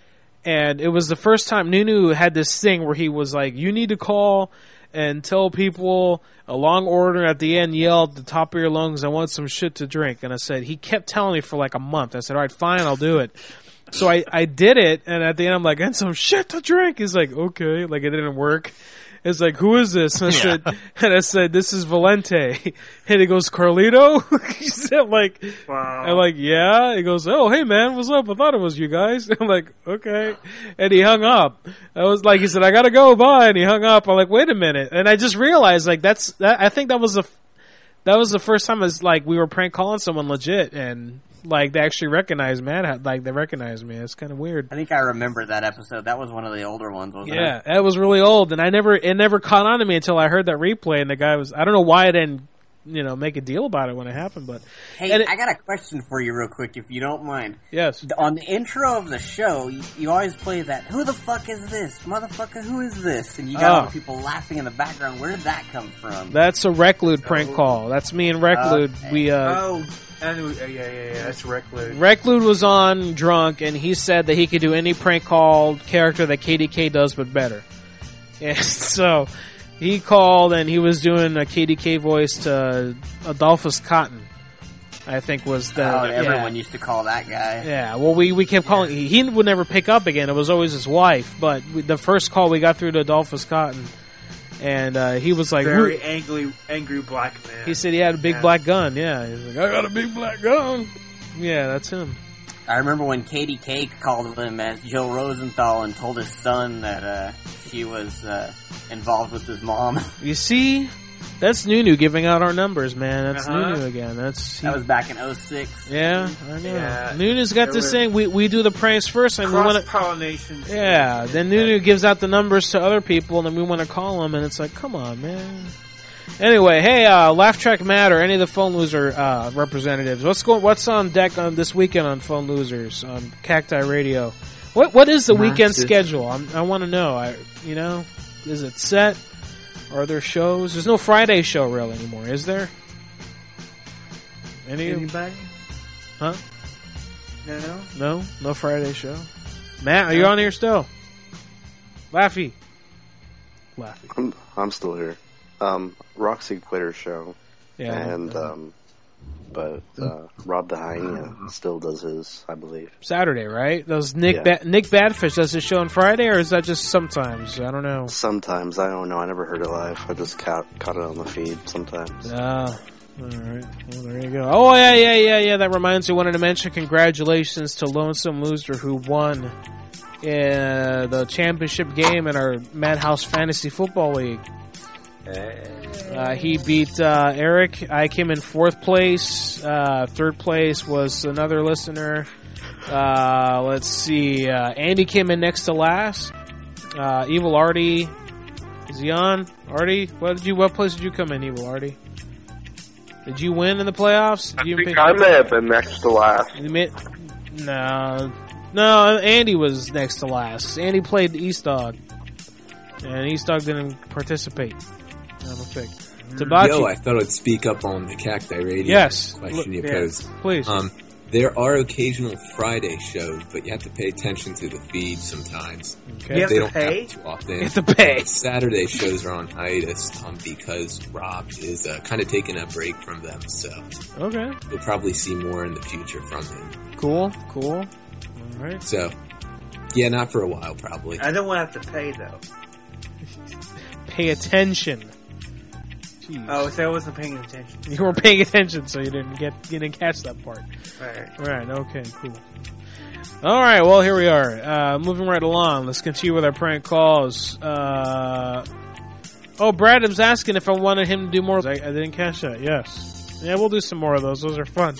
And it was the first time Nunu had this thing where he was like, you need to call and tell people a long order, at the end yell at the top of your lungs, I want some shit to drink. And I said, he kept telling me for like a month. I said, all right, fine, I'll do it. So I, I did it, and at the end I'm like, and some shit to drink. He's like, okay, like it didn't work. It's like, who is this? And I said, and I said, this is Valente. And he goes, Carlito? He said, like, Wow. I'm like, yeah. He goes, oh, hey man, what's up? I thought it was you guys. I'm like, okay. And he hung up. I was like, he said, I gotta go, bye. And he hung up. I'm like, wait a minute. And I just realized, like, that's, that, I think that was the, that was the first time it's like we were prank calling someone legit, and like they actually recognized Mad, like they recognized me. It's kind of weird. I think I remember that episode. That was one of the older ones, wasn't it? Yeah, that was really old, and I never, it never caught on to me until I heard that replay, and the guy was, I don't know why I didn't, you know, make a deal about it when it happened, but. Hey, and it, I got a question for you real quick, if you don't mind. Yes. On the intro of the show, you, you always play that, who the fuck is this? Motherfucker, who is this? And you got Oh. all the people laughing in the background. Where did that come from? That's a Reclude prank call. That's me and Reclude. Okay. We, uh. Oh, I knew, yeah, yeah, yeah, that's Reclude. Reclude was on drunk, and he said that he could do any prank call character that K D K does, but better. And so he called, and he was doing a K D K voice to Adolphus Cotton, I think was the. Oh, everyone yeah. used to call that guy. Yeah, well, we, we kept calling. He, he would never pick up again. It was always his wife. But we, the first call we got through to Adolphus Cotton, and uh, he was like, Very "Who-" angry, angry black man. He said he had a big Yeah. black gun. Yeah, he's like, I got a big black gun. Yeah, that's him. I remember when K D K called him as Joe Rosenthal and told his son that uh, she was uh, involved with his mom. You see, that's Nunu giving out our numbers, man. That's Uh-huh. Nunu again. That's he, That was back in oh six. yeah, I know. Yeah. Nunu's got There this was thing. We we do the pranks first, and we want to. Cross-pollination. Yeah, then Nunu gives out the numbers to other people, and then we want to call them, and it's like, come on, man. Anyway, hey, uh, Laugh Track Matt or any of the Phone Loser uh, representatives, what's going? What's on deck on this weekend on Phone Losers on Cacti Radio? What what is the Nice. weekend schedule? I'm, I want to know. I you know, is it set? Are there shows? There's no Friday show really anymore, is there? Any? Anybody? Huh? No. No, no Friday show. Matt, are you on here still? Laffy. Laffy. I'm, I'm still here. Um, Roxy quit her show. Yeah. And, um, but, uh, Rob the Hyena still does his, I believe. Saturday, right? Those Nick Yeah. ba- Nick Badfish does his show on Friday, or is that just sometimes? I don't know. Sometimes, I don't know, I never heard it live. I just caught, caught it on the feed sometimes. Ah, all right. Well, there you go. Oh, yeah, yeah, yeah, yeah. That reminds me. I wanted to mention congratulations to Lonesome Loser who won uh, the championship game in our Madhouse Fantasy Football League. Uh, he beat uh, Eric. I came in fourth place. Uh, third place was another listener. Uh, let's see. Uh, Andy came in next to last. Uh, Evil Artie Is he on? Artie, what did you? What place did you come in, Evil Artie? Did you win in the playoffs? Did I you think pick- I may have been next to last. You may- No, no. Andy was next to last. Andy played East Dog, and East Dog didn't participate. I'm a pick. Tabachi. Yo, I thought I'd speak up on the Cacti Radio Yes. question you Yes. posed. Please. Um, there are occasional Friday shows, but you have to pay attention to the feed sometimes. Okay. You have they to don't pay? happen too often. You have to pay. The Saturday shows are on hiatus um, because Rob is uh, kind of taking a break from them, so Okay. you'll probably see more in the future from him. Cool. Cool. All right. So, yeah, not for a while, probably. I don't want to have to pay though. Pay attention. Jeez. Oh, so I wasn't paying attention. You weren't paying attention, so you didn't get you didn't catch that part. Right. All right. Okay. Cool. All right. Well, here we are. Uh, moving right along. Let's continue with our prank calls. Uh, oh, Brad was asking if I wanted him to do more. I, I didn't catch that. Yes. Yeah, we'll do some more of those. Those are fun.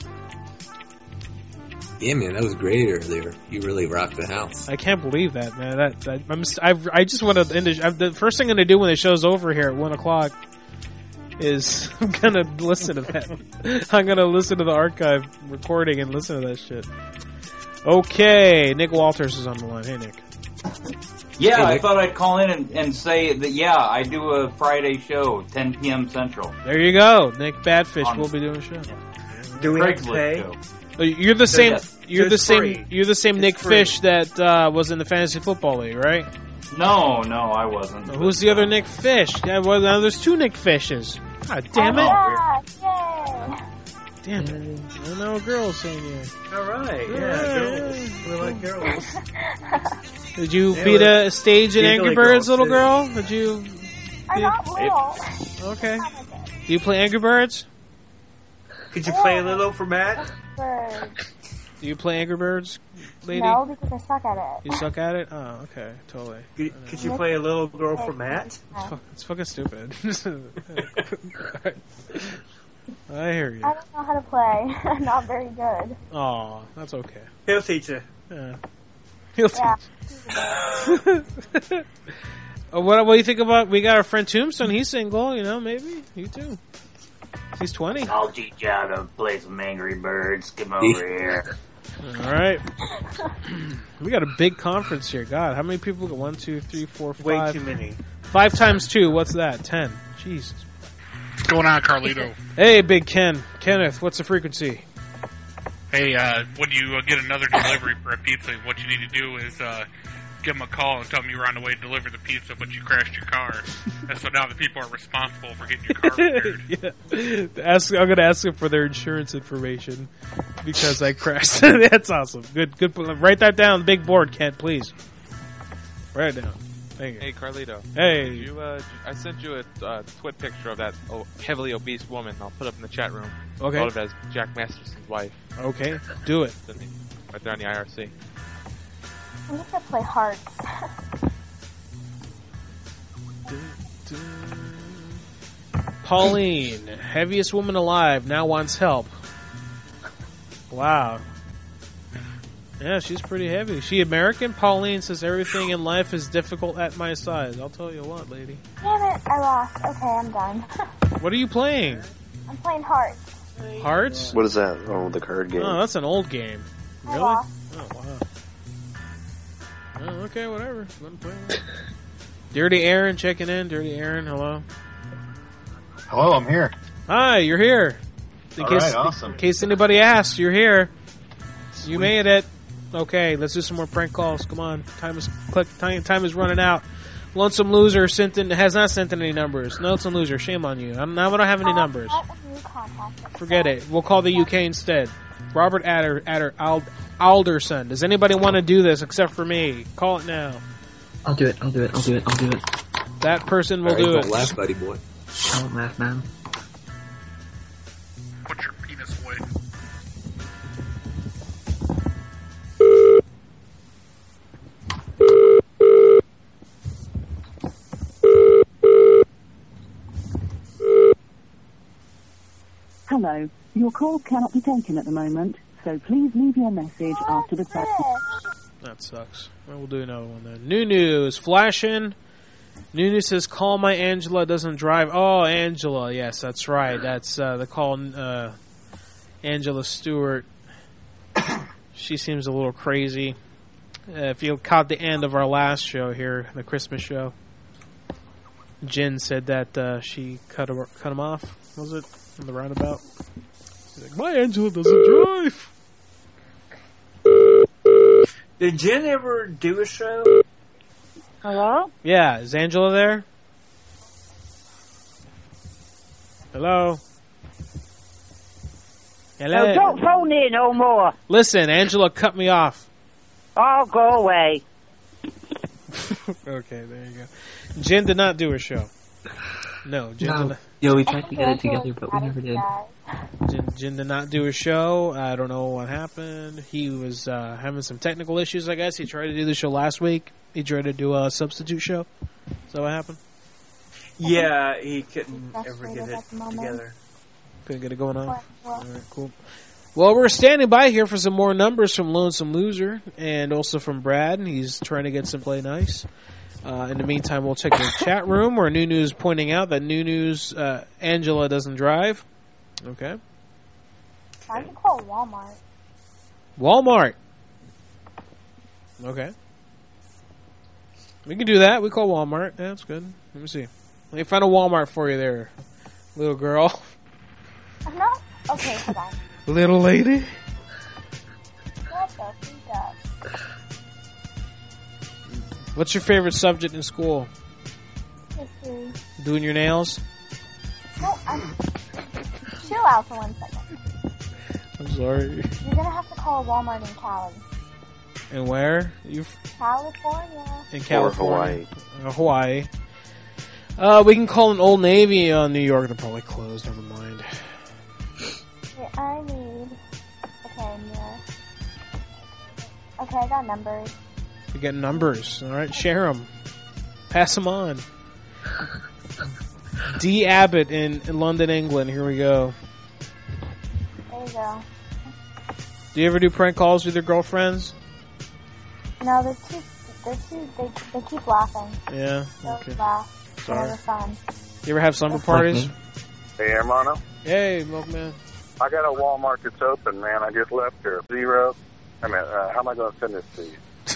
Yeah, man, that was great earlier. You really rocked the house. I can't believe that, man. That, that I'm. I've, I just want to end. The, I've, the first thing I'm going to do when the show's over here at one o'clock is I'm going to listen to that. I'm going to listen to the archive recording and listen to that shit. Okay, Nick Walters is on the line. Hey, Nick. Yeah, Hey, I Nick. thought I'd call in and, and say that, yeah, I do a Friday show, ten p.m. Central. There you go. Nick Badfish On- will be doing a show. Do we have to Craigslist pay? show. Oh, You're the So, same. yes. You're So the it's same. free. You're the same It's Nick free. Fish that uh, was in the fantasy football league, right? No, no, I wasn't. Who's the other Nick Fish? Yeah, well, now there's two Nick Fishes. God damn it! Oh, Yay! Damn it! I know a girl saying yeah. All right. Yeah, Yeah. girls. We like girls. Did you Yeah, beat well, a stage in giggly Angry Birds, girls, little too. girl? Did you? I'm not little. Okay. Do you play Angry Birds? Could you play a little for Matt? Birds. Do you play Angry Birds, lady? No, because I suck at it. You suck at it? Oh, okay, totally. Could, could you play a little girl for Matt? It's, fu- it's fucking stupid. I hear you. I don't know how to play. I'm not very good. Aw, that's okay. He'll teach you. Yeah. He'll Yeah. teach. Oh, what, what do you think about? We got our friend Tombstone. He's single, you know. Maybe you too. He's twenty. I'll teach you how to play some Angry Birds. Come over here. All right. We got a big conference here. God, how many people? Got one, two, three, four, Way five. too many. Five times two. What's that? Ten. Jesus. What's going on, Carlito? Hey, Big Ken. Kenneth, what's the frequency? Hey, uh, when you uh, get another delivery for a pizza, what you need to do is uh, give them a call and tell them you were on the way to deliver the pizza, but you crashed your car. And so now the people are responsible for getting your car repaired. Yeah. Ask, I'm going to ask them for their insurance information because I crashed. That's awesome. Good, good. Write that down on the big board, Kent, please. Write it down. Thank you. Hey, Carlito. Hey. You, uh, I sent you a uh, twit picture of that oh, heavily obese woman. I'll put it up in the chat room. Okay. Thought of it as Jack Masterson's wife. Okay, do it. Right there on the I R C. I'm just gonna play hearts. Pauline, heaviest woman alive, now wants help. Wow. Yeah, she's pretty heavy. Is she American? Pauline says everything in life is difficult at my size. I'll tell you what, lady. Damn it, I lost. Okay, I'm done. What are you playing? I'm playing hearts. Hearts? What is that? Oh, the card game. Oh, that's an old game. I Really? lost. Oh, wow. Oh, okay, whatever. Let 'em play it. Dirty Aaron checking in. Dirty Aaron, hello. Hello, I'm here. Hi, you're here. In All case, right, awesome. In case anybody asks, you're here. You made it. Okay, let's do some more prank calls. Come on, time is click. Time, time is running out. Lonesome Loser sent in, has not sent in any numbers. Lonesome Loser, shame on you. I'm, now I don't have any numbers. Forget it. We'll call the U K instead. Robert Adder, Adder Ald, Alderson. Does anybody want to do this except for me? Call it now. I'll do it, I'll do it, I'll do it, I'll do it. That person will All right, do don't it. laugh, buddy boy. Don't laugh, man. Put your penis away. Hello. Your call cannot be taken at the moment, so please leave your message after the tone. That sucks. Well, we'll do another one then. New news. Flashing Nunu says, call my Angela doesn't drive. Oh, Angela. Yes, that's right. That's uh, the call uh, Angela Stewart. She seems a little crazy. Uh, if you caught the end of our last show here, the Christmas show, Jen said that uh, she cut, her, cut him off. Was it? On the roundabout? She's like, my Angela doesn't drive. Did Jen ever do a show? Hello? Yeah, is Angela there? Hello? Hello? No, don't phone in no more. Listen, Angela cut me off. Oh, go away. Okay, there you go. Jen did not do a show. No, Jen No. did not. Yo, we tried to get it together, but we never did. Jen, Jen did not do a show. I don't know what happened. He was uh, having some technical issues, I guess. He tried to do the show last week. He tried to do a substitute show. Is that what happened? Yeah, he couldn't ever get it together. Couldn't get it going on? All right, cool. Well, we're standing by here for some more numbers from Lonesome Loser and also from Brad. He's trying to get some play nice. Uh, in the meantime, we'll check the chat room where Nunu's pointing out that Nunu's uh, Angela doesn't drive. Okay. Why don't you call Walmart? Walmart. Okay. We can do that. We call Walmart. Yeah, that's good. Let me see. Let me find a Walmart for you there, little girl. I'm not. Okay, hold on. Little lady. What the freak up? What's your favorite subject in school? History. Doing your nails? No, I'm. Chill out for one second. I'm sorry. You're gonna have to call Walmart in Cali. And where? You California. in California? Or Hawaii. Hawaii. Uh, we can call an Old Navy on New York. They're probably closed. Never mind. Yeah, I need. Okay, yeah. Okay, I got numbers. We get numbers. All right, share them. Pass them on. D. Abbott in, in London, England. Here we go. There you go. Do you ever do prank calls with your girlfriends? No, they're too. They're too. They they keep laughing. Yeah. They'll Okay. laugh. Sorry. They're fun. You ever have slumber parties? Hey, Hermano. Hey, Milkman. I got a Walmart that's open, man. I just left here. Zero. I mean, uh, how am I going to send this to you?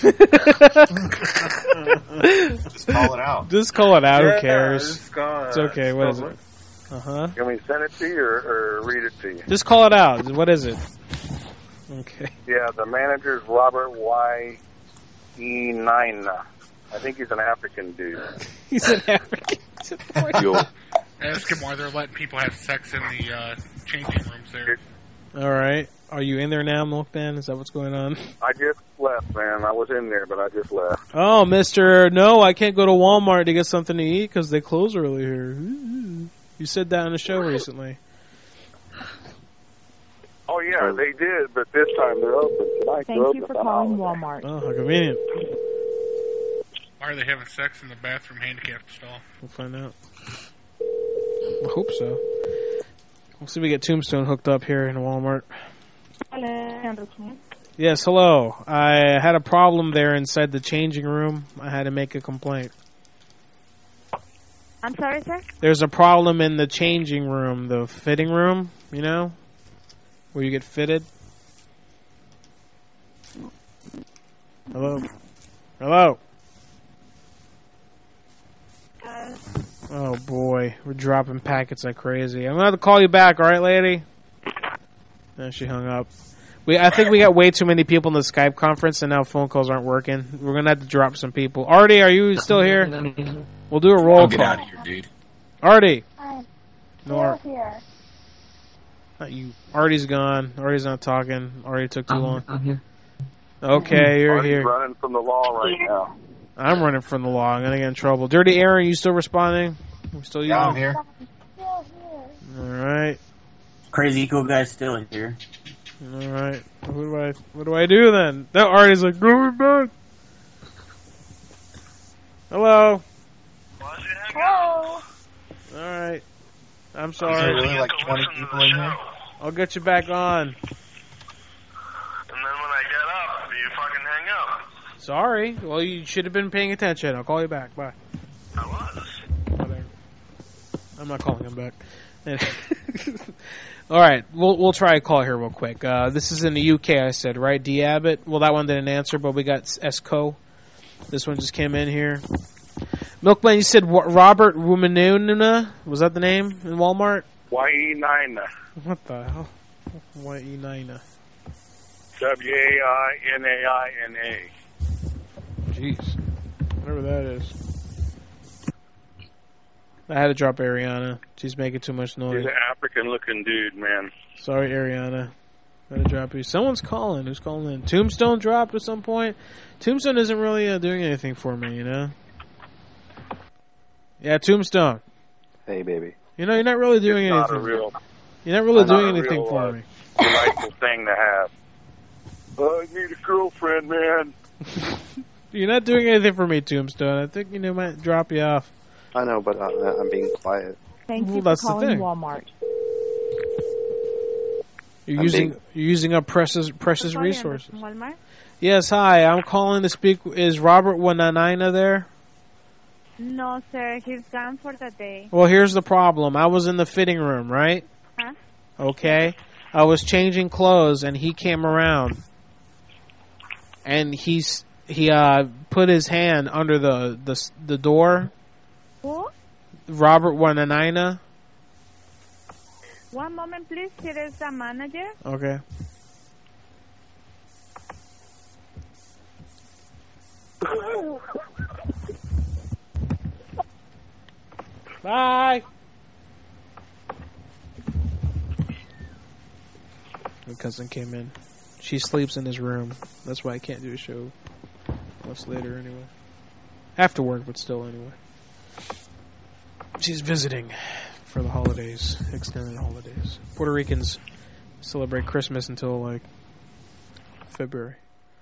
Just call it out. Just call it out. Yeah, Who cares? just call- It's okay. What is spell it? Uh huh. Can we send it to you or, or read it to you? Just call it out. What is it? Okay. Yeah, the manager's Robert Y. E. Nine. I think he's an African dude. He's an African. Yo. Ask him why they're letting people have sex in the uh, changing rooms there. All right. Are you in there now, Milkman? Is that what's going on? I just left, man. I was in there, but I just left. Oh, Mister No, I can't go to Walmart to get something to eat because they close early here. You said that on the show recently. Oh, yeah, they did, but this time they're open. Tonight they're Thank open you for for calling holiday. Walmart. Oh, how convenient. Why are they having sex in the bathroom handicapped stall? We'll find out. I hope so. We'll see if we get Tombstone hooked up here in Walmart. Hello. Yes, hello. I had a problem there inside the changing room. I had to make a complaint. I'm sorry, sir? There's a problem in the changing room, the fitting room, you know? Where you get fitted. Hello? Hello? Uh, Oh boy, we're dropping packets like crazy. I'm gonna have to call you back, alright, lady? And she hung up. We, I think we got way too many people in the Skype conference, and now phone calls aren't working. We're gonna have to drop some people. Artie, are you still here? We'll do a roll I'll get call. out of here, dude. Artie! I'm No, Ar- still here. not you. Artie's gone. Artie's not talking. Artie took too I'm, long. I'm here. Okay, you're Artie's here. running from the law right now. I'm running from the law. I'm gonna get in trouble. Dirty Aaron, you still responding? We still Yeah, using? I'm here. Still here. Alright. Crazy cool guy's still here. Alright. What do I what do I do then? That Artie's like, go back. Hello. Hello. Alright. I'm Is there sorry. really like twenty people in here? I'll get you back on. And then when I get up, you fucking hang up. Sorry. Well, you should have been paying attention. I'll call you back. Bye. I will. I'm not calling him back. All right, we'll we'll try a call here real quick. Uh, this is in the U K, I said, right? D Abbott. Well, that one didn't answer, but we got Esco. This one just came in here. Milkman, you said what, Robert Wumanuna? Was that the name in Walmart? Y E nine. What the hell? Y E nine. W A I N A I N A. Jeez. Whatever that is. I had to drop Ariana. She's making too much noise. He's an African-looking dude, man. Sorry, Ariana. I had to drop you. Someone's calling. Who's calling in? Tombstone dropped at some point. Tombstone isn't really uh, doing anything for me, you know? Yeah, Tombstone. Hey, baby. You know, you're not really doing It's anything. not a real, you're not really not doing a anything real, for uh, me. delightful thing to have. Oh, I need a girlfriend, man. You're not doing anything for me, Tombstone. I think, you know, might drop you off. I know, but I, I'm being quiet. Thank Well, you that's for the calling thing. Walmart. You're I'm using being- you're using up precious precious Sorry, resources. Walmart? Yes, hi. I'm calling to speak. Is Robert Wananaina there? No, sir. He's gone for the day. Well, here's the problem. I was in the fitting room, right? Huh? Okay. I was changing clothes, and he came around, and he's he uh put his hand under the the the door. Who? Robert Wananaina. One moment, please. Here is the manager. Okay. Bye. My cousin came in. She sleeps in his room. That's why I can't do a show much later anyway. After work, but still anyway. She's visiting for the holidays, extended holidays. Puerto Ricans celebrate Christmas until like February.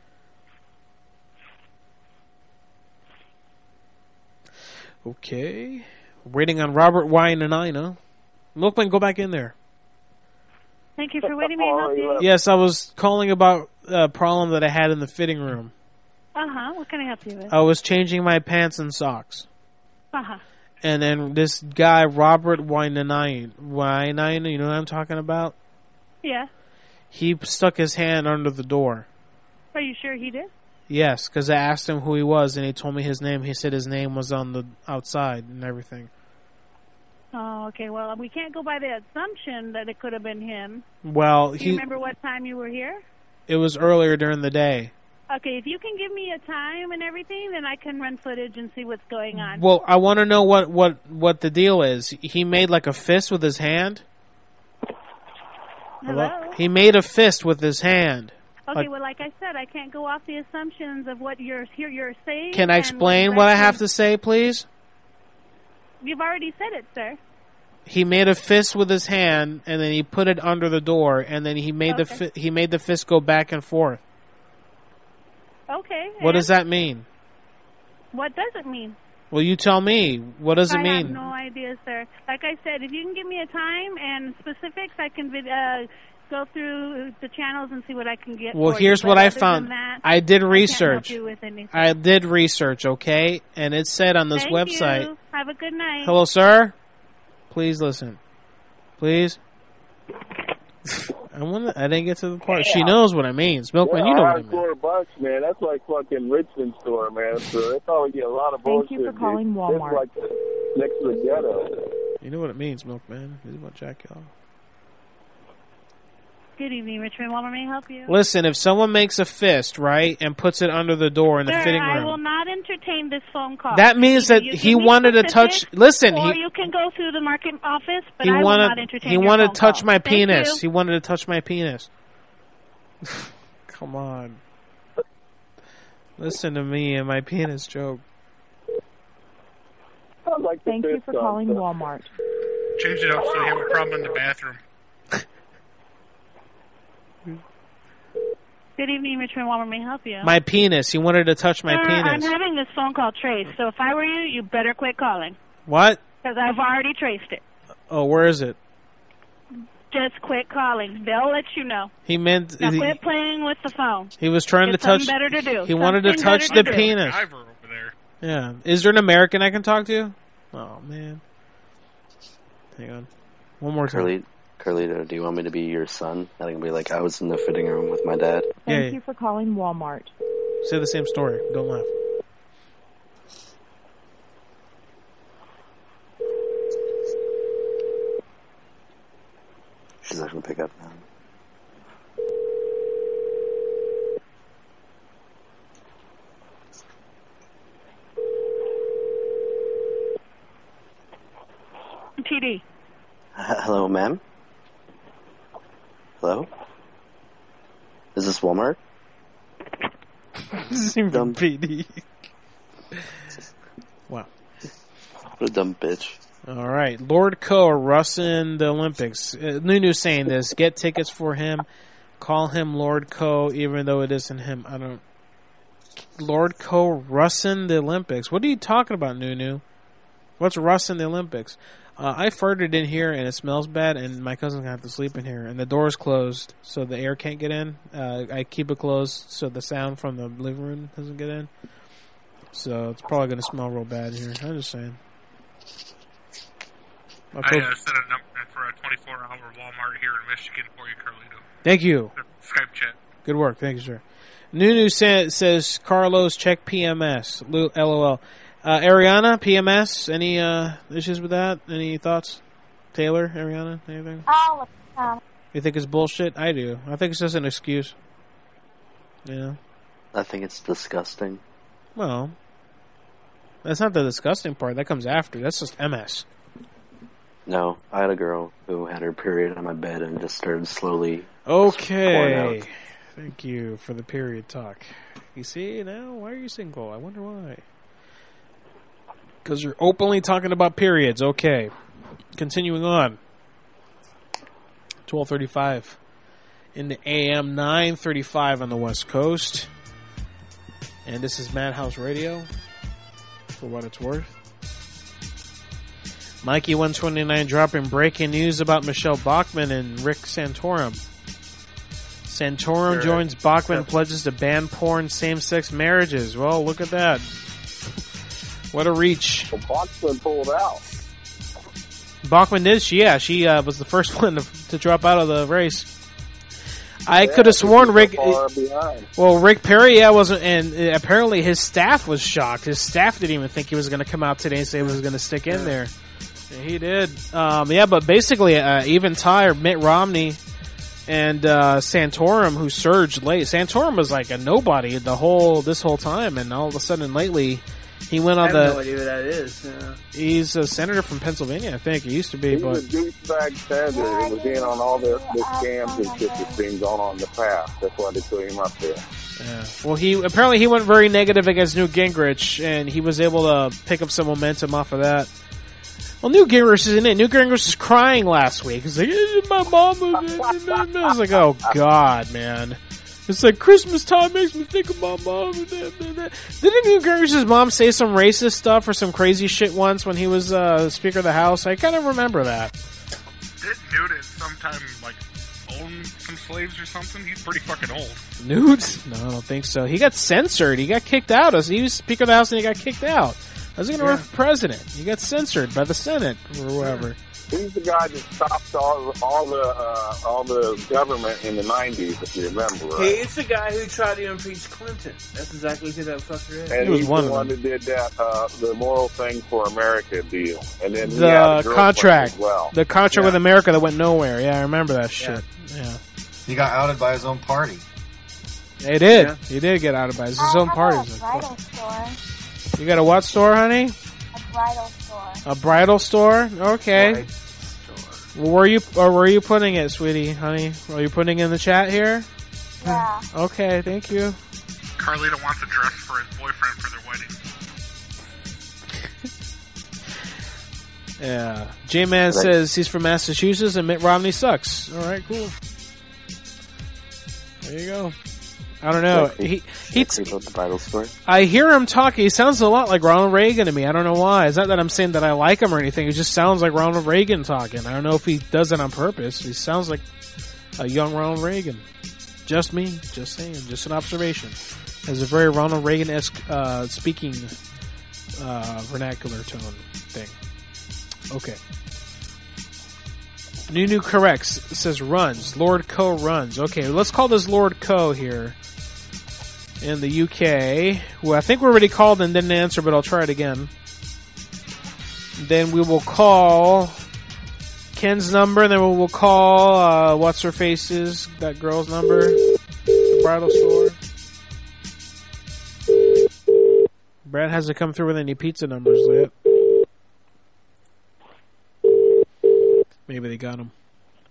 Okay. Waiting on Robert Wananaina. Milkman, go back in there. Thank you for waiting. May I help you? Yes, I was calling about a problem that I had in the fitting room. Uh-huh. What can I help you with? I was changing my pants and socks. Uh-huh. And then this guy, Robert Wananaina, Wananaina, you know what I'm talking about? Yeah. He stuck his hand under the door. Are you sure he did? Yes, because I asked him who he was, and he told me his name. He said his name was on the outside and everything. Oh, okay. Well, we can't go by the assumption that it could have been him. Well, Do you he remember what time you were here? it was earlier during the day. Okay, if you can give me a time and everything, then I can run footage and see what's going on. Well, I want to know what, what, what the deal is. He made like a fist with his hand. Hello? He made a fist with his hand. Okay, Like, well, like I said, I can't go off the assumptions of what you're here you're saying. can I and explain what I have to say, please? You've already said it, sir. He made a fist with his hand, and then he put it under the door, and then he made the Okay. fi- he made the fist go back and forth. Okay. What and does that mean? What does it mean? Well, you tell me. What does it I mean? have no idea, sir. Like I said, if you can give me a time and specifics, I can vid- uh, go through the channels and see what I can get. Well, for you. here's But what I other found. than that, I did I research. can't help you with anything. I did research, okay? And it said on this Thank website. you. Have a good night. Hello, sir. Please listen. Please. I want. I didn't get to the part. She knows what it means. Milkman, you know what it means. Four bucks, man. That's like fucking Richmond store, man. So they probably get a lot of Thank bullshit. you for calling dude. Walmart. It's like next to the ghetto. You know what it means, Milkman. This is what Jack y'all. Good evening, Richmond. Walmart, may I help you? Listen, if someone makes a fist, right, and puts it under the door in the Sir, fitting I room, will not entertain this phone call. that means Either that you he give me wanted to touch. specifics, Listen, or he you can go through the market office, but he I will wanted not entertain he your wanted phone to touch call. my Thank penis. you. He wanted to touch my penis. Come on. Listen to me and my penis joke. Like Thank you for calling Walmart. Change it up so you have a problem in the bathroom. Good evening, Richmond. Walmart, may I help you? My penis. He wanted to touch my Sir, I'm penis. having this phone call traced, so if I were you, you better quit calling, What? because I've already traced it. Oh, where is it? Just quit calling. They'll let you know. He meant Now he, quit playing with the phone. he was trying Get to touch. something better to do. He wanted to Something touch better the to do. penis. Yeah. Is there an American I can talk to? Oh man. Hang on. One more time. Carlito, Carlito, do you want me to be your son? I can be like, I was in the fitting room with my dad. Thank Yeah, yeah. you for calling Walmart. Say the same story. Don't laugh. She's not going to pick up now. T D. H- Hello, ma'am? Hello? Is this Walmart? This is even P D. Wow. What a dumb bitch. All right. Lord Co. Russin the Olympics. Uh, Nunu's saying this. Get tickets for him. Call him Lord Co. even though it isn't him. I don't... Lord Co. Russin the Olympics. What are you talking about, Nunu? What's Russin the Olympics? Uh, I farted in here and it smells bad, and my cousin's gonna have to sleep in here. And the door's closed, so the air can't get in. Uh, I keep it closed so the sound from the living room doesn't get in. So it's probably gonna smell real bad here. I'm just saying. I uh, set a number for a twenty-four hour Walmart here in Michigan for you, Carlito. Thank you. Skype chat. Good work. Thank you, sir. Nunu sa- says, Carlos, check P M S. L O L. Uh, Ariana, P M S, any uh, issues with that? Any thoughts? Taylor, Ariana, anything? Oh, uh, You think it's bullshit? I do. I think it's just an excuse. Yeah. I think it's disgusting. Well, that's not the disgusting part. That comes after. That's just M S. No, I had a girl who had her period on my bed and just started slowly pouring Okay. out. Thank you for the period talk. You see, now, why are you single? I wonder why. Because you're openly talking about periods. Okay. Continuing on. twelve thirty-five in the A M, nine thirty-five on the West Coast. And this is Madhouse Radio, for what it's worth. Mikey one twenty-nine dropping breaking news about Michelle Bachmann and Rick Santorum. Santorum Sure. joins Bachmann, pledges to ban porn, same-sex marriages. Well, look at that. What a reach. Well, Bachmann pulled out. Bachmann did. She, yeah, she uh, was the first one to, to drop out of the race. I Yeah, could have sworn so Rick. far behind. Well, Rick Perry, yeah, wasn't, and uh, apparently his staff was shocked. His staff didn't even think he was going to come out today and say he was going to stick in there. And he did. Um, yeah, but basically, uh, even Tyre, Mitt Romney, and uh, Santorum, who surged late. Santorum was like a nobody the whole this whole time, and all of a sudden, lately, he went I on have the. no idea who that is. Yeah. He's a senator from Pennsylvania, I think. He used to be, He but was a douchebag senator and was in on all the, the scams and shit that's been going on in the past. That's why they put him up there. yeah. Well, he apparently he went very negative against Newt Gingrich, and he was able to pick up some momentum off of that. Well, Newt Gingrich isn't it. Newt Gingrich was crying last week. He's like, eh, my mom. I was like, oh God, man. It's like Christmas time makes me think of my mom. Didn't Newt Gingrich's mom say some racist stuff or some crazy shit once when he was uh, Speaker of the House? I kind of remember that. Did Newt at some time, like, own some slaves or something? He's pretty fucking old. Newt? No, I don't think so. He got censored. He got kicked out. He was Speaker of the House and he got kicked out. I was going to Yeah. run for president. He got censored by the Senate or whoever. He's the guy that stopped all, all the uh, all the government in the nineties, if you remember, right? He is the guy who tried to impeach Clinton. That's exactly who that fucker is. And He was he's one the of one them. that did that, uh, the Moral Thing for America deal. And then he had a The girlfriend contract. as well. The contract Yeah. with America that went nowhere. Yeah, I remember that shit. Yeah. He got outed by his own party. He did. Yeah. He did get out of it. It's his I own have party. a He's like, bridal store. fuck. You got a what store, honey? A bridal store. A bridal store? Okay. Right. Well, where are you, or where are you putting it, sweetie, honey? Are you putting it in the chat here? Yeah. Okay, thank you. Carlito wants a dress for his boyfriend for their wedding. Yeah. J-Man Right. says he's from Massachusetts and Mitt Romney sucks. Alright, cool. There you go. I don't know. He, he, Talk about the bridal store. I hear him talking. He sounds a lot like Ronald Reagan to me. I don't know why. It's not that I'm saying that I like him or anything. It just sounds like Ronald Reagan talking. I don't know if he does it on purpose. He sounds like a young Ronald Reagan. Just me. Just saying. Just an observation. Has a very Ronald Reagan-esque uh, speaking uh, vernacular tone thing. Okay. Nunu corrects. It says runs. Lord Co runs. Okay, let's call this Lord Co here in the U K. Well, I think we already called and didn't answer, but I'll try it again. Then we will call Ken's number, and then we will call uh, what's her face's that girl's number, the bridal store. Brad hasn't come through with any pizza numbers yet. Maybe they got him.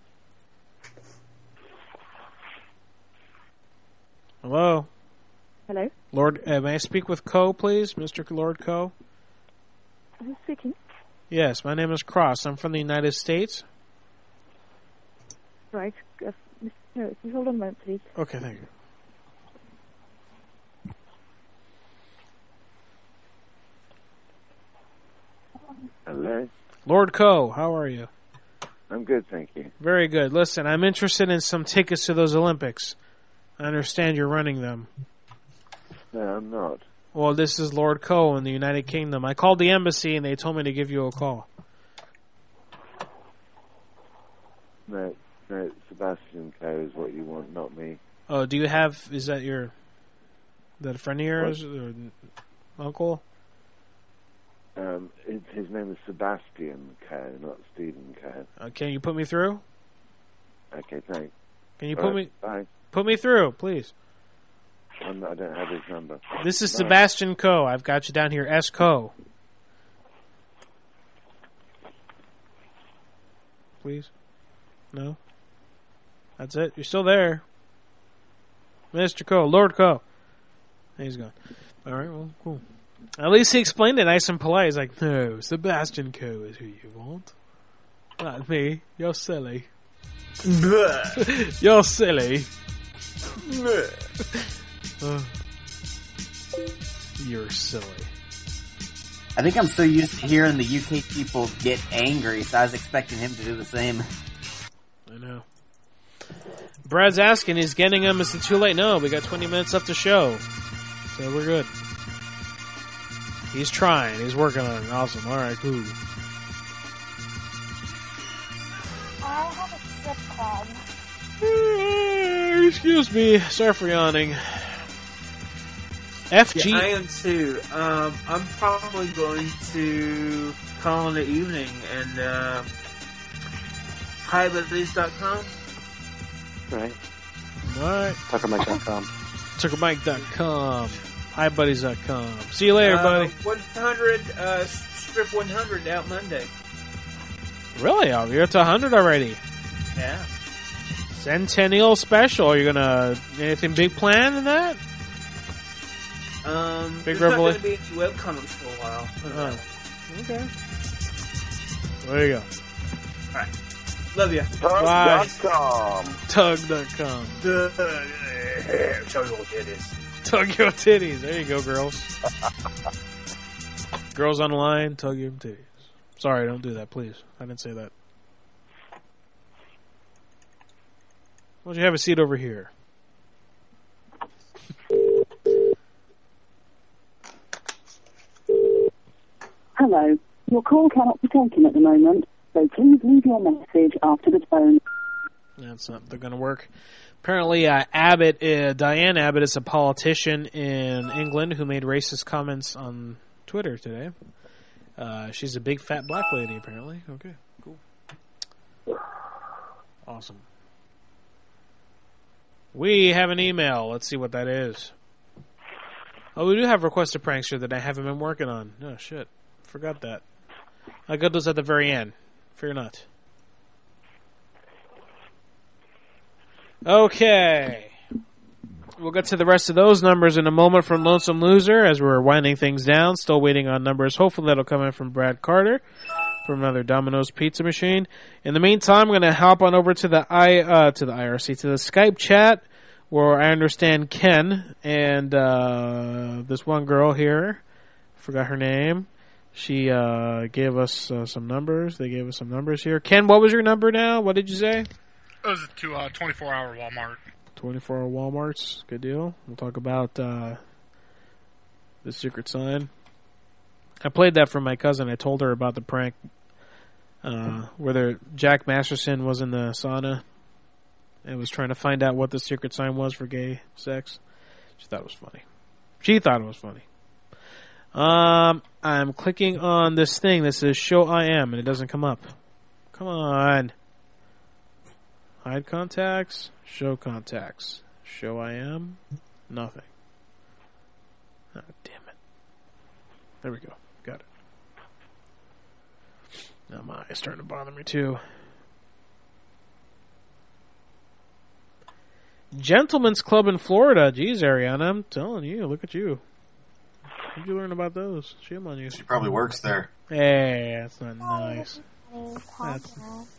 Hello? Hello? Lord, uh, may I speak with Co, please? Mister Lord Co? Who's speaking? Yes, my name is Cross. I'm from the United States. Right. Uh, no, can you hold on a moment, please? Okay, thank you. Hello? Lord Co, how are you? I'm good, thank you. Very good. Listen, I'm interested in some tickets to those Olympics. I understand you're running them. No, I'm not. Well, this is Lord Co in the United Kingdom. I called the embassy and they told me to give you a call. No, no, Sebastian Coe is what you want, not me. Oh, do you have, is that your, is that a friend of yours or uncle? Um, his, his name is Sebastian Coe, not Stephen Coe. Uh, can you put me through? Okay, thanks. Can you All put right, me, bye. put me through, please? I'm not, I don't have his number. This is Bye. Sebastian Co. I've got you down here, S. Co. Please? No? That's it? You're still there. Mister Co. Lord Co. He's gone. Alright, well, cool. At least he explained it nice and polite. He's like, no, Sebastian Co. is who you want. Not me. You're silly. You're silly. Uh, you're silly. I think I'm so used to hearing the U K people get angry, so I was expecting him to do the same. I know. Brad's asking, is getting him, is it too late? No, we got twenty minutes left to show. So we're good. He's trying. He's working on it. Awesome. All right, cool. I have a strip club. Uh, excuse me. Sorry for yawning. F G. Yeah, I am too. Um, I'm probably going to call in the evening and uh, hi buddies dot com. Right. All right. Tucker Mike dot com. Tucker Mike dot com. hi buddies dot com. See you later, uh, buddy. one hundred, uh, Strip one hundred out Monday. Really? Oh, you're to one hundred already? Yeah. Centennial special. You're gonna, anything big planned in that? Um, Big there's revelation. not going to be any webcomics for a while. Oh, okay. There you go. Alright. Love ya. Bye. Tug dot com. Tug dot com. Show your titties. Tug your titties. There you go, girls. Girls on the line, tug your titties. Sorry, don't do that, please. I didn't say that. Why don't you have a seat over here? Hello. Your call cannot be taken at the moment, so please leave your message after the tone. That's not going to work. Apparently, uh, Abbott, uh, Diane Abbott is a politician in England who made racist comments on Twitter today. Uh, she's a big fat black lady, apparently. Okay, cool. Awesome. We have an email. Let's see what that is. Oh, we do have requested prankster that I haven't been working on. Oh, shit. Forgot that. I got those at the very end. Fear not. Okay. We'll get to the rest of those numbers in a moment from Lonesome Loser as we're winding things down. Still waiting on numbers. Hopefully that'll come in from Brad Carter from another Domino's Pizza Machine. In the meantime, I'm going to hop on over to the I uh, to the I R C, to the Skype chat where I understand Ken and uh, this one girl here, forgot her name, she uh, gave us uh, some numbers. They gave us some numbers here. Ken, what was your number now? What did you say? It was to uh, twenty-four hour Walmart. twenty-four hour Walmarts. Good deal. We'll talk about uh, the secret sign. I played that for my cousin. I told her about the prank uh, where there, Jack Masterson was in the sauna and was trying to find out what the secret sign was for gay sex. She thought it was funny. She thought it was funny. Um, I'm clicking on this thing that says show I am, and it doesn't come up. Come on. Hide contacts. Show contacts. Show I am. Nothing. Oh, damn it. There we go. Got it. Now my eyes starting to bother me too. Gentlemen's Club in Florida. Jeez, Ariana, I'm telling you. Look at you. How'd you learn about those? Shame on you. She probably works there. Hey, that's not nice. That's...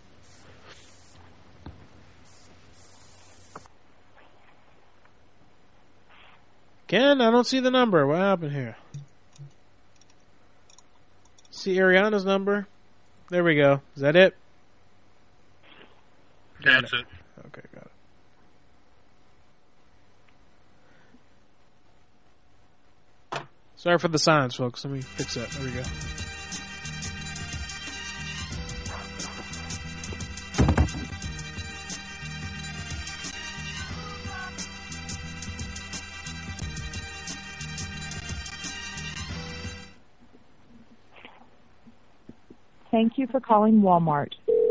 Ken, I don't see the number. What happened here? See Ariana's number? There we go. Is that it? That's it. Okay, got it. Sorry for the silence, folks. Let me fix that. There we go. Thank you for calling Walmart.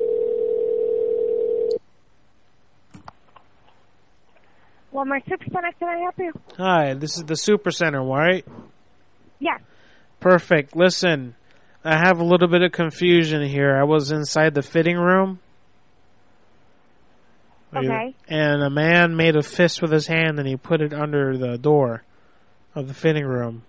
Walmart Supercenter, can I help you? Hi, this is the Super Center, right? Yeah. Perfect. Listen, I have a little bit of confusion here. I was inside the fitting room. Okay. And a man made a fist with his hand and he put it under the door of the fitting room.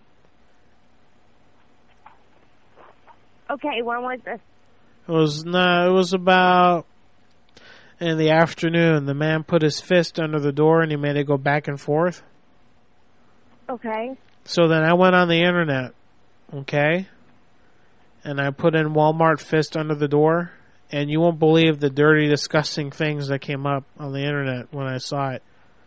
Okay, when was this? It was no, it was about in the afternoon. The man put his fist under the door and he made it go back and forth. Okay. So then I went on the internet, okay, and I put in Walmart fist under the door, and you won't believe the dirty, disgusting things that came up on the internet when I saw it.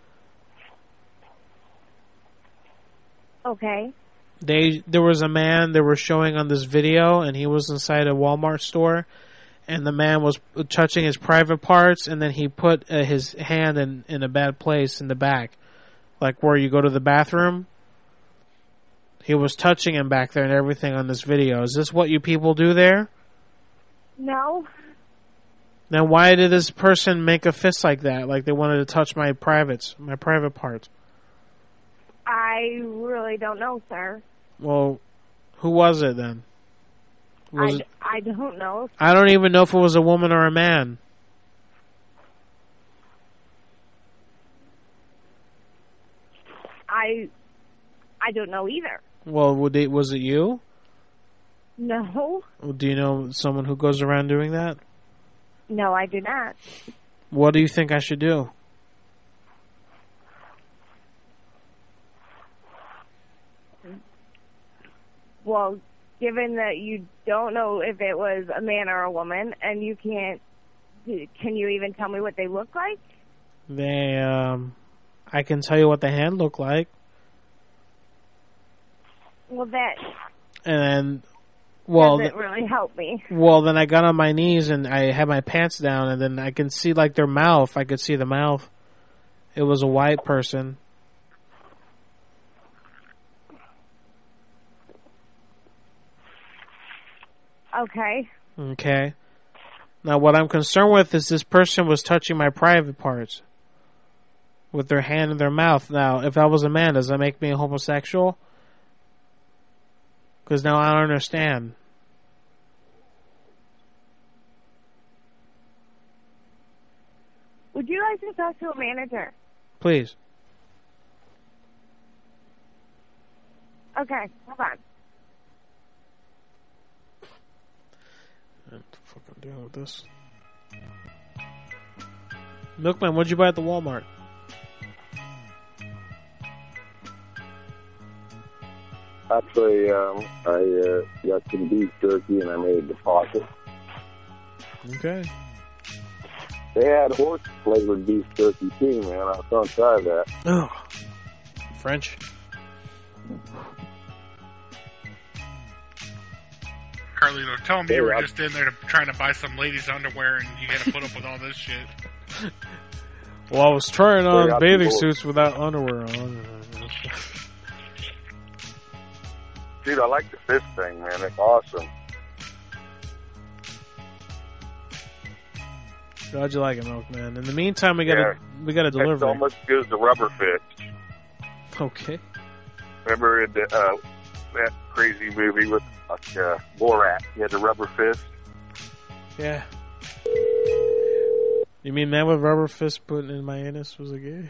Okay. They there was a man they were showing on this video, and he was inside a Walmart store, and the man was touching his private parts, and then he put uh, his hand in, in a bad place in the back, like where you go to the bathroom. He was touching him back there and everything on this video. Is this what you people do there? No. Then why did this person make a fist like that? Like they wanted to touch my privates, my private parts. I really don't know, sir. Well, who was it then? Was I, it, I don't know. I don't even know if it was a woman or a man. I I don't know either. Well, would it, was it you? No. Do you know someone who goes around doing that? No, I do not. What do you think I should do? Well, given that you don't know if it was a man or a woman, and you can't, can you even tell me what they look like? They, um, I can tell you what the hand looked like. Well, that and then, well, doesn't really help me. Well, then I got on my knees and I had my pants down, and then I can see like their mouth. I could see the mouth. It was a white person. Okay. Okay. Now, what I'm concerned with is this person was touching my private parts with their hand in their mouth. Now, if I was a man, does that make me a homosexual? Because now I don't understand. Would you like to talk to a manager? Please. Okay, hold on. I'm fucking dealing with this. Milkman, what'd you buy at the Walmart? Actually, um, I uh, got some beef jerky and I made a deposit. Okay. They had horse flavored beef jerky too, man. I was gonna try that. Oh, French. Carlito. Tell him you were just in there to, trying to buy some ladies' underwear and you got to put up with all this shit. Well, I was trying on Sorry, bathing people. suits without underwear on. Dude, I like the fist thing, man. It's awesome. How'd you like it, Milkman? In the meantime, we gotta Yeah. we gotta It's deliver. almost as good as the rubber fist. Okay. Remember in the, uh, that crazy movie with uh, Borat? He had the rubber fist. Yeah. You mean man with rubber fist putting in my anus was a gay?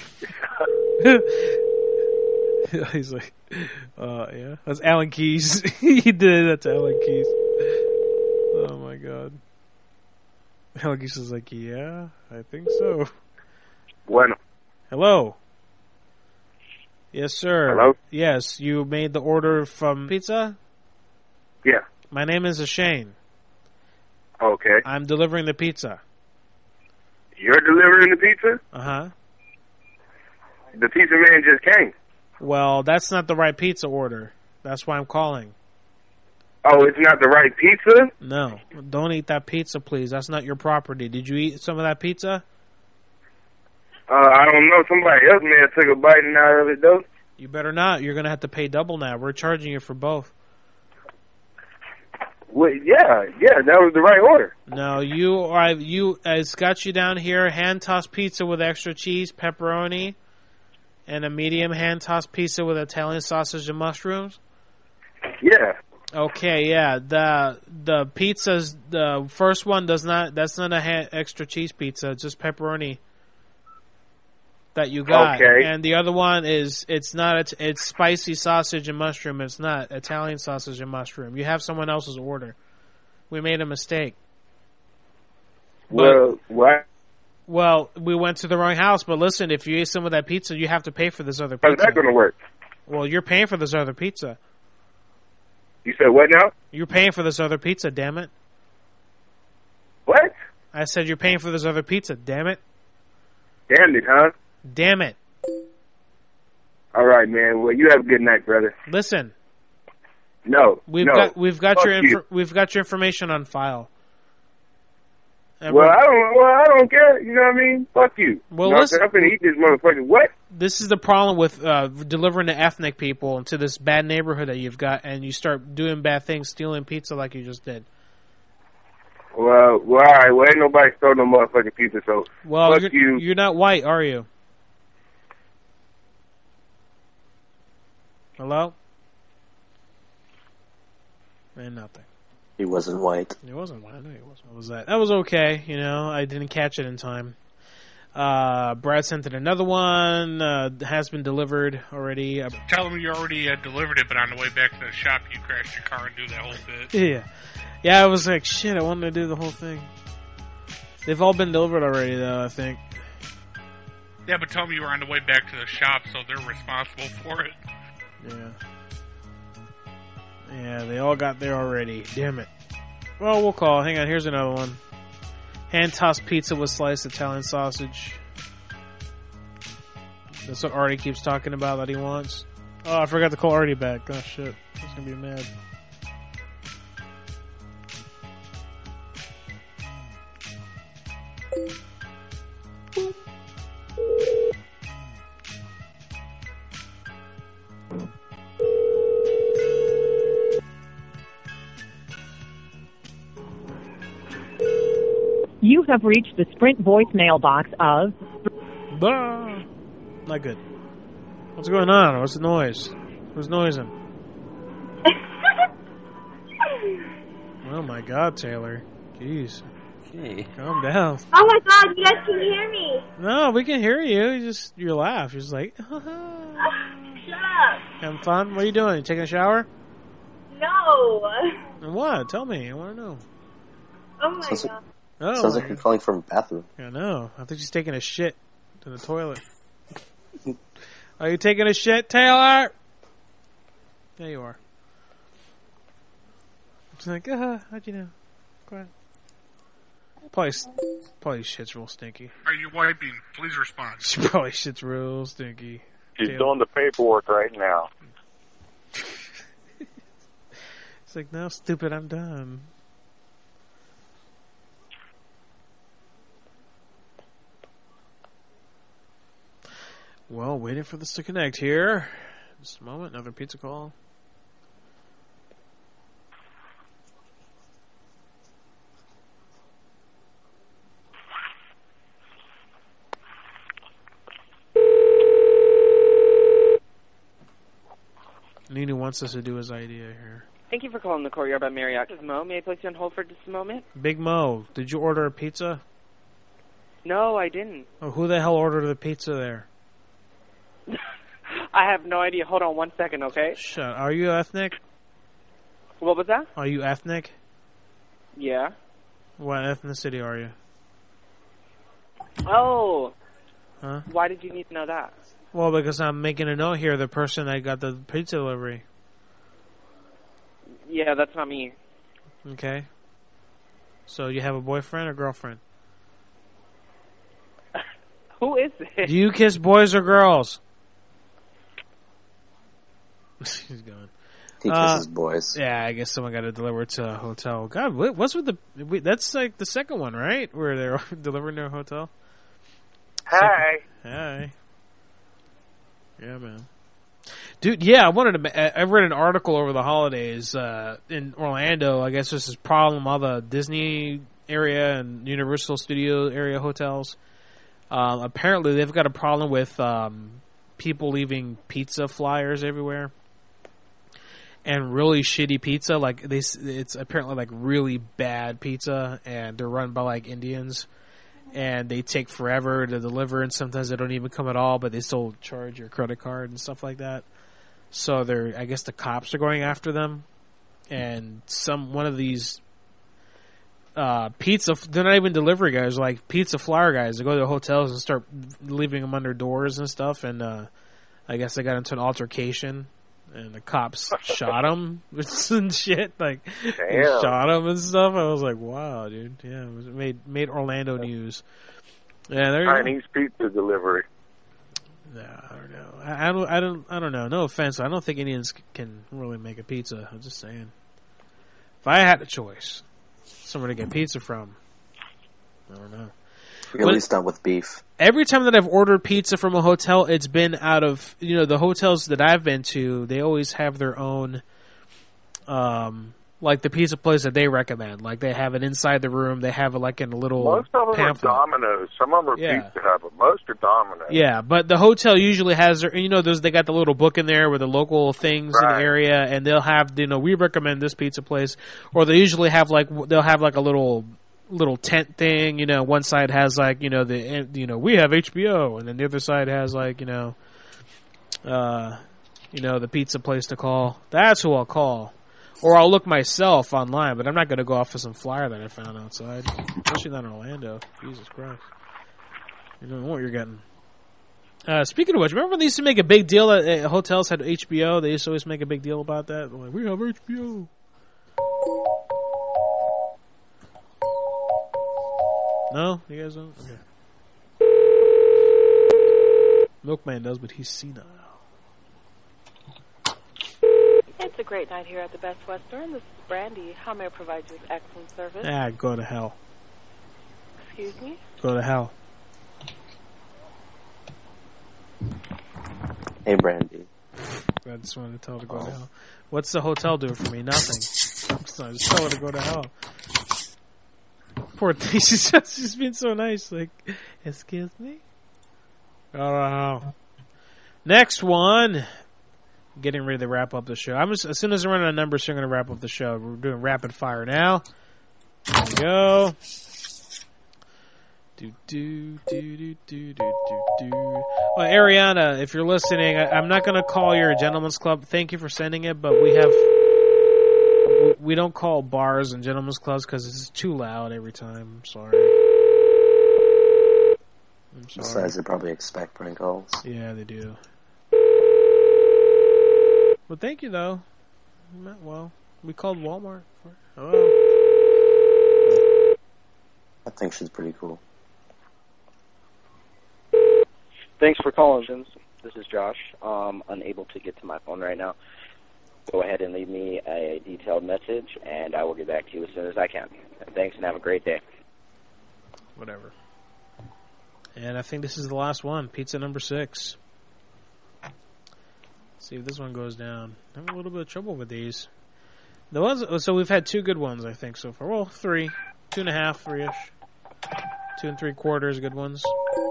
He's like, uh, yeah. That's Alan Keyes. He did that to Alan Keyes. Oh my god. Alan Keyes is like, yeah, I think so. Bueno. Hello. Yes, sir. Hello? Yes, you made the order from pizza? Yeah. My name is Shane. Okay. I'm delivering the pizza. You're delivering the pizza? Uh-huh. The pizza man just came. Well, that's not the right pizza order. That's why I'm calling. Oh, it's not the right pizza? No. Don't eat that pizza, please. That's not your property. Did you eat some of that pizza? Uh, I don't know. Somebody else may have took a bite out of it, though. You better not. You're going to have to pay double now. We're charging you for both. Well, yeah, yeah, that was the right order. No, you are you. It's got you down here. Hand tossed pizza with extra cheese, pepperoni, and a medium hand tossed pizza with Italian sausage and mushrooms. Yeah. Okay, yeah. The the pizzas. The first one does not. That's not a ha- extra cheese pizza. It's just pepperoni that you got. Okay. And the other one is it's not. It's, it's spicy sausage and mushroom. It's not Italian sausage and mushroom. You have someone else's order. We made a mistake. Well, what? Well, we went to the wrong house. But listen, if you ate some of that pizza, you have to pay for this other How's pizza. that going to work? Well, you're paying for this other pizza. You said what now? You're paying for this other pizza. Damn it. What? I said you're paying for this other pizza. Damn it. Damn it, huh? Damn it. All right, man. Well, you have a good night, brother. Listen. No. We've no. got we've got Fuck your you. inf- we've got your information on file. And Well, we're- I don't. Well, I don't care. You know what I mean? Fuck you. Well, you know, listen- I'm gonna eat this motherfucker. What? This is the problem with uh, delivering to ethnic people into this bad neighborhood that you've got, and you start doing bad things, stealing pizza like you just did. Well, well, all right. Well, ain't nobody stole no motherfucking pizza, so Well, fuck you're, you. you're not white, are you? Hello? And nothing. He wasn't white. It wasn't white. I knew it wasn't. What was that? That was okay. You know, I didn't catch it in time. Uh, Brad sent in another one. Uh, has been delivered already. Uh, Tell them you already uh, delivered it, but on the way back to the shop, you crashed your car and do that whole bit. yeah. Yeah, I was like, shit, I wanted to do the whole thing. They've all been delivered already, though, I think. Yeah, but tell them you were on the way back to the shop, so they're responsible for it. Yeah. Yeah, they all got there already. Damn it. Well, we'll call. Hang on, here's another one. Hand-tossed pizza with sliced Italian sausage. That's what Artie keeps talking about that he wants. Oh, I forgot to call Artie back. Oh, shit. He's gonna be mad. You have reached the Sprint voicemail box of... Bah. Not good. What's going on? What's the noise? Who's noising? Oh my god, Taylor. Jeez. Hey. Calm down. Oh my god, you guys can hear me. No, we can hear you. You just you laugh. You're just like, Shut up. having fun? What are you doing? You taking a shower? No. And what? Tell me. I want to know. Oh my Sounds like, god. Oh, sounds like you're calling from a bathroom. I know. I think she's taking a shit in the toilet. Are you taking a shit, Taylor? There you are. She's like, uh, how'd you know? Go ahead. Probably, probably shit's real stinky. Are you wiping? Please respond. She probably shit's real stinky. She's Taylor. doing the paperwork right now. It's like, no, stupid, I'm done. Well, waiting for this to connect here. Just a moment, another pizza call. Nina wants us to do his idea here. Thank you for calling the Courtyard by Marriott. This is Mo. May I place you on hold for just a moment? Big Mo, did you order a pizza? No, I didn't. Oh, who the hell ordered the pizza there? I have no idea. Hold on one second, okay? Shut. Are you ethnic? What was that? Are you ethnic? Yeah. What ethnicity are you? Oh. Huh? Why did you need to know that? Well, because I'm making a note here. The person that got the pizza delivery. Yeah, that's not me. Okay. So you have a boyfriend or girlfriend? Who is this? Do you kiss boys or girls? He's going. He kisses uh, boys. Yeah, I guess someone got to deliver it to a hotel. God, what's with the... We, that's like the second one, right? Where they're delivering to a hotel? Hi. Hi. Yeah, man. Dude, yeah, I wanted to... I read an article over the holidays uh, in Orlando. I guess there's this problem, all the Disney area and Universal Studio area hotels. Um, apparently, they've got a problem with um, people leaving pizza flyers everywhere. And really shitty pizza, like they, it's apparently like really bad pizza, and they're run by like Indians, and they take forever to deliver, and sometimes they don't even come at all, but they still charge your credit card and stuff like that. So they're, I guess the cops are going after them, and some one of these uh, pizza, they're not even delivery guys, like pizza flyer guys. They go to hotels and start leaving them under doors and stuff, and uh, I guess they got into an altercation. And the cops shot him and shit, like they shot him and stuff. I was like, "Wow, dude! Yeah, it was made made Orlando news." Yeah, there. Chinese pizza delivery. Yeah, I don't know. I, I don't. I don't. I don't know. No offense. I don't think Indians can really make a pizza. I'm just saying. If I had a choice, somewhere to get pizza from, I don't know. At least not with beef. Every time that I've ordered pizza from a hotel, it's been out of, you know, the hotels that I've been to, they always have their own, um, like the pizza place that they recommend. Like they have it inside the room, they have it like in a little Most of them pamphlet. are Domino's. Some of them are Yeah. Pizza Hut, but most are Domino's. Yeah, but the hotel usually has their, you know, those, they got the little book in there with the local things in Right. the area, and they'll have, you know, we recommend this pizza place, or they usually have like, they'll have like a little, little tent thing, you know, one side has like, you know, the, you know, we have H B O, and then the other side has like, you know, uh, you know, the pizza place to call. That's who I'll call. Or I'll look myself online, but I'm not going to go off of some flyer that I found outside. Especially not in Orlando. Jesus Christ. You don't know what you're getting. Uh, speaking of which, remember when they used to make a big deal that uh, hotels had H B O? They used to always make a big deal about that. They're like, we have H B O. No? You guys don't? Okay. Milkman does, but he's senile. It's a great night here at the Best Western. This is Brandy. How may I provide you with excellent service? Ah, go to hell. Excuse me? Go to hell. Hey, Brandy. I just wanted to tell her to go to hell. What's the hotel do for me? Nothing. So I just tell her to go to hell. Poor thing. She's just, she's been so nice. Like, excuse me? I don't know. Next one. Getting ready to wrap up the show. I'm just, as soon as I run out of numbers, we're going to wrap up the show. We're doing rapid fire now. There we go. Do do do do do do do do. Well, Ariana, if you're listening, I, I'm not going to call your gentleman's club. Thank you for sending it, but we have we, we don't call bars and gentleman's clubs because it's too loud every time. I'm sorry. I'm sorry. Besides, they probably expect prank calls. Yeah, they do. Well, thank you though. Well, we called Walmart for. Hello. I think she's pretty cool. Thanks for calling, Vince. This is Josh. Um, unable to get to my phone right now. go ahead and leave me a detailed message, and I will get back to you as soon as I can. Thanks, and have a great day. Whatever. And I think this is the last one, pizza number six. Let's see if this one goes down. I'm having a little bit of trouble with these. The ones, so we've had two good ones, I think, so far. Well, three. Two and a half, three-ish. Two and three quarters good ones.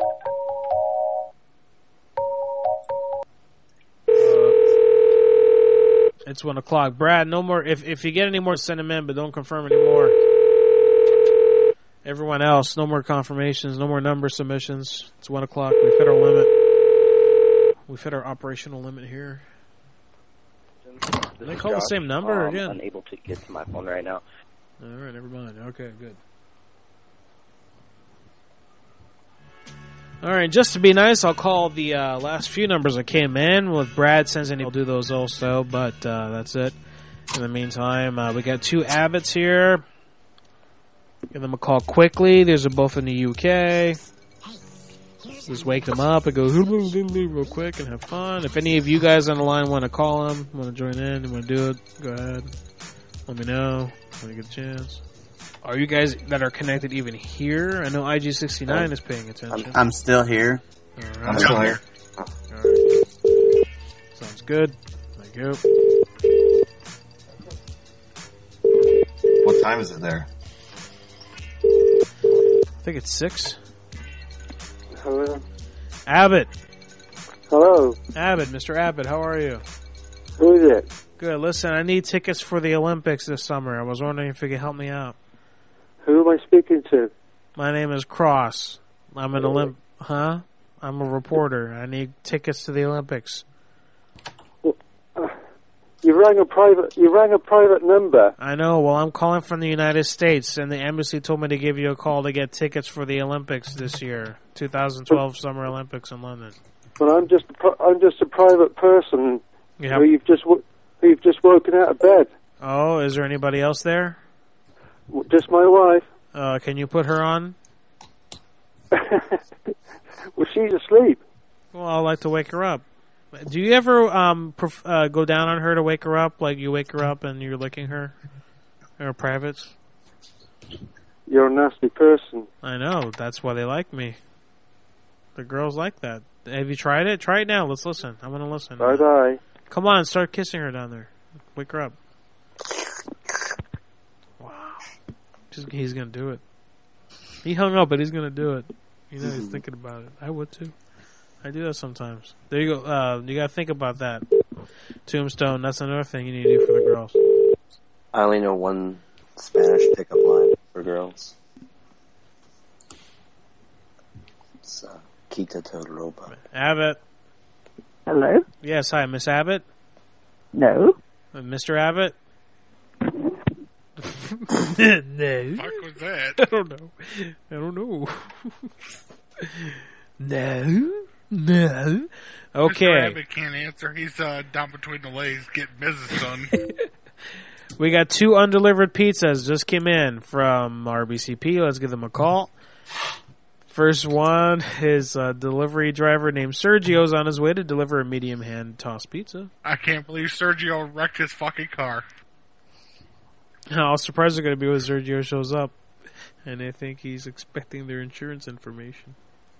It's one o'clock. Brad, no more. If if you get any more, send them in, but don't confirm anymore. Everyone else, no more confirmations, no more number submissions. It's one o'clock. We've hit our limit. We've hit our operational limit here. Did they call the same number um, again? I'm unable to get to my phone right now. All right, never mind. Okay, good. All right, just to be nice, I'll call the uh, last few numbers that came in. With Brad sends in, I'll do those also, but uh, that's it. In the meantime, uh, we got two Abbotts here. Give them a call quickly. These are both in the U K. Just wake them up and go real quick and have fun. If any of you guys on the line want to call them, want to join in, want to do it, go ahead. Let me know when you get a chance. Are you guys that are connected even here? I know I G sixty-nine um, is paying attention. I'm, I'm still here. All right. I'm still here. All right. Sounds good. Thank you. What time is it there? I think it's six. Hello. Abbott. Hello. Abbott, Mister Abbott, how are you? Who is it? Good. Listen, I need tickets for the Olympics this summer. I was wondering if you could help me out. Who am I speaking to? My name is Cross. I'm an Olymp... Huh? I'm a reporter. I need tickets to the Olympics. Well, uh, you rang a private. You rang a private number. I know. Well, I'm calling from the United States, and the embassy told me to give you a call to get tickets for the Olympics this year, twenty twelve but, Summer Olympics in London. But I'm just. I'm just a private person. Yep. Who you've just. Who you've just woken out of bed. Oh, is there anybody else there? Just my wife. Uh, can you put her on? Well, she's asleep. Well, I'd like to wake her up. Do you ever um pref- uh, go down on her to wake her up? Like you wake her up and you're licking her? Or privates? You're a nasty person. I know. That's why they like me. The girls like that. Have you tried it? Try it now. Let's listen. I want to listen. Bye-bye. Come on, start kissing her down there. Wake her up. Just, he's gonna do it. He hung up, but he's gonna do it. You know, he's thinking about it. I would too. I do that sometimes. There you go. Uh, you gotta think about that. Tombstone. That's another thing you need to do for the girls. I only know one Spanish pickup line for girls. It's uh, Quita tu ropa. Abbott. Hello? Yes, hi, Miss Abbott? No. Uh, Mister Abbott? No. No. Fuck was that? I don't know. I don't know. No. No. Okay. Mister Abbott can't answer. He's uh, down between the legs getting business done. We got two undelivered pizzas just came in from R B C P. Let's give them a call. First one is a delivery driver named Sergio's on his way to deliver a medium hand tossed pizza. I can't believe Sergio wrecked his fucking car. How surprised they're going to be when Sergio shows up. And I think he's expecting their insurance information.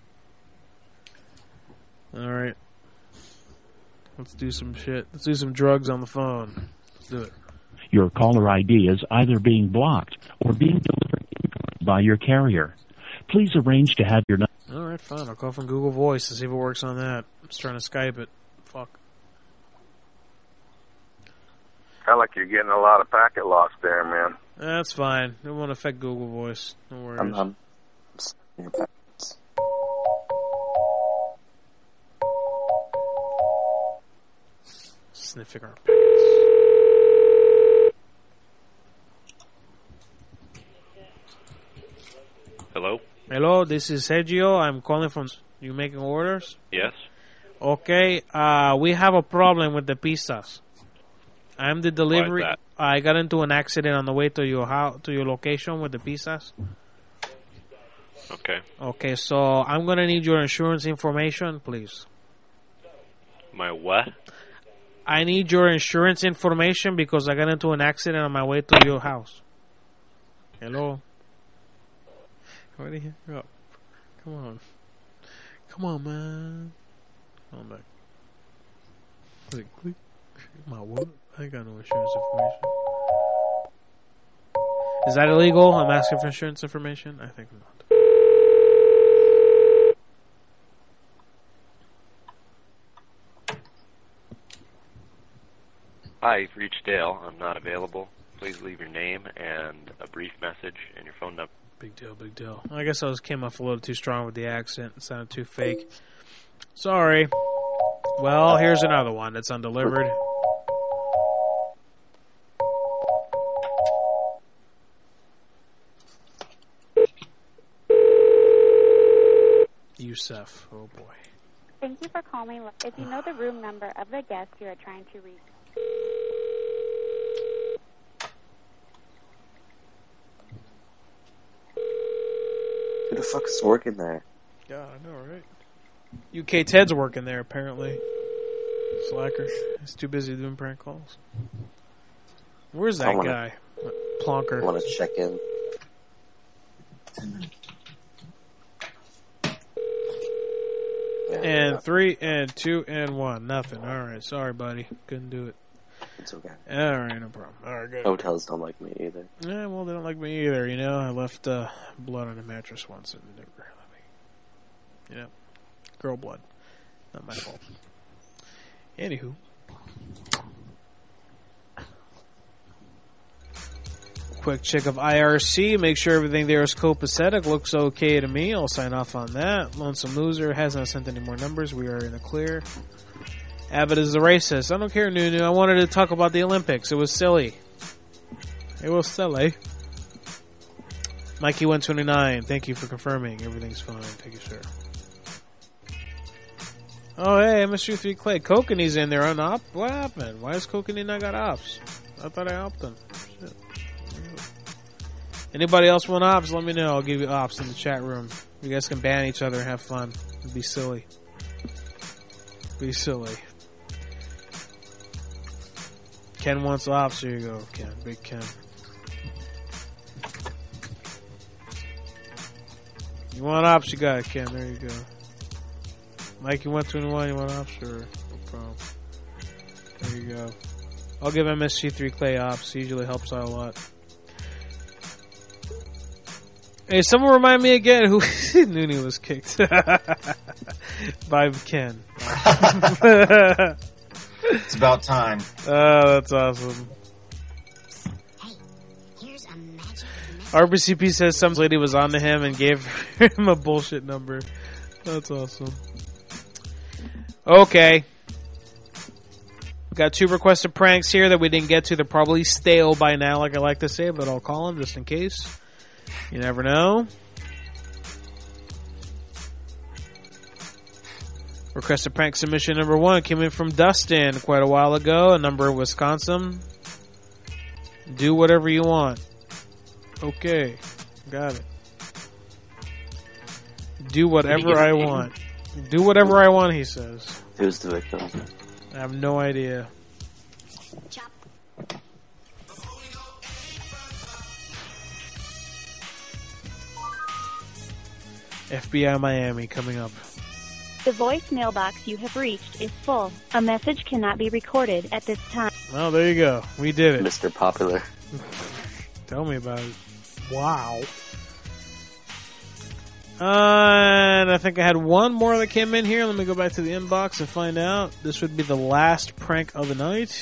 Alright. Let's do some shit. Let's do some drugs on the phone. Let's do it. Your caller I D is either being blocked or being delivered by your carrier. Please arrange to have your... Alright, fine. I'll call from Google Voice to see if it works on that. I'm just trying to Skype it. Fuck. Sound like you're getting a lot of packet loss there, man. That's fine. It won't affect Google Voice. No worries. I'm, I'm your packets. Sniffing our packets. Hello? Hello, this is Sergio. I'm calling from... You making orders? Yes. Okay, uh, we have a problem with the pizzas. I'm the delivery. Why is that? I got into an accident on the way to your house, to your location with the pizzas. Okay. Okay, so I'm gonna need your insurance information, please. My what? I need your insurance information because I got into an accident on my way to your house. Hello? Why did he hang up? Come on. Come on, man. Come on back. Was it click? My what? I ain't got no insurance information. Is that illegal? I'm asking for insurance information? I think not. Hi, you've reached Dale. I'm not available. Please leave your name and a brief message and your phone number. Big deal, big deal. I guess I was came off a little too strong with the accent. It sounded too fake. Sorry. Well, here's another one that's undelivered. Yusuf. Oh, boy. Thank you for calling. If you know the room number of the guest you are trying to reach. Who the fuck is working there? Yeah, I know, right? U K Ted's working there, apparently. Slacker. He's too busy doing prank calls. Where's that wanna, guy? Plonker. I want to check in. And three, and two, and one. Nothing. Alright, sorry, buddy. Couldn't do it. It's okay. Alright, no problem. Alright, good. Hotels don't like me either. Yeah, well, they don't like me either, you know. I left uh, blood on a mattress once and they never let me. You know, girl blood. Not my fault. Anywho. Quick check of I R C. Make sure everything there is copacetic. Looks okay to me. I'll sign off on that. Lonesome Loser has not sent any more numbers. We are in the clear. Abbott is the racist. I don't care, Nunu. I wanted to talk about the Olympics. It was silly. It was silly. Mikey one twenty-nine. Thank you for confirming. Everything's fine. Thank you, sir. Oh, hey, M S U three Clay. Kokanee's in there on op. What happened? Why has Kokanee not got ops? I thought I helped him. Shit. Anybody else want ops? Let me know. I'll give you ops in the chat room. You guys can ban each other and have fun. It'd be silly. Be silly. Ken wants ops. Here you go, Ken. Big Ken. You want ops? You got it, Ken. There you go. Mikey one twenty-one. You want ops? Sure. No problem. There you go. I'll give M S G three Clay ops. He usually helps out a lot. Hey, someone remind me again who Noonie was kicked by Ken. It's about time. Oh, that's awesome. R B C P says some lady was onto him and gave him a bullshit number. That's awesome. Okay. Got two requested pranks here that we didn't get to. They're probably stale by now, like I like to say, but I'll call them just in case. You never know. Requested prank submission number one came in from Dustin quite a while ago, a number of Wisconsin. Do whatever you want. Okay. Got it. Do whatever I want. Do whatever I want, he says. Who's the victim? I have no idea. F B I Miami coming up. The voicemail box you have reached is full. A message cannot be recorded at this time. Well, there you go. We did it. Mister Popular. Tell me about it. Wow. Uh, and I think I had one more that came in here. Let me go back to the inbox and find out. This would be the last prank of the night.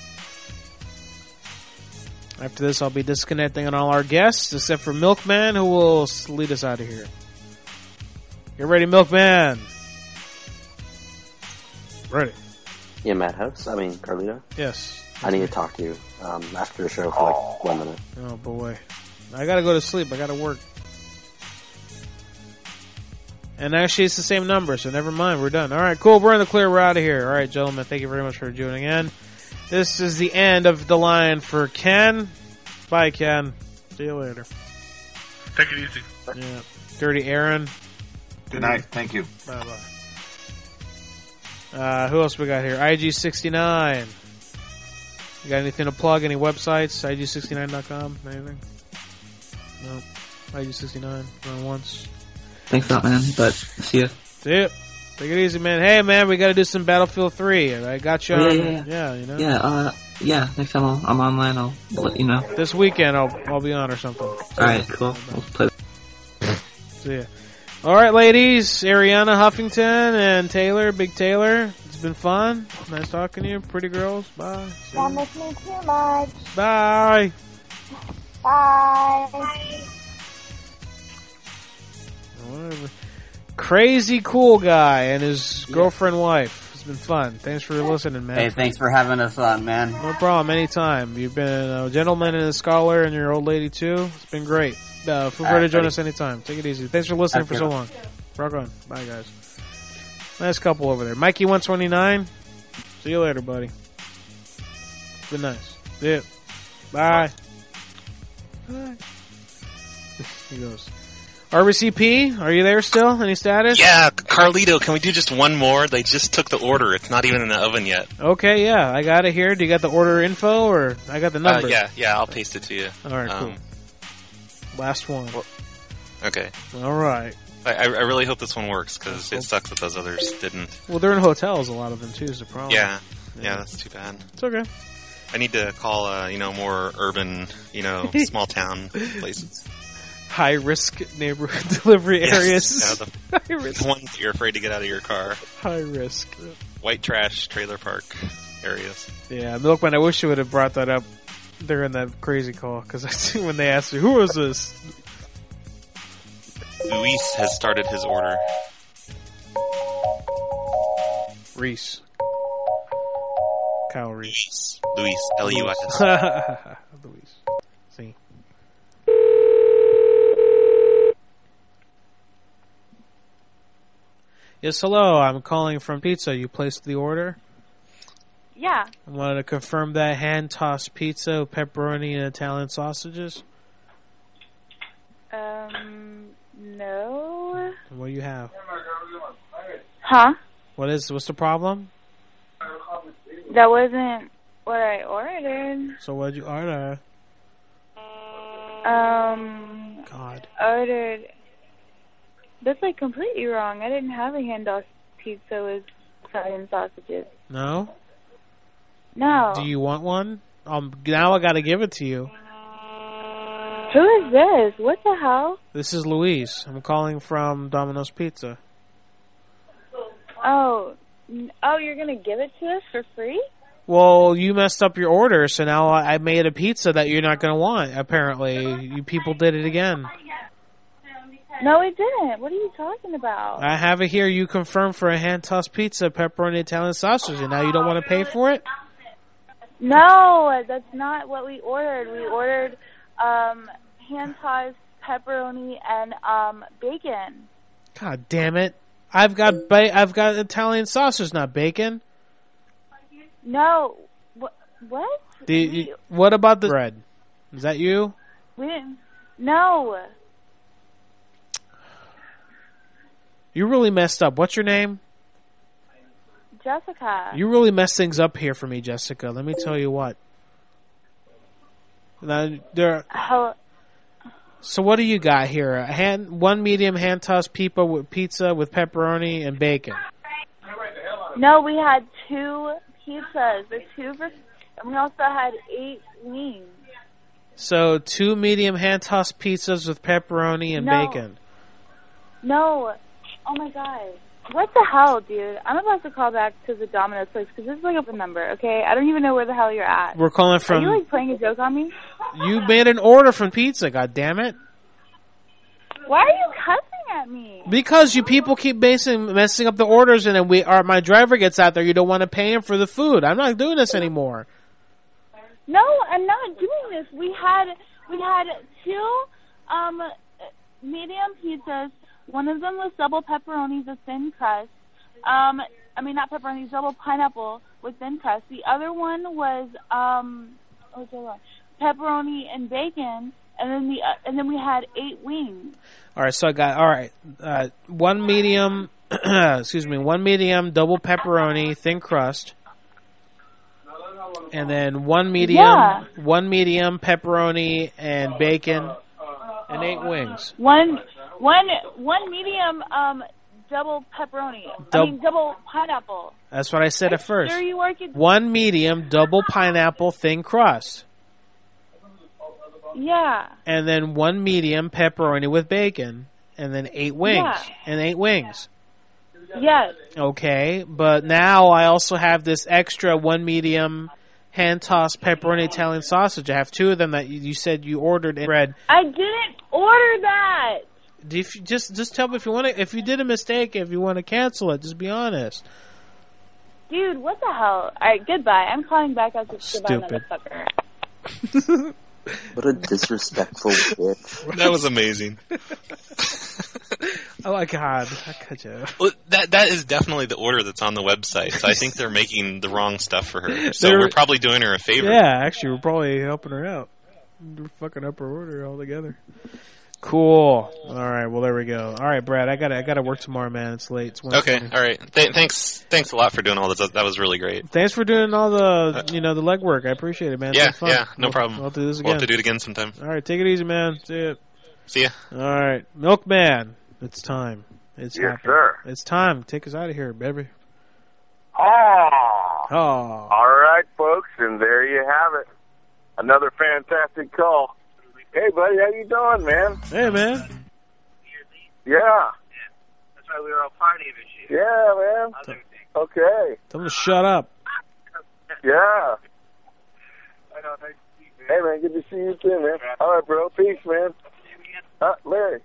After this, I'll be disconnecting on all our guests, except for Milkman, who will lead us out of here. You ready, Milkman? Ready. Yeah, Madhouse. I mean, Carlito. Yes. I need to talk to you um, after the show for like one minute. Oh, boy. I gotta go to sleep. I gotta work. And actually, it's the same number, so never mind. We're done. All right, cool. We're in the clear. We're out of here. All right, gentlemen. Thank you very much for tuning in. This is the end of the line for Ken. Bye, Ken. See you later. Take it easy. Yeah. Dirty Aaron. Good night. Thank you. Bye-bye. Uh, who else we got here? I G sixty-nine. You got anything to plug? Any websites? I G sixty-nine dot com? Anything? No. I G sixty-nine. Going once. Thanks a lot, man. But see ya. See ya. Take it easy, man. Hey, man, we got to do some Battlefield three. I got you. Oh, on, yeah, yeah, yeah. yeah, you know. Yeah, uh, yeah. Next time I'll, I'm online, I'll let you know. This weekend, I'll I'll be on or something. All right, cool. We'll play. See ya. All right, ladies, Ariana Huffington and Taylor, Big Taylor. It's been fun. Nice talking to you, pretty girls. Bye. Don't miss me too much. Bye. Bye. Whatever. Crazy cool guy and his girlfriend wife. It's been fun. Thanks for listening, man. Hey, thanks for having us on, man. No problem. Anytime. You've been a gentleman and a scholar, and your old lady too. It's been great. Uh, feel free right, to join buddy. us anytime. Take it easy. Thanks for listening for so long. Rock on. Bye, guys. Nice couple over there. Mikey one twenty-nine. See you later, buddy. Been nice. See ya. Bye. Bye. He goes. R B C P, are you there still? Any status? Yeah, Carlito, can we do just one more? They just took the order. It's not even in the oven yet. Okay, yeah, I got it here. Do you got the order info, or I got the number? Uh, yeah, yeah, I'll paste it to you. All right, um, cool. Last one. Well, okay. All right. I, I really hope this one works, because it sucks that those others didn't. Well, they're in hotels, a lot of them, too, is the problem. Yeah, yeah, yeah that's too bad. It's okay. I need to call, uh, you know, more urban, you know, small town places. High risk neighborhood delivery yes, areas. Yeah, the, High risk. The ones that you're afraid to get out of your car. High risk. White trash trailer park areas. Yeah, Milkman, I wish you would have brought that up during that crazy call, because I see when they asked you, who was this? Luis has started his order. Reese. Kyle Reese. Luis. L U S. Luis. See. Yes, hello. I'm calling from Pizza. You placed the order? Yeah. I wanted to confirm that hand-tossed pizza with pepperoni and Italian sausages. Um, no. What do you have? Huh? What is? What's the problem? That wasn't what I ordered. So what did you order? Um. God. Ordered. That's like completely wrong. I didn't have a hand-tossed pizza with Italian sausages. No? No. Do you want one? Um, now I gotta give it to you. Who is this? What the hell? This is Luis. I'm calling from Domino's Pizza. Oh. Oh, you're gonna give it to us for free? Well, you messed up your order, so now I made a pizza that you're not gonna want, apparently. You people did it again. No, we didn't. What are you talking about? I have it here. You confirmed for a hand-tossed pizza, pepperoni, Italian sausage, and now you don't want to pay for it? No, that's not what we ordered. We ordered um, hand-tossed pepperoni and um, bacon. God damn it! I've got ba- I've got Italian sausage, not bacon. No, what? What? The, you, what about the bread? Is that you? We didn't. No. You really messed up. What's your name? Jessica. You really messed things up here for me, Jessica. Let me tell you what. Now, there. How? So what do you got here? A hand, one medium hand tossed pizza with pizza with pepperoni and bacon. No, we had two pizzas. The two, for, and we also had eight wings. So two medium hand tossed pizzas with pepperoni and no. bacon. No. Oh my god. What the hell, dude? I'm about to call back to the Domino's place because this is like a number, okay? I don't even know where the hell you're at. We're calling from... Are you like playing a joke on me? You made an order from pizza, goddammit. Why are you cussing at me? Because you people keep basing, messing up the orders and then we, or my driver gets out there, you don't want to pay him for the food. I'm not doing this anymore. No, I'm not doing this. We had, we had two um, medium pizzas. One of them was double pepperoni with thin crust. Um, I mean, not pepperoni, double pineapple with thin crust. The other one was um, oh, so pepperoni and bacon, and then the uh, and then we had eight wings. All right, so I got all right. Uh, one medium excuse me, one medium, double pepperoni, thin crust, and then one medium, Yeah. one medium pepperoni and bacon, and eight wings. One, one, one medium um double pepperoni. I Dub- mean double pineapple. That's what I said at first. Sure, you work it. One medium, double pineapple, thin crust, Yeah. and then one medium pepperoni with bacon, and then eight wings, Yeah. and eight wings. Yes. Okay, but now I also have this extra one medium hand-tossed pepperoni Italian sausage. I have two of them that you, you said you ordered and bread. I didn't order that. If you just just tell me if you want to. If you did a mistake, if you want to cancel it, just be honest. Dude, what the hell? Alright, goodbye. I'm calling back as a Stupid. motherfucker. What a disrespectful bitch. That was amazing. Oh my god, I cut you. Well, that that is definitely the order that's on the website. So I think they're making the wrong stuff for her. So They're- we're probably doing her a favor. Yeah, actually, we're probably helping her out. We're fucking up her order altogether. Cool. All right. Well, there we go. All right, Brad. I got I got to work tomorrow, man. It's late. It's Okay. Wednesday. All right. Th- thanks. Thanks a lot for doing all this. That was really great. Thanks for doing all the you know the legwork. I appreciate it, man. It's Yeah. been fun. Yeah. No We'll- problem. We'll have to do this We'll again. have to do it again sometime. All right. Take it easy, man. See ya. See ya. All right, Milkman. It's time. It's Yes, happening. sir. It's time. Take us out of here, baby. Oh. Oh. All right, folks, and there you have it. Another fantastic call. Hey, buddy, how you doing, man? Hey, man. Yeah. That's why we were all partying and shit. Yeah, man. Okay. Tell them to shut up. Yeah. I know, nice to see you, man. Hey, man, good to see you too, man. All right, bro. Peace, man. Uh, Larry.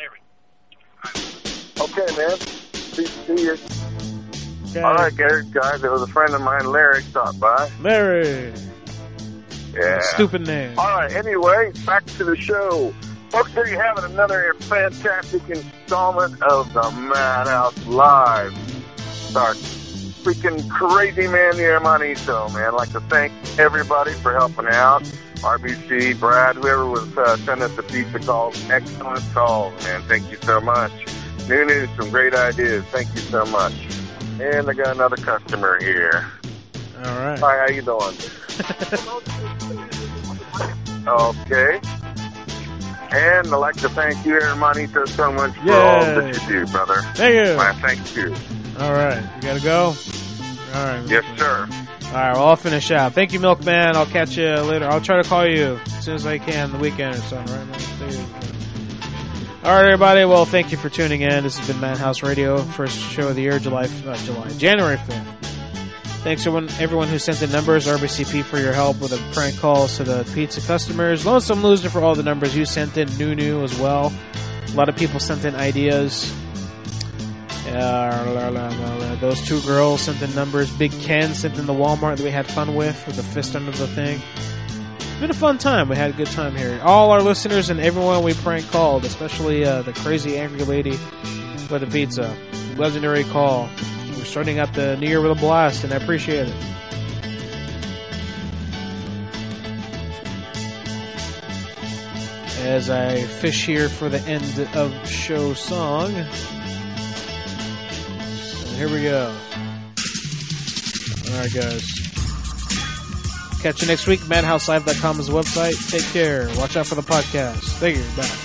Okay, man. Peace to see you. Okay. All right, guys, guys. It was a friend of mine, Larry, stopped by. Larry. Yeah. Stupid name. All right, anyway, back to the show. Folks, there you have it, another fantastic installment of the Madhouse Live. Our freaking crazy man, the Hermanito, man. I'd like to thank everybody for helping out. R B C, Brad, whoever was uh, sending us the pizza calls. Excellent calls, man. Thank you so much. New news, some great ideas. Thank you so much. And I got another customer here. All right. Hi, how you doing? Okay. And I'd like to thank you, Hermanito, so much for Yay. all that you do, brother. Thank you. Man, thank you. All right. You got to go? All right. Yes, sir. All right, well, I'll finish out. Thank you, Milkman. I'll catch you later. I'll try to call you as soon as I can the weekend or something, right? Man? All right, everybody. Well, thank you for tuning in. This has been Madhouse Radio, first show of the year, July, not July, January fifth. Thanks, everyone, everyone who sent in numbers, R B C P, for your help with the prank calls to the pizza customers. Lonesome Loser for all the numbers you sent in. Nunu as well. A lot of people sent in ideas. Uh, those two girls sent in numbers. Big Ken sent in the Walmart that we had fun with, with the fist under the thing. It's been a fun time. We had a good time here. All our listeners and everyone we prank called, especially uh, the crazy angry lady with the pizza. Legendary call. We're starting out the new year with a blast, and I appreciate it. As I fish here for the end of show song. Here we go. Alright, guys. Catch you next week. madhouse live dot com is the website. Take care. Watch out for the podcast. Thank you. Bye.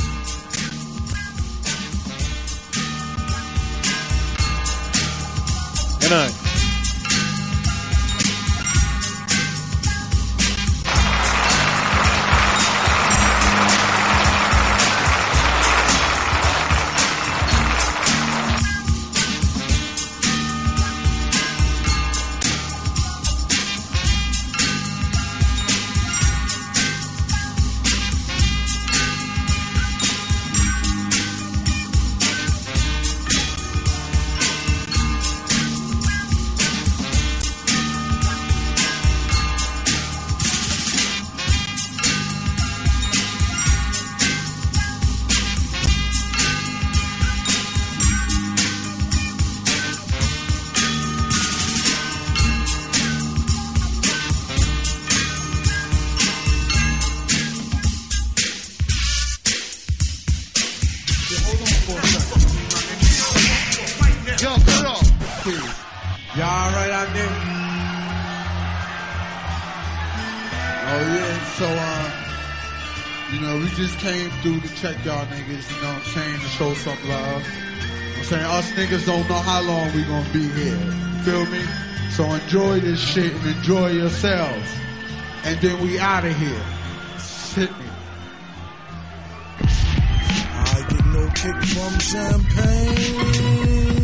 Good night. So, uh, you know, we just came through to check y'all niggas, you know what I'm saying, to show some love. I'm saying us niggas don't know how long we gonna be here. You feel me? So enjoy this shit and enjoy yourselves. And then we out of here. Hit me. I get no kick from champagne.